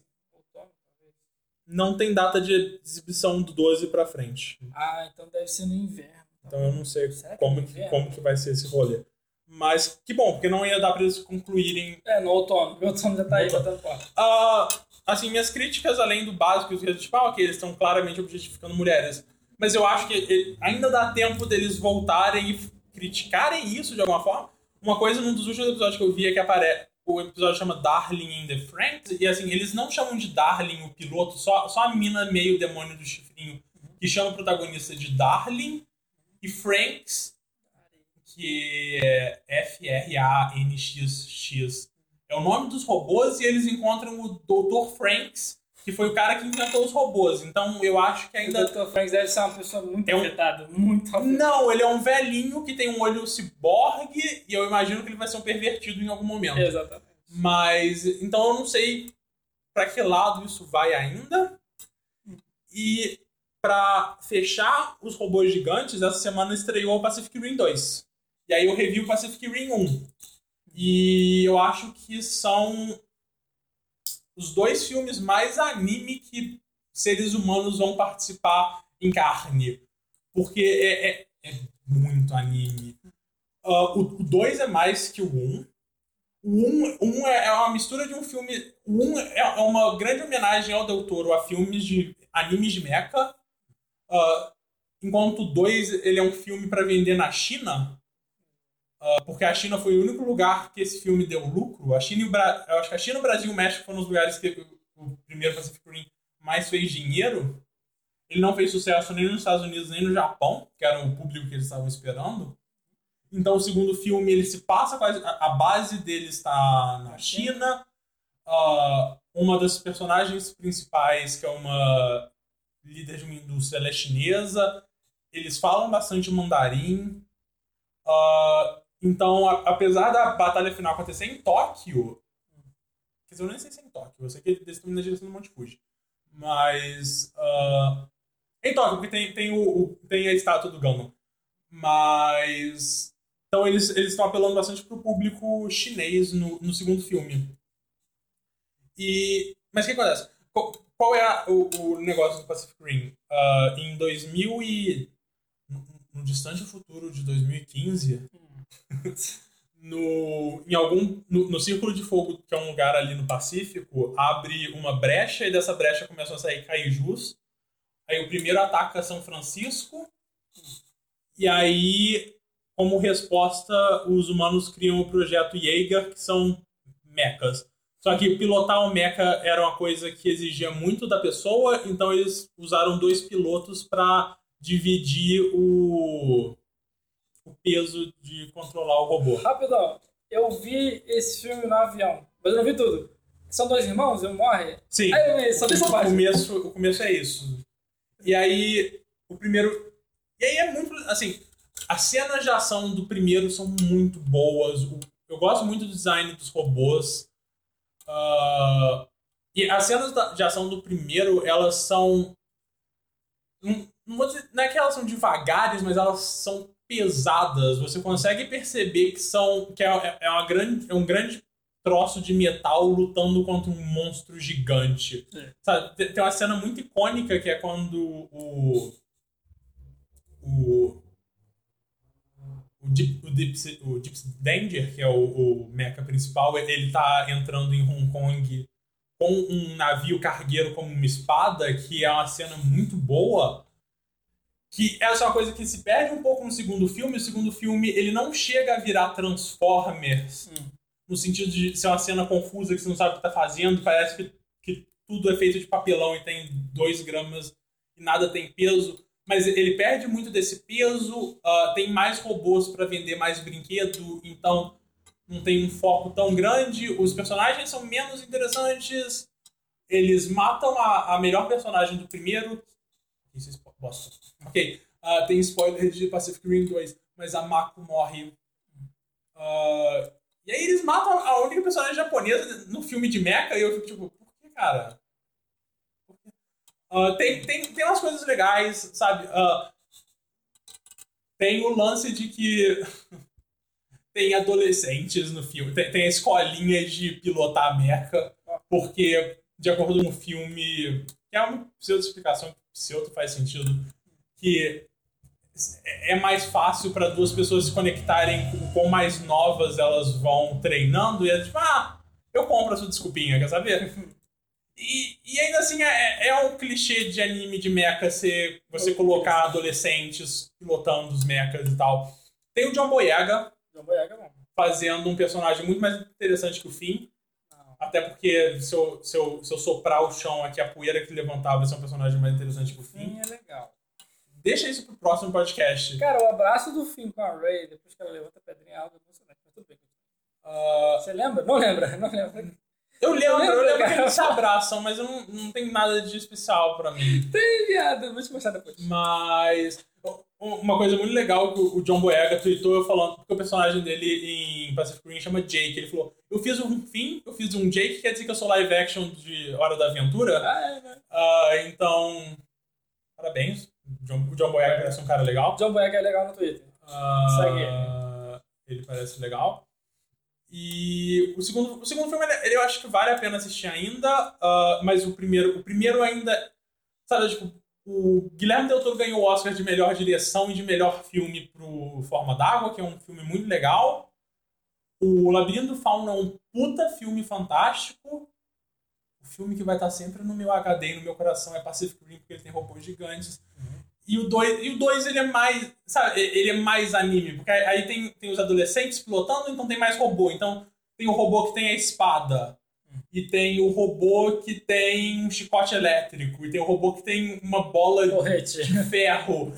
Não tem data de exibição do 12 pra frente. Então deve ser no inverno. Então eu não sei como que vai ser esse rolê. Mas que bom, porque não ia dar pra eles concluírem... no outono. O outono já tá aí botando porta. Assim, minhas críticas, além do básico, tipo, ok, eles estão claramente objetificando mulheres. Mas eu acho que ainda dá tempo deles voltarem e criticarem isso de alguma forma. Uma coisa, num dos últimos episódios que eu vi é que o episódio chama Darling in the Franxx, e assim, eles não chamam de Darling o piloto, só a mina meio demônio do chifrinho, que chama o protagonista de Darling, e Franxx, que é Franxx, é o nome dos robôs, e eles encontram o Dr. Franxx, que foi o cara que inventou os robôs. Então eu acho que ainda... O Dr. Franxx deve ser uma pessoa muito afetada, muito afetada. Não, ele é um velhinho que tem um olho ciborgue, e eu imagino que ele vai ser um pervertido em algum momento. Exatamente. Mas, então eu não sei pra que lado isso vai ainda. E pra fechar os robôs gigantes, essa semana estreou o Pacific Rim 2. E aí eu revi o Pacific Rim 1. E eu acho que são os 2 filmes mais anime que seres humanos vão participar em carne. Porque é muito anime. O 2 é mais que o 1. O 1 é uma mistura de um filme... O 1 é uma grande homenagem ao Del Toro a filmes de animes de mecha. Enquanto o 2 ele é um filme para vender na China. Porque a China foi o único lugar que esse filme deu lucro. Eu acho que a China, o Brasil e o México foram os lugares que o primeiro Pacific Rim mais fez dinheiro. Ele não fez sucesso nem nos Estados Unidos nem no Japão, que era o público que eles estavam esperando. Então o segundo filme ele se passa, a base dele está na China. Uma das personagens principais, que é uma líder de uma indústria, ela é chinesa. Eles falam bastante mandarim. Então, apesar da batalha final acontecer em Tóquio... Quer dizer, eu nem sei se é em Tóquio. Eu sei que eles estão na direção do Monte Fuji. Mas... em Tóquio, porque tem a estátua do Gundam. Mas... Então, eles estão apelando bastante pro público chinês no segundo filme. Mas o que acontece? Qual é o negócio do Pacific Rim? Em 2000 no distante futuro de 2015, no Círculo de Fogo, que é um lugar ali no Pacífico, abre uma brecha e dessa brecha começam a sair kaijus. Aí o primeiro ataca São Francisco e aí, como resposta, os humanos criam o projeto Jaeger, que são mechas. Só que pilotar um mecha era uma coisa que exigia muito da pessoa, então eles usaram 2 pilotos para dividir o peso de controlar o robô. Rapidão, eu vi esse filme no avião, mas eu não vi tudo. São 2 irmãos, um morre? Sim, Aí eu vi, só vi essa parte. o começo é isso. E aí, o primeiro... E aí é muito... Assim, as cenas de ação do primeiro são muito boas. Eu gosto muito do design dos robôs. E as cenas de ação do primeiro, elas são... Não vou dizer, não é que elas são devagares, mas elas são pesadas. Você consegue perceber que é um grande troço de metal lutando contra um monstro gigante. Sabe, tem uma cena muito icônica que é quando o Deep Danger, que é o mecha principal, ele tá entrando em Hong Kong com um navio cargueiro como uma espada, que é uma cena muito boa, que essa é uma coisa que se perde um pouco no segundo filme. O segundo filme, ele não chega a virar Transformers, no sentido de ser uma cena confusa que você não sabe o que tá fazendo, parece que tudo é feito de papelão e tem 2 gramas e nada tem peso. Mas ele perde muito desse peso, tem mais robôs para vender mais brinquedo, então não tem um foco tão grande, os personagens são menos interessantes, eles matam a melhor personagem do primeiro. Isso é bosta. Ok, tem spoiler de Pacific Rim 2, mas a Mako morre. E aí eles matam a única personagem japonesa no filme de mecha, e eu fico tipo, por que, cara? Tem umas coisas legais, sabe? Tem o lance de que tem adolescentes no filme, tem a escolinha de pilotar mecha, porque, de acordo com o filme, que é uma pseudo-explicação que pseudo faz sentido, que é mais fácil para 2 pessoas se conectarem com quão mais novas elas vão treinando, e é tipo, eu compro a sua desculpinha, quer saber? E ainda assim é um clichê de anime de mecha você colocar adolescentes pilotando os mechas e tal. Tem o John Boyega fazendo um personagem muito mais interessante que o Finn. Até porque se eu soprar o chão aqui, a poeira que levantava, vai ser um personagem mais interessante que o Finn. Finn é legal. Deixa isso pro próximo podcast. Cara, o abraço do Finn com a Rey, depois que ela levanta a pedrinha alta, emocionante, mas tudo bem. Você lembra? Não lembra. Eu lembro que eles se abraçam, mas eu não tem nada de especial pra mim. Tem, viado. Vou te mostrar depois. Mas uma coisa muito legal que o John Boyega tweetou falando, porque o personagem dele em Pacific Rim chama Jake. Ele falou, eu fiz um Finn, eu fiz um Jake, quer dizer que eu sou live action de Hora da Aventura. Né? Então, parabéns. O John Boyega parece um cara legal. O John Boyega é legal no Twitter. Segue ele parece legal. E o segundo filme, eu acho que vale a pena assistir ainda, mas o primeiro ainda... Sabe, tipo, o Guilherme Del Toro ganhou o Oscar de melhor direção e de melhor filme pro Forma d'Água, que é um filme muito legal. O Labirinto do Fauno é um puta filme fantástico. O filme que vai estar sempre no meu HD e no meu coração é Pacific Rim, porque ele tem robôs gigantes. E o 2 ele é mais, sabe, ele é mais anime, porque aí tem os adolescentes pilotando, então tem mais robô. Então tem o robô que tem a espada, e tem o robô que tem um chicote elétrico, e tem o robô que tem uma bola de ferro.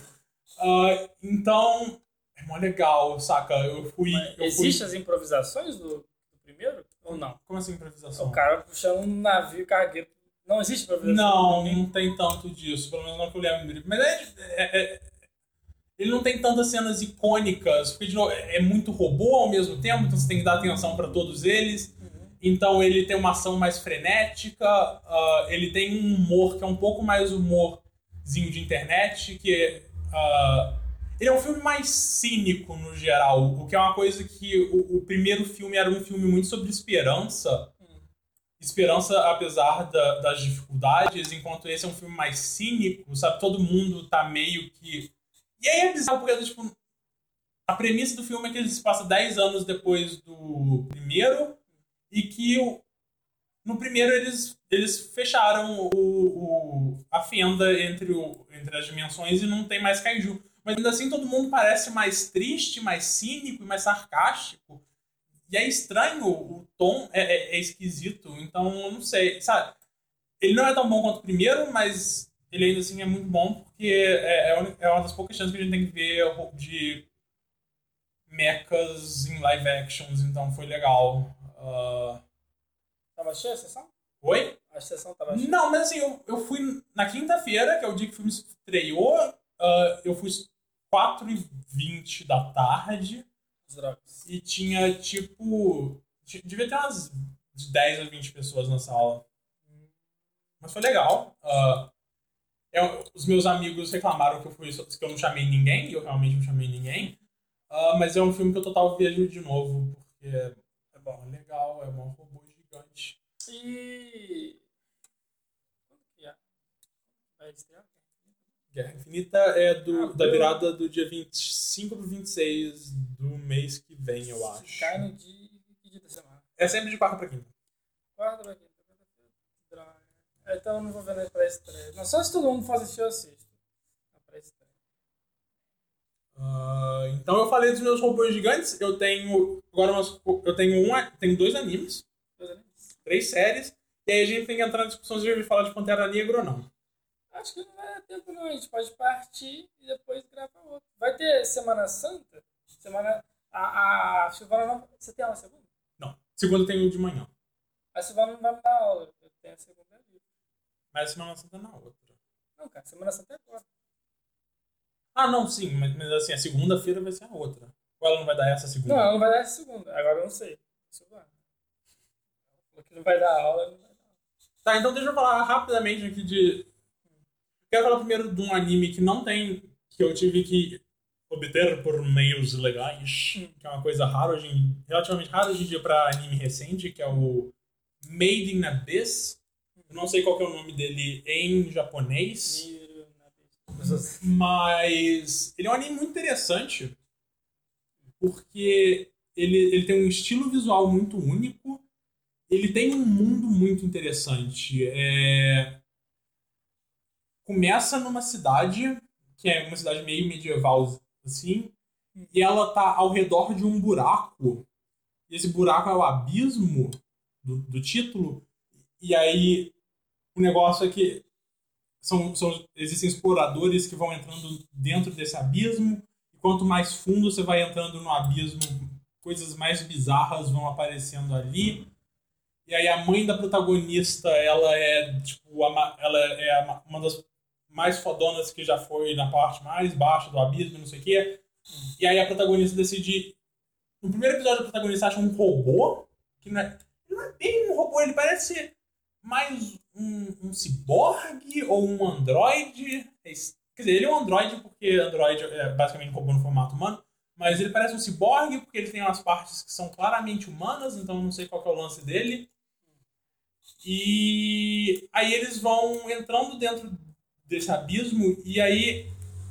Então é mó legal, saca? Existem as improvisações do primeiro? Ou não? Como assim improvisação? O cara puxando um navio cargueiro. Não existe improvisação? Não tem tanto disso, pelo menos não que eu lembro. Mas ele não tem tantas cenas icônicas, porque de novo, é muito robô ao mesmo tempo, então você tem que dar atenção para todos eles. Então ele tem uma ação mais frenética, ele tem um humor que é um pouco mais humorzinho de internet, que ele é um filme mais cínico no geral, o que é uma coisa que o primeiro filme era um filme muito sobre esperança. Esperança apesar das dificuldades, enquanto esse é um filme mais cínico, sabe? Todo mundo tá meio que... E aí é bizarro porque, tipo, a premissa do filme é que ele se passa 10 anos depois do primeiro e que no primeiro eles fecharam a fenda entre as dimensões e não tem mais kaiju. Mas ainda assim todo mundo parece mais triste, mais cínico e mais sarcástico. E é estranho, o tom é esquisito. Então, eu não sei, sabe? Ele não é tão bom quanto o primeiro, mas ele ainda assim é muito bom porque é uma das poucas chances que a gente tem que ver de mechas em live actions, então foi legal. Tava cheia a sessão? Oi? A sessão tava cheia? Não, mas assim, eu fui na quinta-feira, que é o dia que o filme estreou, eu fui 4h20 da tarde. Drogas. E tinha, tipo... Devia ter umas de 10 a 20 pessoas na sala. Mas foi legal. Os meus amigos reclamaram que eu não chamei ninguém, e eu realmente não chamei ninguém. Mas é um filme que eu total vejo de novo, porque é bom, é legal, é um robô gigante. E... Quando que é? Vai estrear? Guerra Infinita é da virada do dia 25 pro 26 do mês que vem, eu acho. Cai no dia da semana. É sempre de quarta pra quinta. Quarta pra quinta. Droga. Então eu não vou ver na pré-estreia. Não, só se todo mundo for assistir, eu assisto. Na pré-estreia. Então eu falei dos meus robôs gigantes. Eu tenho tenho 2 animes. 3 séries. E aí a gente tem que entrar na discussão se a gente falar de Pantera Negra ou não. Acho que não vai dar tempo não, a gente pode partir e depois gravar outro. Vai ter Semana Santa? A Silvana não... Você tem aula segunda? Não, segunda eu tenho de manhã. A Silvana não vai me dar aula, eu tenho a segunda ali. Mas a Semana Santa é na outra. Não, cara, Semana Santa é agora. Ah, não, sim, mas assim, a segunda-feira vai ser a outra. Ou ela não vai dar essa segunda? Não, ela não vai dar essa segunda, agora eu não sei. Silvana. Porque não vai dar aula, não vai dar aula. Tá, então deixa eu falar rapidamente aqui de... Quero falar primeiro de um anime que não tem... Que eu tive que obter por meios legais. Que é uma coisa rara relativamente rara hoje em dia pra anime recente, que é o Made in Abyss. Eu não sei qual que é o nome dele em japonês. Mas ele é um anime muito interessante. Porque ele tem um estilo visual muito único. Ele tem um mundo muito interessante. Começa numa cidade, que é uma cidade meio medieval, assim, e ela tá ao redor de um buraco. E esse buraco é o abismo do título. E aí o negócio é que existem exploradores que vão entrando dentro desse abismo. E quanto mais fundo você vai entrando no abismo, coisas mais bizarras vão aparecendo ali. E aí a mãe da protagonista, ela é tipo uma das mais fodonas que já foi na parte mais baixa do abismo, não sei o quê. E aí a protagonista decide... No primeiro episódio, a protagonista acha um robô, que não é bem um robô, ele parece mais um ciborgue ou um androide. Quer dizer, ele é um androide porque androide é basicamente um robô no formato humano, mas ele parece um ciborgue porque ele tem umas partes que são claramente humanas, então eu não sei qual que é o lance dele. E aí eles vão entrando dentro desse abismo e aí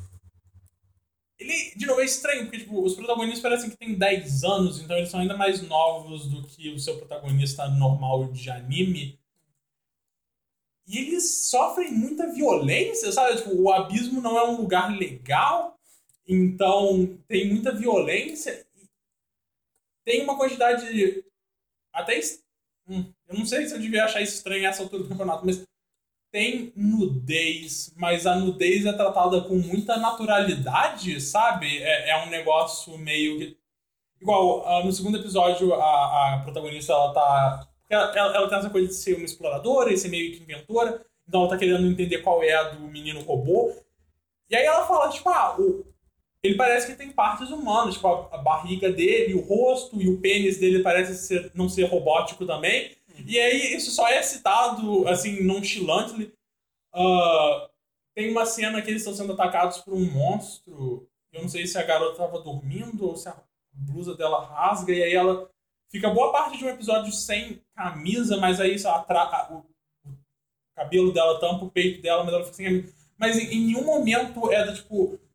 ele, de novo, é estranho, porque tipo, os protagonistas parecem que têm 10 anos, então eles são ainda mais novos do que o seu protagonista normal de anime. E eles sofrem muita violência, sabe? Tipo, o abismo não é um lugar legal, então tem muita violência. Tem uma quantidade até... eu não sei se eu devia achar isso estranho nessa altura do campeonato, mas tem nudez, mas a nudez é tratada com muita naturalidade, sabe? É um negócio meio que... Igual, no segundo episódio, a protagonista, ela tá... Ela tem essa coisa de ser uma exploradora e ser meio que inventora, então ela tá querendo entender qual é a do menino robô. E aí ela fala, tipo, ele parece que tem partes humanas, tipo, a barriga dele, o rosto e o pênis dele parece não ser robótico também. E aí isso só é citado, assim, nonchalant. Tem uma cena que eles estão sendo atacados por um monstro. Eu não sei se a garota tava dormindo ou se a blusa dela rasga. E aí ela fica boa parte de um episódio sem camisa, mas aí o cabelo dela tampa o peito dela, mas ela fica sem camisa. Mas em nenhum momento é do tipo...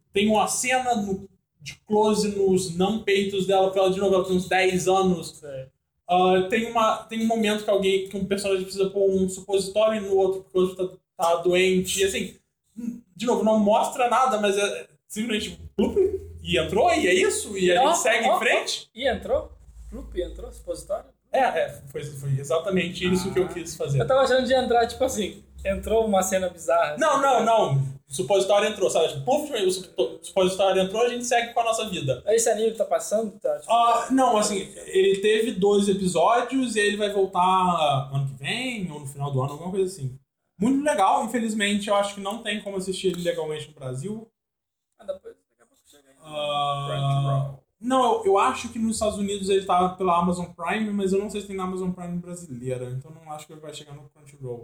tem uma cena de close nos não peitos dela, porque ela, de novo, ela tem uns 10 anos. Tem um momento que um personagem precisa pôr um supositório no outro, porque o outro tá doente. E assim, de novo, não mostra nada, mas é simplesmente plup, e entrou, e é isso, e a gente segue em frente. E entrou? Plup, entrou, supositório? Foi exatamente isso que eu quis fazer. Eu tava achando de entrar, tipo assim, entrou uma cena bizarra. Não. O supositório entrou, sabe? Pluf, o supositório entrou, a gente segue com a nossa vida. Esse anime tá passando? Tá, tipo... Não, assim, ele teve 12 episódios e ele vai voltar ano que vem, ou no final do ano, alguma coisa assim. Muito legal, infelizmente eu acho que não tem como assistir ele legalmente no Brasil. Depois daqui a pouco chega aí. Não, eu acho que nos Estados Unidos ele tá pela Amazon Prime, mas eu não sei se tem na Amazon Prime brasileira, então não acho que ele vai chegar no Crunchyroll.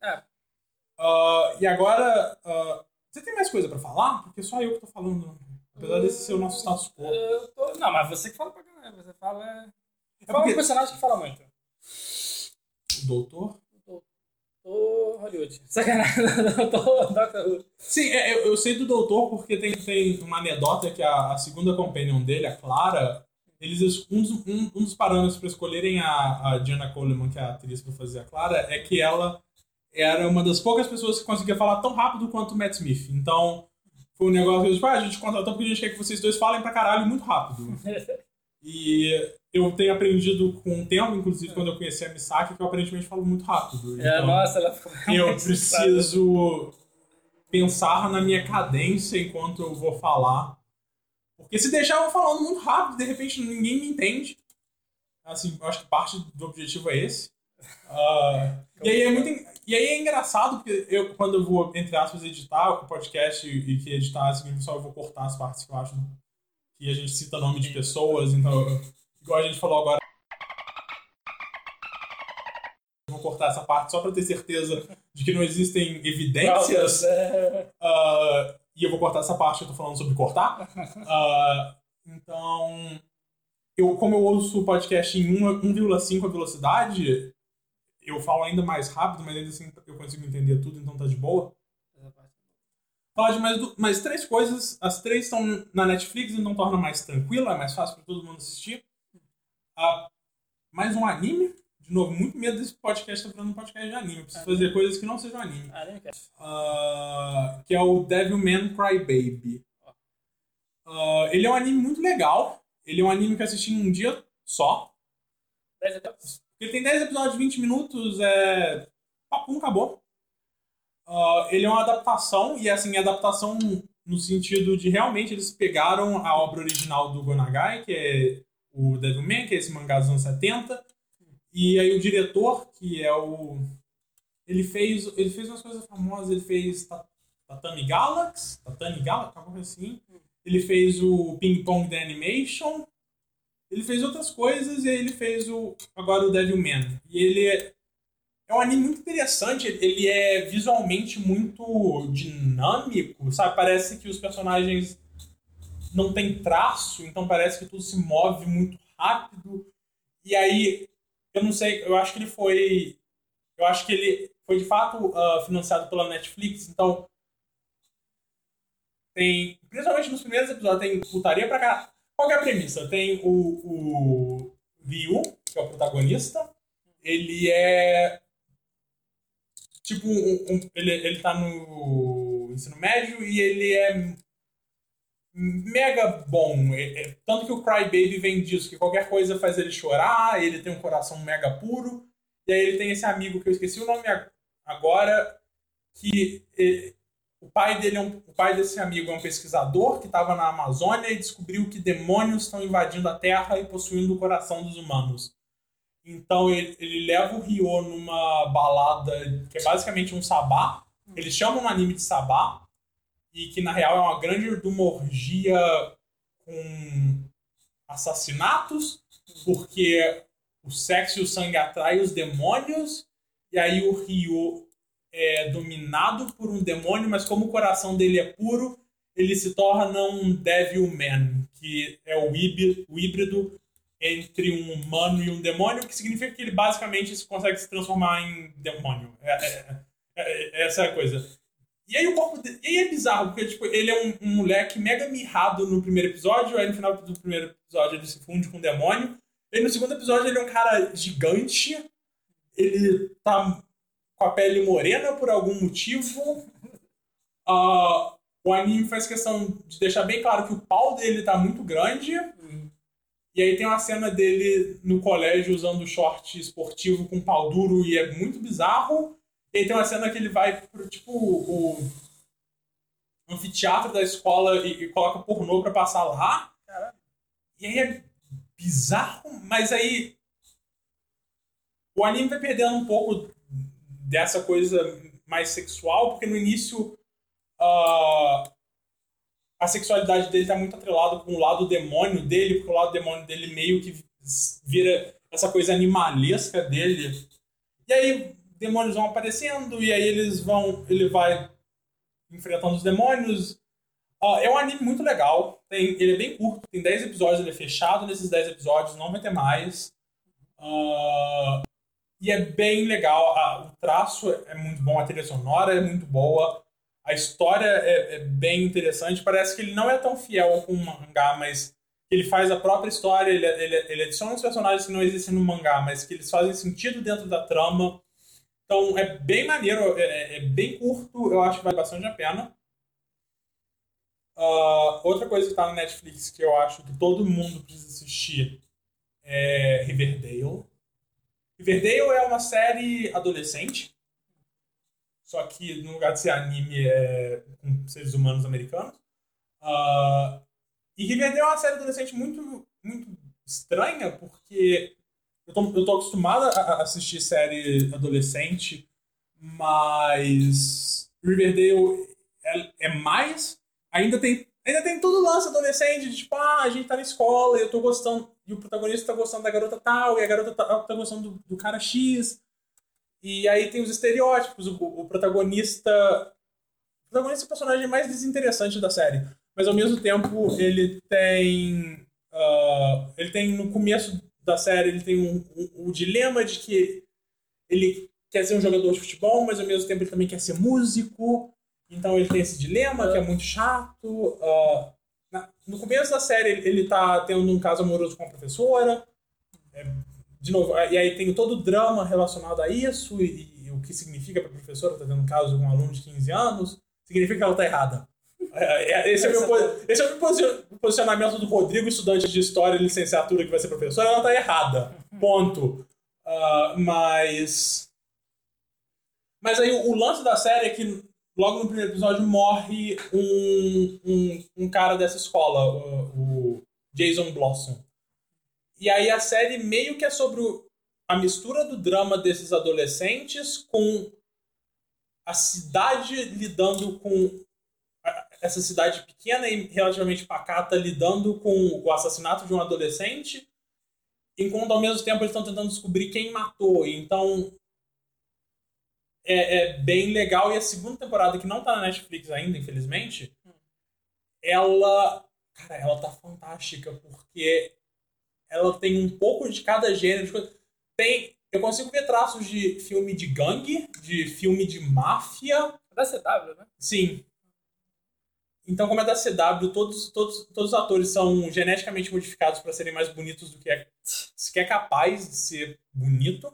E agora, você tem mais coisa pra falar? Porque só eu que tô falando, apesar desse ser o nosso status quo. Não, mas você que fala pra caralho, você fala... Fala um personagem que fala muito. O Doutor? Hollywood. Sacanagem. Doctor Who. Sim, eu sei do Doutor porque tem uma anedota que a segunda companion dele, a Clara, um dos parâmetros para escolherem a Jenna Coleman, que é a atriz para fazer a Clara, é que ela era uma das poucas pessoas que conseguia falar tão rápido quanto o Matt Smith. Então, foi um negócio tipo, a gente contratou porque a gente quer que vocês dois falem pra caralho muito rápido. E eu tenho aprendido com o tempo, inclusive quando eu conheci a Misaki, que eu aparentemente falo muito rápido. Então, nossa, ela ficou eu preciso pensar na minha cadência enquanto eu vou falar. Porque se deixar eu falando muito rápido, de repente ninguém me entende. Assim, eu acho que parte do objetivo é esse. E aí é engraçado, porque quando eu vou, entre aspas, editar o podcast e que editar, assim, só eu vou cortar as partes que eu acho que a gente cita nome de pessoas, então, igual a gente falou agora, eu vou cortar essa parte só pra ter certeza de que não existem evidências. E eu vou cortar essa parte que eu tô falando sobre cortar. Então, como eu ouço o podcast em 1,5 velocidade, eu falo ainda mais rápido, mas ainda assim eu consigo entender tudo, então tá de boa. Falar de mais 3 coisas. As 3 estão na Netflix, então torna mais tranquilo, é mais fácil pra todo mundo assistir. Mais um anime. De novo, muito medo desse podcast estar falando um podcast de anime. Eu preciso fazer coisas que não sejam anime. Que é o Devilman Crybaby. Ele é um anime muito legal. Ele é um anime que eu assisti em um dia só. 10 episódios? Ele tem 10 episódios de 20 minutos, papum, acabou. Ele é uma adaptação, e assim, adaptação no sentido de realmente eles pegaram a obra original do Go Nagai, que é o Devilman, que é esse mangá dos anos 70, e aí o diretor, que é o... Ele fez umas coisas famosas, ele fez Tatami Galaxy, alguma coisa assim. Ele fez o Ping Pong The Animation, ele fez outras coisas, e aí ele fez agora o Devilman. E ele é um anime muito interessante, ele é visualmente muito dinâmico, sabe? Parece que os personagens não têm traço, então parece que tudo se move muito rápido. E aí, eu não sei, eu acho que ele foi de fato financiado pela Netflix, então tem, principalmente nos primeiros episódios, tem putaria pra cá. Qual que é a premissa? Tem o Ryu, que é o protagonista, ele é tipo ele tá no ensino médio e ele é mega bom. Tanto que o Crybaby vem disso, que qualquer coisa faz ele chorar, ele tem um coração mega puro. E aí ele tem esse amigo que eu esqueci o nome agora, que o pai desse amigo é um pesquisador que estava na Amazônia e descobriu que demônios estão invadindo a Terra e possuindo o coração dos humanos. Então ele leva o Ryo numa balada que é basicamente um sabá. Eles chamam no anime de sabá. E que na real é uma grande orgia com assassinatos, porque o sexo e o sangue atraem os demônios. E aí o Ryo é dominado por um demônio, mas como o coração dele é puro, ele se torna um Devilman, que é o híbrido entre um humano e um demônio, que significa que ele basicamente consegue se transformar em demônio. Essa é a coisa. E aí o corpo dele... E aí é bizarro, porque tipo, ele é um moleque mega mirrado no primeiro episódio, aí no final do primeiro episódio ele se funde com um demônio. E no segundo episódio ele é um cara gigante, ele tá com a pele morena por algum motivo. O anime faz questão de deixar bem claro que o pau dele tá muito grande. E aí tem uma cena dele no colégio usando short esportivo com pau duro e é muito bizarro. E aí tem uma cena que ele vai pro, tipo, o anfiteatro da escola e coloca pornô pra passar lá. Caralho. E aí é bizarro, mas aí o anime vai perdendo um pouco dessa coisa mais sexual, porque no início a sexualidade dele tá muito atrelada com o lado demônio dele, porque o lado demônio dele meio que vira essa coisa animalesca dele. E aí demônios vão aparecendo, e aí ele vai enfrentando os demônios. É um anime muito legal, ele é bem curto, tem 10 episódios, ele é fechado nesses 10 episódios, não vai ter mais. E é bem legal, o traço é muito bom, a trilha sonora é muito boa, a história é bem interessante, parece que ele não é tão fiel com o mangá, mas ele faz a própria história, ele adiciona uns personagens que não existem no mangá, mas que eles fazem sentido dentro da trama. Então é bem maneiro, é bem curto, eu acho que vale bastante a pena. Outra coisa que tá na Netflix que eu acho que todo mundo precisa assistir é Riverdale. Riverdale é uma série adolescente, só que no lugar de ser anime é com seres humanos americanos. E Riverdale é uma série adolescente muito, muito estranha, porque eu tô acostumado a assistir série adolescente, mas Riverdale é mais... Ainda tem todo o lance adolescente, de tipo, a gente tá na escola e eu tô gostando, e o protagonista tá gostando da garota tal, e a garota tal tá gostando do cara X. E aí tem os estereótipos, o protagonista... O protagonista é o personagem mais desinteressante da série, mas ao mesmo tempo ele tem no começo da série, ele tem o dilema de que ele quer ser um jogador de futebol, mas ao mesmo tempo ele também quer ser músico. Então ele tem esse dilema que é muito chato. No começo da série ele tá tendo um caso amoroso com a professora. De novo, e aí tem todo o drama relacionado a isso e o que significa para a professora estar tendo um caso com um aluno de 15 anos. Significa que ela tá errada. Esse é o meu posicionamento do Rodrigo, estudante de História e Licenciatura que vai ser professora. Ela tá errada. Ponto. Mas aí o lance da série é que logo no primeiro episódio morre um cara dessa escola, o Jason Blossom. E aí a série meio que é sobre a mistura do drama desses adolescentes com a cidade lidando com... Essa cidade pequena e relativamente pacata lidando com o assassinato de um adolescente, enquanto ao mesmo tempo eles estão tentando descobrir quem matou. Então é bem legal. E a segunda temporada, que não tá na Netflix ainda, infelizmente, ela tá fantástica, porque ela tem um pouco de cada gênero. Eu consigo ver traços de filme de gangue, de filme de máfia. Da CW, né? Sim. Então, como é da CW, todos os atores são geneticamente modificados para serem mais bonitos do que é capaz de ser bonito.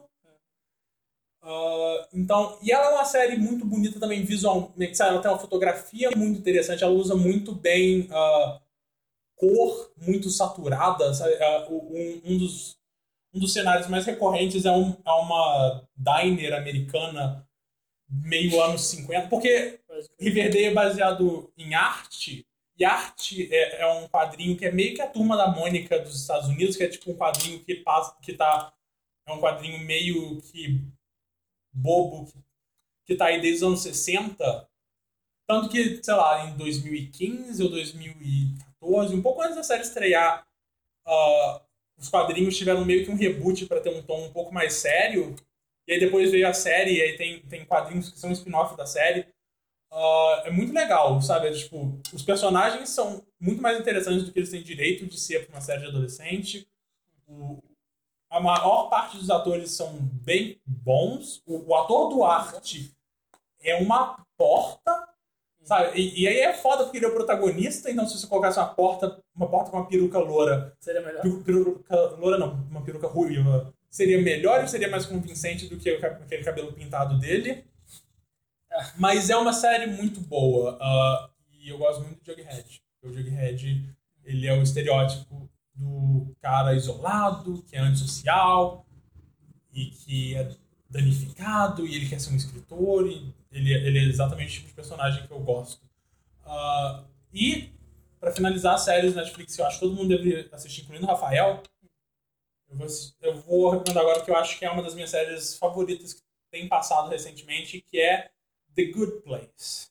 Então, e ela é uma série muito bonita também visualmente, sabe? Ela tem uma fotografia muito interessante, ela usa muito bem cor muito saturada, sabe? Um dos cenários mais recorrentes é uma diner americana meio anos 50, porque Riverdale é baseado em arte, e arte é um quadrinho que é meio que a Turma da Mônica dos Estados Unidos, que é tipo um quadrinho é um quadrinho meio que bobo, que tá aí desde os anos 60, tanto que, sei lá, em 2015 ou 2014, um pouco antes da série estrear, os quadrinhos tiveram meio que um reboot para ter um tom um pouco mais sério. E aí depois veio a série, e aí tem quadrinhos que são spin-off da série. É muito legal, sabe? Tipo, os personagens são muito mais interessantes do que eles têm direito de ser para uma série de adolescente. A maior parte dos atores são bem bons. O ator Duarte é uma porta. Sabe? E aí é foda porque ele é o protagonista, então se você colocasse uma porta com uma peruca loura... Seria melhor? Peruca loura não, uma peruca ruiva. Seria melhor e seria mais convincente do que aquele cabelo pintado dele. Mas é uma série muito boa. E eu gosto muito do Jughead. O Jughead, ele é o estereótipo do cara isolado, que é antissocial e que é danificado e ele quer ser um escritor. E ele é exatamente o tipo de personagem que eu gosto. E, pra finalizar as séries da Netflix que eu acho que todo mundo deveria assistir, incluindo o Rafael, eu vou recomendar agora que eu acho que é uma das minhas séries favoritas que tem passado recentemente, que é The Good Place.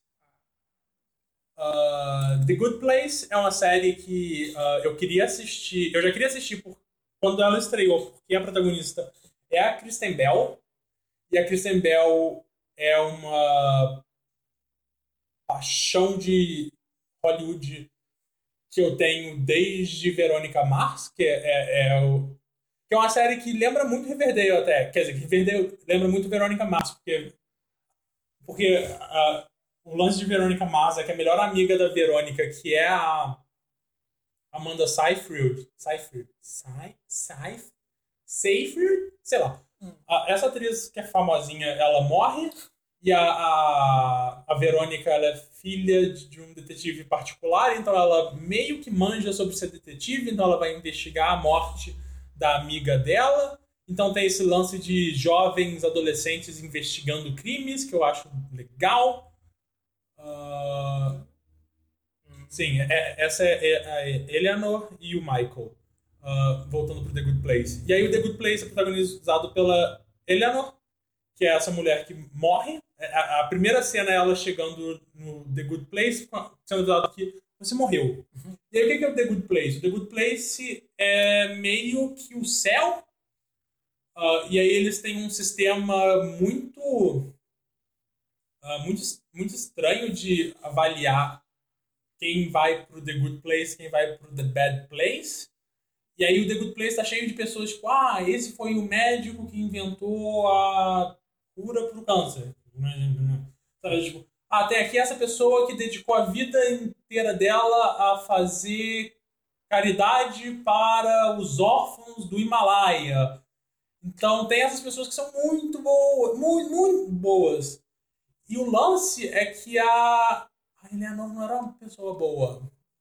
The Good Place é uma série que eu queria assistir. Eu já queria assistir quando ela estreou, porque a protagonista é a Kristen Bell. E a Kristen Bell é uma paixão de Hollywood que eu tenho desde Veronica Mars, que é uma série que lembra muito Riverdale até. Quer dizer, Riverdale lembra muito Veronica Mars, porque o lance de Veronica Mars é que a melhor amiga da Verônica, que é a Amanda Seyfried, sei lá. Essa atriz que é famosinha, ela morre, e a Verônica, ela é filha de um detetive particular, então ela meio que manja sobre ser detetive, então ela vai investigar a morte da amiga dela. Então tem esse lance de jovens adolescentes investigando crimes, que eu acho legal. Sim, essa é a Eleanor e o Michael, voltando pro The Good Place. E aí o The Good Place é protagonizado pela Eleanor, que é essa mulher que morre. A primeira cena é ela chegando no The Good Place, sendo avisado que você morreu. E aí o que é o The Good Place? O The Good Place é meio que o céu. E aí eles têm um sistema muito estranho de avaliar quem vai pro The Good Place, quem vai pro The Bad Place. E aí o The Good Place tá cheio de pessoas tipo, esse foi o médico que inventou a cura pro câncer. Sabe, tipo, tem aqui essa pessoa que dedicou a vida inteira dela a fazer caridade para os órfãos do Himalaia. Então tem essas pessoas que são muito boas, muito boas. E o lance é que a Eleanor não era uma pessoa boa.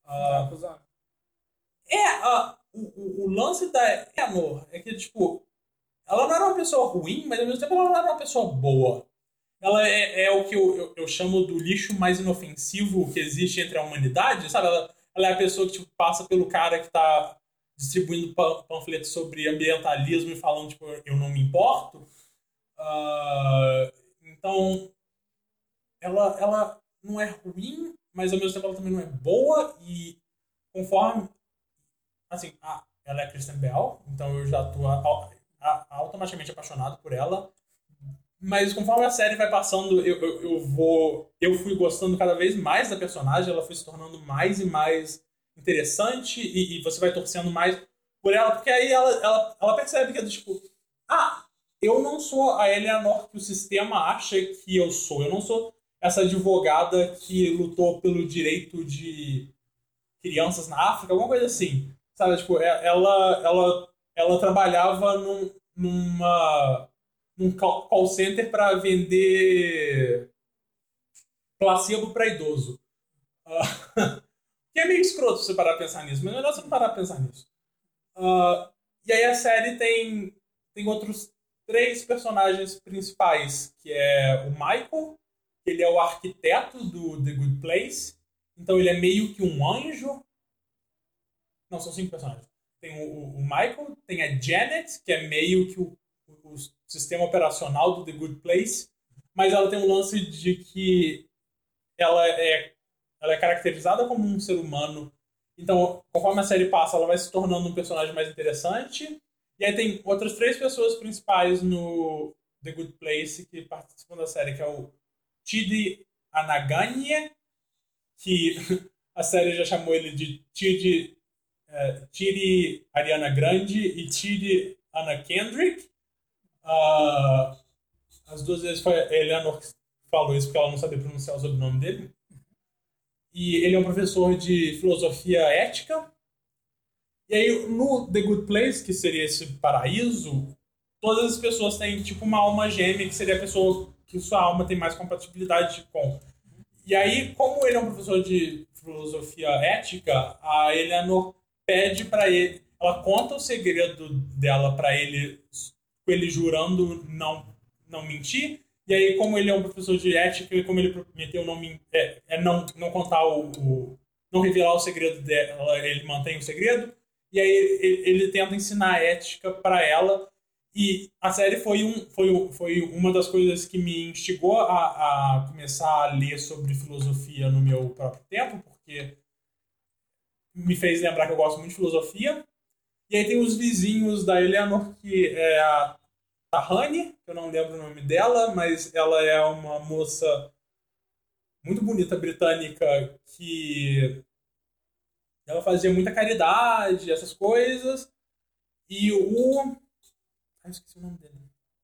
O lance da Eleanor é que, tipo, ela não era uma pessoa ruim, mas ao mesmo tempo ela não era uma pessoa boa. Ela é o que eu chamo do lixo mais inofensivo que existe entre a humanidade, sabe? Ela é a pessoa que, tipo, passa pelo cara que tá distribuindo panfletos sobre ambientalismo e falando, tipo, eu não me importo. Então, ela não é ruim, mas ao mesmo tempo ela também não é boa. E conforme... Assim, ela é Kristen Bell, então eu já tô automaticamente apaixonado por ela. Mas conforme a série vai passando, eu fui gostando cada vez mais da personagem, ela foi se tornando mais e mais interessante, e você vai torcendo mais por ela, porque aí ela percebe que é do tipo, eu não sou a Eleanor que o sistema acha que eu sou, eu não sou essa advogada que lutou pelo direito de crianças na África, alguma coisa assim, sabe, tipo, ela trabalhava num call center para vender placebo para idoso. Que é meio escroto você parar a pensar nisso, mas é melhor você não parar a pensar nisso. E aí a série tem outros 3 personagens principais, que é o Michael, que ele é o arquiteto do The Good Place, então ele é meio que um anjo. Não, são 5 personagens. Tem o Michael, tem a Janet, que é meio que o sistema operacional do The Good Place, mas ela tem um lance de que ela é caracterizada como um ser humano. Então, conforme a série passa, ela vai se tornando um personagem mais interessante. E aí tem outras 3 pessoas principais no The Good Place que participam da série, que é o Chidi Anaganye, que a série já chamou ele de Chidi Ariana Grande e Chidi Anna Kendrick. As 2 vezes foi a Eleanor que falou isso porque ela não sabia pronunciar o sobrenome dele. E ele é um professor de filosofia ética. E aí, no The Good Place, que seria esse paraíso, todas as pessoas têm, tipo, uma alma gêmea, que seria a pessoa que sua alma tem mais compatibilidade com. E aí, como ele é um professor de filosofia ética, a Eleanor pede pra ele... Ela conta o segredo dela pra ele, com ele jurando não mentir. E aí, como ele é um professor de ética, e como ele prometeu não contar não revelar o segredo dela, ele mantém o segredo. E aí ele tenta ensinar ética pra ela. E a série foi uma das coisas que me instigou a começar a ler sobre filosofia no meu próprio tempo, porque me fez lembrar que eu gosto muito de filosofia. E aí tem os vizinhos da Eleanor, que é a Tahani, que eu não lembro o nome dela, mas ela é uma moça muito bonita britânica que ela fazia muita caridade, essas coisas. E esqueci o nome dele.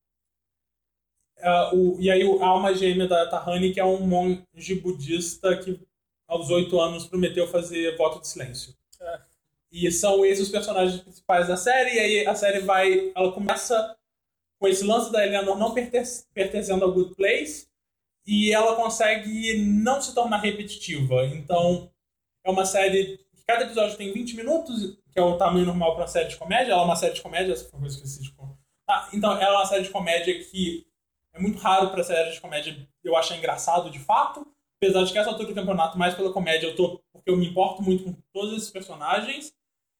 E aí a alma gêmea da Tahani, que é um monge budista que aos 8 anos prometeu fazer voto de silêncio. E são esses os personagens principais da série. E aí a série ela começa com esse lance da Eleanor não pertencendo ao Good Place, e ela consegue não se tornar repetitiva. Então, é uma série que cada episódio tem 20 minutos, que é o tamanho normal para uma série de comédia. Ela é uma série de comédia, essa foi uma coisa que eu esqueci de contar. Então, ela é uma série de comédia que é muito raro para série de comédia eu achar engraçado de fato. Apesar de que essa altura do campeonato, mais pela comédia, porque eu me importo muito com todos esses personagens.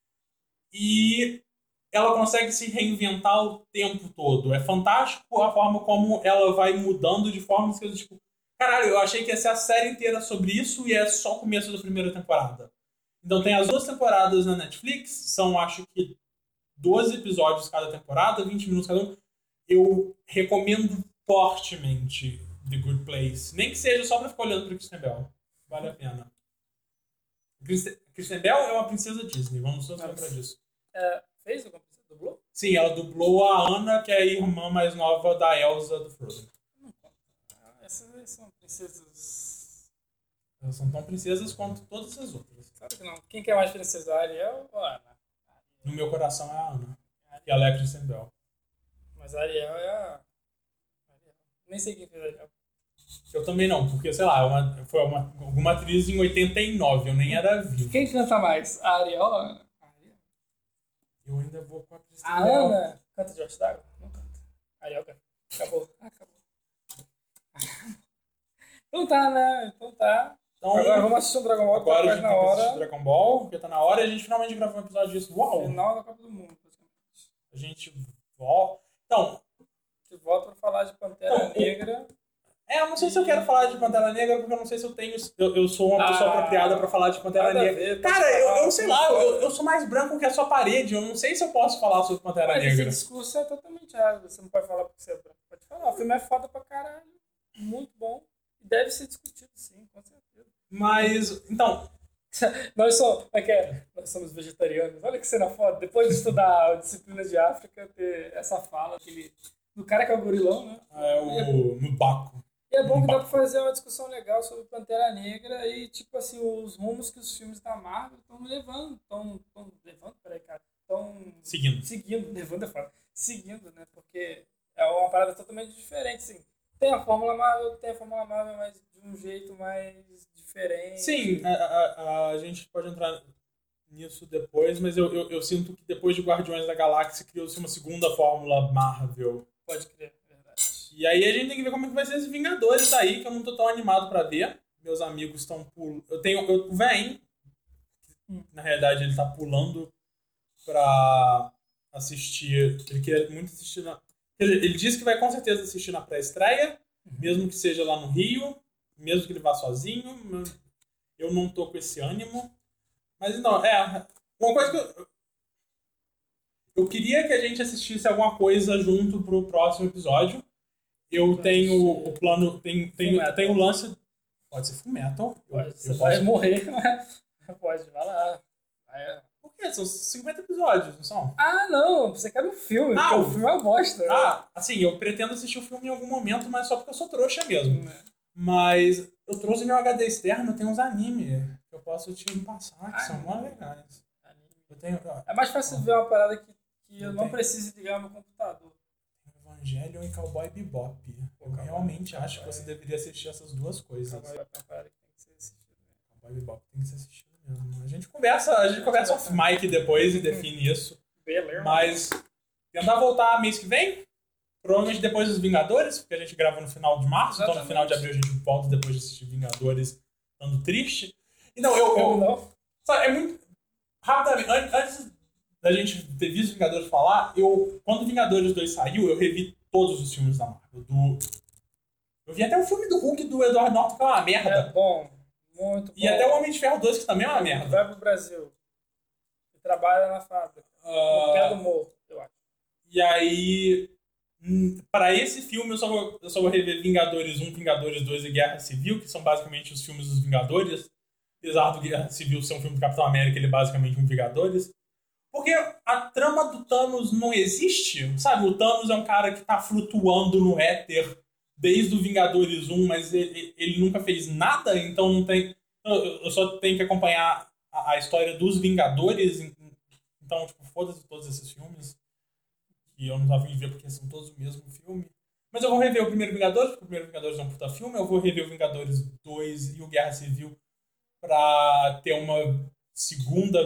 E ela consegue se reinventar o tempo todo. É fantástico a forma como ela vai mudando de formas que eu, tipo, caralho, eu achei que ia ser a série inteira sobre isso e é só o começo da primeira temporada. Então tem as 2 temporadas na Netflix, são acho que 12 episódios cada temporada, 20 minutos cada um. Eu recomendo fortemente The Good Place. Nem que seja só pra ficar olhando pro Kristen Bell. Vale a pena. Kristen Bell é uma princesa Disney, vamos só lembrar disso. Fez alguma coisa? Dublou? Sim, ela dublou a Anna, que é a irmã mais nova da Elsa do Frozen. Essas são princesas... Elas são tão princesas quanto todas as outras. Claro que não. Quem que é mais princesa? A Ariel ou a Ana? No meu coração é a Anna. E ela é a Kristen Bell. Mas a Ariel é a... Nem sei quem fez a Ariel. Eu também não, porque, sei lá, foi alguma atriz em 89, eu nem era vivo. Quem canta mais? A Ariel ou a Ana? Eu ainda vou com a Kristen A Bell. Ana canta Debaixo d'Água? Não canta. A Ariel canta. Acabou. Então tá, né? Então tá. Então, agora vamos assistir o Dragon Ball, agora que a tá gente na tem que hora. assistir Dragon Ball, porque tá na hora, e a gente finalmente gravou um episódio disso. Uau! Final da Copa do Mundo. A gente volta... Então... A gente volta pra falar de Pantera Negra. Eu não sei se eu quero falar de Pantera Negra, porque eu não sei se eu tenho... Eu sou uma pessoa apropriada pra falar de Pantera Negra. Cara, eu sei lá, eu sou mais branco que a sua parede. Eu não sei se eu posso falar sobre Pantera Mas Negra. esse discurso é totalmente errado. Você não pode falar porque você é branco. Pode falar. O filme é foda pra caralho. Muito bom. E deve ser discutido, sim, com certeza. Mas, então... Nós somos vegetarianos. Olha que cena foda. Depois de estudar disciplinas de África, ter essa fala do cara que é o gorilão, né? No Baco. E é bom que dá pra fazer uma discussão legal sobre Pantera Negra e, tipo assim, os rumos que os filmes da Marvel estão levando. Peraí, cara. Estão... Seguindo. Levando é foda. Seguindo, né? Porque é uma parada totalmente diferente, assim. Tem a Fórmula Marvel, mas de um jeito mais diferente. Sim, a gente pode entrar nisso depois, mas eu sinto que depois de Guardiões da Galáxia criou-se uma segunda Fórmula Marvel. Pode crer, verdade. E aí a gente tem que ver como é que vai ser esses Vingadores aí, que eu não tô tão animado pra ver. Meus amigos estão pulando. O Vem, na realidade, ele tá pulando pra assistir. Ele queria muito assistir ele disse que vai com certeza assistir na pré-estreia, mesmo que seja lá no Rio, mesmo que ele vá sozinho. Eu não tô com esse ânimo. Mas então, uma coisa que eu queria que a gente assistisse alguma coisa junto pro próximo episódio. Eu tenho o plano, tem o lance... Pode ser Fullmetal. Você pode morrer, mas pode, vai lá. Por quê? São 50 episódios, não são? Ah, não. Você quer um filme, porque o filme é uma bosta. Assim, eu pretendo assistir o filme em algum momento, mas só porque eu sou trouxa mesmo. Mas Eu trouxe meu HD externo, tem uns anime que eu posso te passar, que são mó legais. Eu tenho, É mais fácil ver uma parada que eu não preciso ligar meu computador. Evangelion e Cowboy Bebop. Eu realmente acho que você deveria assistir essas duas coisas. Cowboy Bebop é uma parada que tem que ser assistida. Cowboy Bebop tem que ser assistido mesmo. A gente conversa off mic depois e define isso. Beleza. Mas tentar voltar mês que vem. Provavelmente depois dos Vingadores, porque a gente grava no final de março, então no final de abril a gente volta depois de assistir Vingadores, estando triste. E não, eu sabe, é muito... Rapidamente, antes da gente ter visto Vingadores falar, quando Vingadores 2 saiu, eu revi todos os filmes da Marvel. Eu vi até o filme do Hulk do Edward Norton, que é uma merda. É bom, muito bom. E até o Homem de Ferro 2, que também é uma merda. Vai pro Brasil. E trabalha na fábrica. No pé do morro, eu acho. E aí... Para esse filme, eu só vou rever Vingadores 1, Vingadores 2 e Guerra Civil, que são basicamente os filmes dos Vingadores. Apesar do Guerra Civil ser um filme do Capitão América, ele é basicamente um Vingadores. Porque a trama do Thanos não existe, sabe? O Thanos é um cara que tá flutuando no éter desde o Vingadores 1, mas ele nunca fez nada, então não tem... Eu só tenho que acompanhar a história dos Vingadores, então, tipo, foda-se todos esses filmes. E eu não tava em ver porque são todos o mesmo filme. Mas eu vou rever o primeiro Vingadores, porque o primeiro Vingadores é um puta filme. Eu vou rever o Vingadores 2 e o Guerra Civil pra ter uma segunda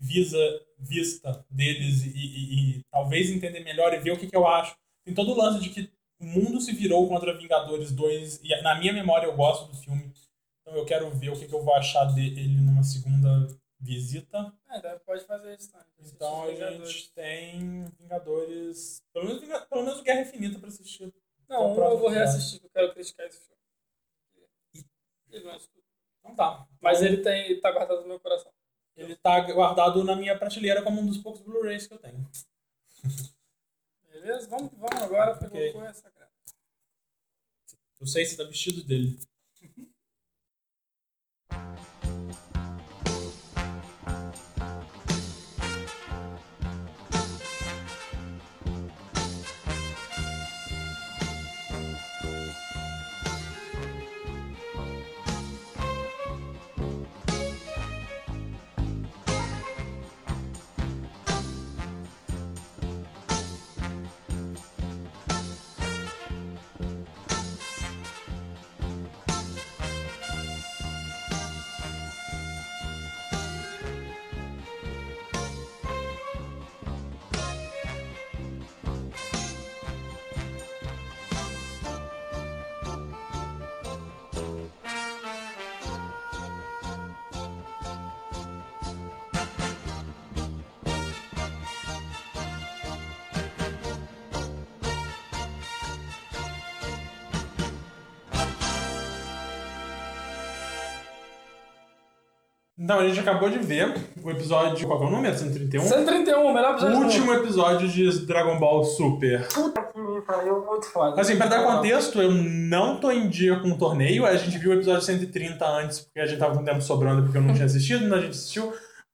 vista deles e talvez entender melhor e ver o que eu acho. Tem todo o lance de que o mundo se virou contra Vingadores 2 e na minha memória eu gosto do filme. Então eu quero ver o que eu vou achar dele numa segunda visita. Pode fazer isso, tá? Então a gente tem Vingadores. Pelo menos o Guerra Infinita pra assistir. Não, eu vou reassistir, que eu quero criticar esse filme. Ele não é tudo. Então tá. Mas ele tá guardado no meu coração. Ele tá guardado na minha prateleira como um dos poucos Blu-rays que eu tenho. Beleza? Vamos agora, porque Ok. o Goku é sagrado. Eu sei se tá vestido dele. Então, a gente acabou de ver o episódio... Qual que é o número? 131? 131, o melhor O episódio. último episódio de Dragon Ball Super. Puta que me pariu, muito foda. Assim, pra dar contexto, eu não tô em dia com o torneio. A gente viu o episódio 130 antes, porque a gente tava com tempo sobrando, porque eu não tinha assistido, então a gente assistiu.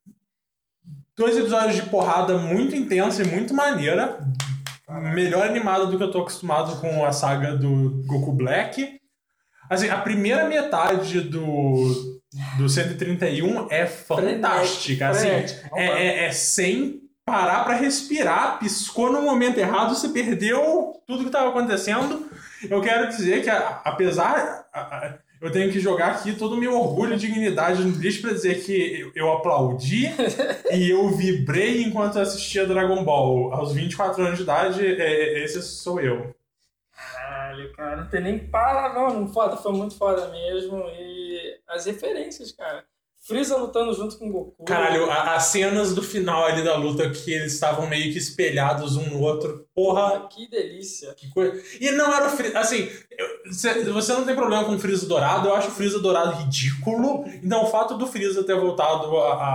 2 episódios de porrada muito intensa e muito maneira. Melhor animada do que eu tô acostumado com a saga do Goku Black. Assim, a primeira metade do 131 é fantástica. Assim, é sem parar pra respirar. Piscou no momento errado, você perdeu tudo que estava acontecendo. Eu quero dizer que, apesar... Eu tenho que jogar aqui todo o meu orgulho e dignidade no lixo pra dizer que eu aplaudi e eu vibrei enquanto assistia Dragon Ball. Aos 24 anos de idade, esse sou eu. Caralho, cara, não tem nem para, não. Foda, foi muito foda mesmo. E as referências, cara. Freeza lutando junto com o Goku. Caralho, as cenas do final ali da luta que eles estavam meio que espelhados um no outro. Porra, que delícia. que coisa. E não era o Freeza. Assim, você não tem problema com o Freeza dourado. Eu acho o Freeza dourado ridículo. Então, o fato do Freeza ter voltado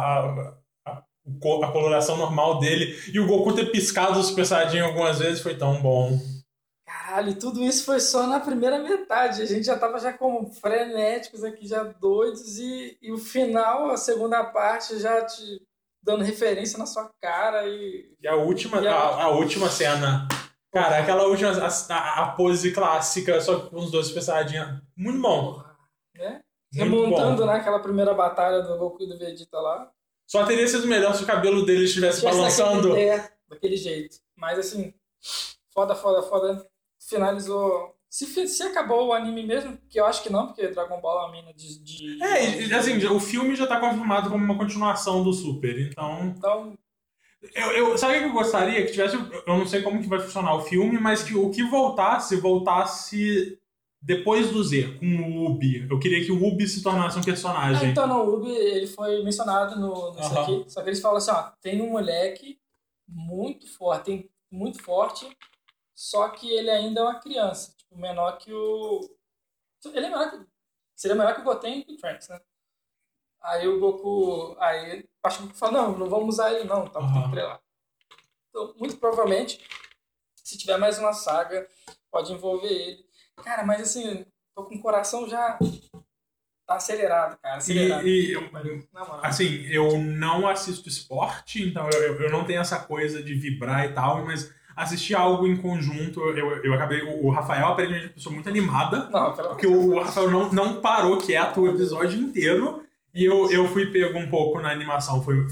a coloração normal dele e o Goku ter piscado o Super Saiyajin algumas vezes foi tão bom. Caralho, tudo isso foi só na primeira metade. A gente já tava como frenéticos aqui, já doidos. E o final, a segunda parte, já te dando referência na sua cara. E a última cena... Cara, aquela última... A pose clássica, só com os dois Super Saiyajin. Muito bom. Né? Remontando, né, aquela primeira batalha do Goku e do Vegeta lá. Só teria sido melhor se o cabelo dele estivesse balançando. Daquele jeito. Mas assim, foda. Finalizou. Se acabou o anime mesmo, que eu acho que não, porque Dragon Ball é uma mina de... assim, o filme já tá confirmado como uma continuação do Super, então... sabe o que eu gostaria? Que tivesse... Eu não sei como que vai funcionar o filme, mas que o que voltasse depois do Z, com o Ubi. Eu queria que o Ubi se tornasse um personagem. Então, não, o Ubi, ele foi mencionado nisso aqui, só que eles falam assim, ó, tem um moleque muito forte, só que ele ainda é uma criança, tipo, menor que o... Ele é menor que... Seria menor que o Goten e o Trunks, né? Aí o Goku... Aí acho que o Goku fala, não vamos usar ele não, tá? Tem que treinar. Então, muito provavelmente, se tiver mais uma saga, pode envolver ele. Cara, mas assim, tô com o coração já... Tá acelerado, cara. Assim, eu não assisto esporte, então eu não tenho essa coisa de vibrar e tal, mas assistir algo em conjunto, eu acabei... O Rafael, aparentemente, é uma pessoa muito animada, porque o Rafael não parou quieto o episódio inteiro, e eu fui pego um pouco na animação. Porque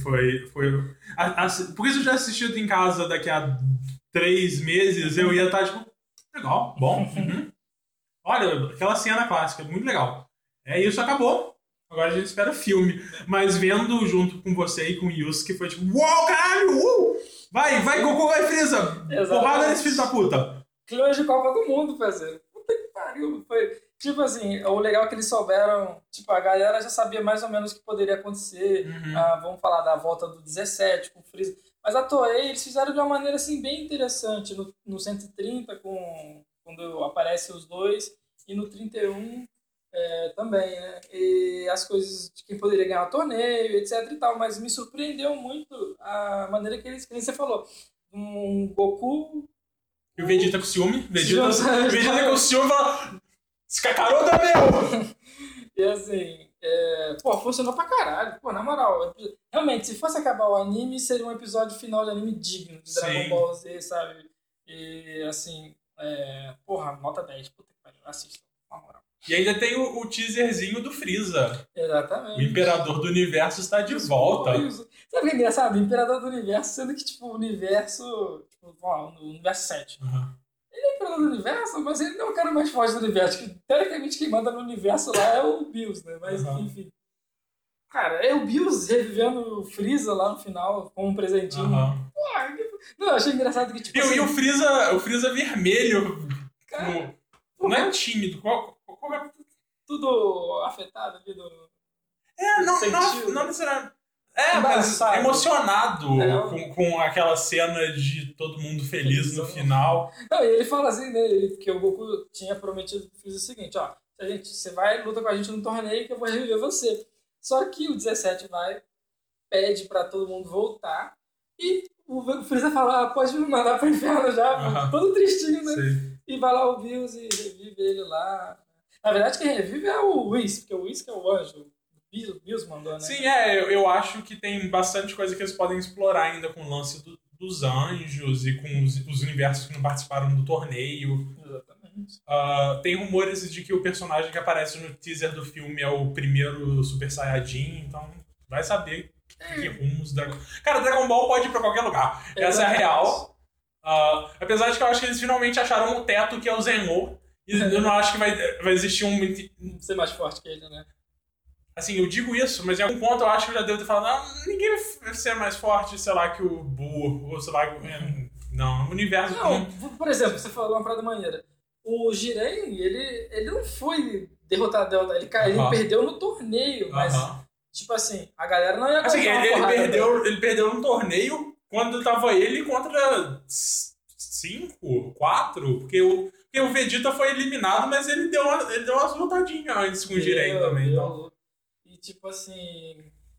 se eu já assistido em casa daqui a 3 meses, eu ia estar, tipo, legal, bom. Olha, aquela cena clássica, muito legal. Isso acabou. Agora a gente espera o filme. Mas vendo junto com você e com o Yusuke, foi tipo, uau, caralho! Vai, Goku, vai, Freeza! Porrada nesse filho da puta! Clima de Copa do Mundo, parceiro. Puta que pariu. Foi, tipo assim, o legal é que eles souberam, tipo, a galera já sabia mais ou menos o que poderia acontecer. Vamos falar da volta do 17 com o Freeza. Mas a Toei, eles fizeram de uma maneira, assim, bem interessante. No 130, quando aparecem os dois, e no 31... também, né? E as coisas de quem poderia ganhar o torneio, etc e tal, mas me surpreendeu muito a maneira que eles, como você falou, um Goku... E o Vegeta com ciúme. Vegeta com ciúme e fala, esse Kakaroto é meu! E assim, funcionou pra caralho. Pô, na moral, realmente, se fosse acabar o anime, seria um episódio final de anime digno de Dragon Ball Z, sabe? E assim, nota 10, puta que pariu, assista, na moral. E ainda tem o teaserzinho do Freeza. Exatamente. O Imperador do Universo está de volta. Sabe o que é engraçado? O Imperador do Universo, sendo que, tipo, o universo... Tipo, o universo 7. Ele é o Imperador do Universo, mas ele não é o cara mais forte do universo. Que, teoricamente, quem manda no universo lá é o Bills, né? Mas, enfim. Cara, é o Bills revivendo o Freeza lá no final, com um presentinho. Não, eu achei engraçado que, tipo... E o Freeza vermelho. Cara, não é tímido. Qual é? Tudo afetado ali do... não necessariamente. Mas emocionado com aquela cena de todo mundo feliz no final. Não, e ele fala assim, né? Que o Goku tinha prometido pro Freeza o seguinte, ó, você vai, luta com a gente no torneio que eu vou reviver você. Só que o 17 pede pra todo mundo voltar e o Freeza fala, pode me mandar pro inferno já, todo tristinho, né? Sim. E vai lá o Bills e revive ele lá. Na verdade, quem revive é o Whis, porque o Whis que é o anjo. O Bills mandou, né? Sim, eu acho que tem bastante coisa que eles podem explorar ainda com o lance dos anjos e com os universos que não participaram do torneio. Exatamente. Tem rumores de que o personagem que aparece no teaser do filme é o primeiro Super Saiyajin, então vai saber que rumos... Cara, Dragon Ball pode ir pra qualquer lugar. Essa é a real. Apesar de que eu acho que eles finalmente acharam o teto, que é o Zenô. E eu não acho que vai existir ser mais forte que ele, né? Assim, eu digo isso, mas em algum ponto eu acho que eu já devo ter falado, ninguém vai ser mais forte, sei lá, que o Buu, ou sei lá, não, o universo... Não, por exemplo, você falou uma parada maneira. O Jiren, ele não foi derrotado, ele perdeu no torneio, mas, tipo assim, a galera não ia assim, ele perdeu no torneio quando tava ele contra 5, 4, porque o Vegeta foi eliminado, mas ele deu umas lutadinhas antes com o Jiren também. Então. E tipo assim...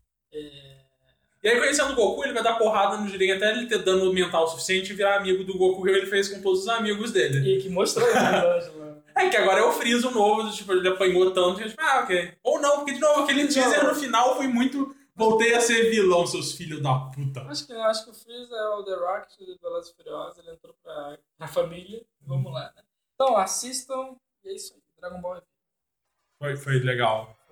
E aí, conhecendo o Goku, ele vai dar porrada no Jiren até ele ter dano mental suficiente e virar amigo do Goku, que ele fez com todos os amigos dele. E que mostrou isso, né? Que agora é o Freeza novo, tipo, ele apanhou tanto que tipo, ok. Ou não, porque de novo, aquele teaser no final foi muito... Voltei a ser vilão, seus filhos da puta. Acho que o Freeza é o The Rock do Velozes e Furiosos, ele entrou pra família. Vamos lá, né? Então, assistam, e é isso aí. Dragon Ball. Foi legal.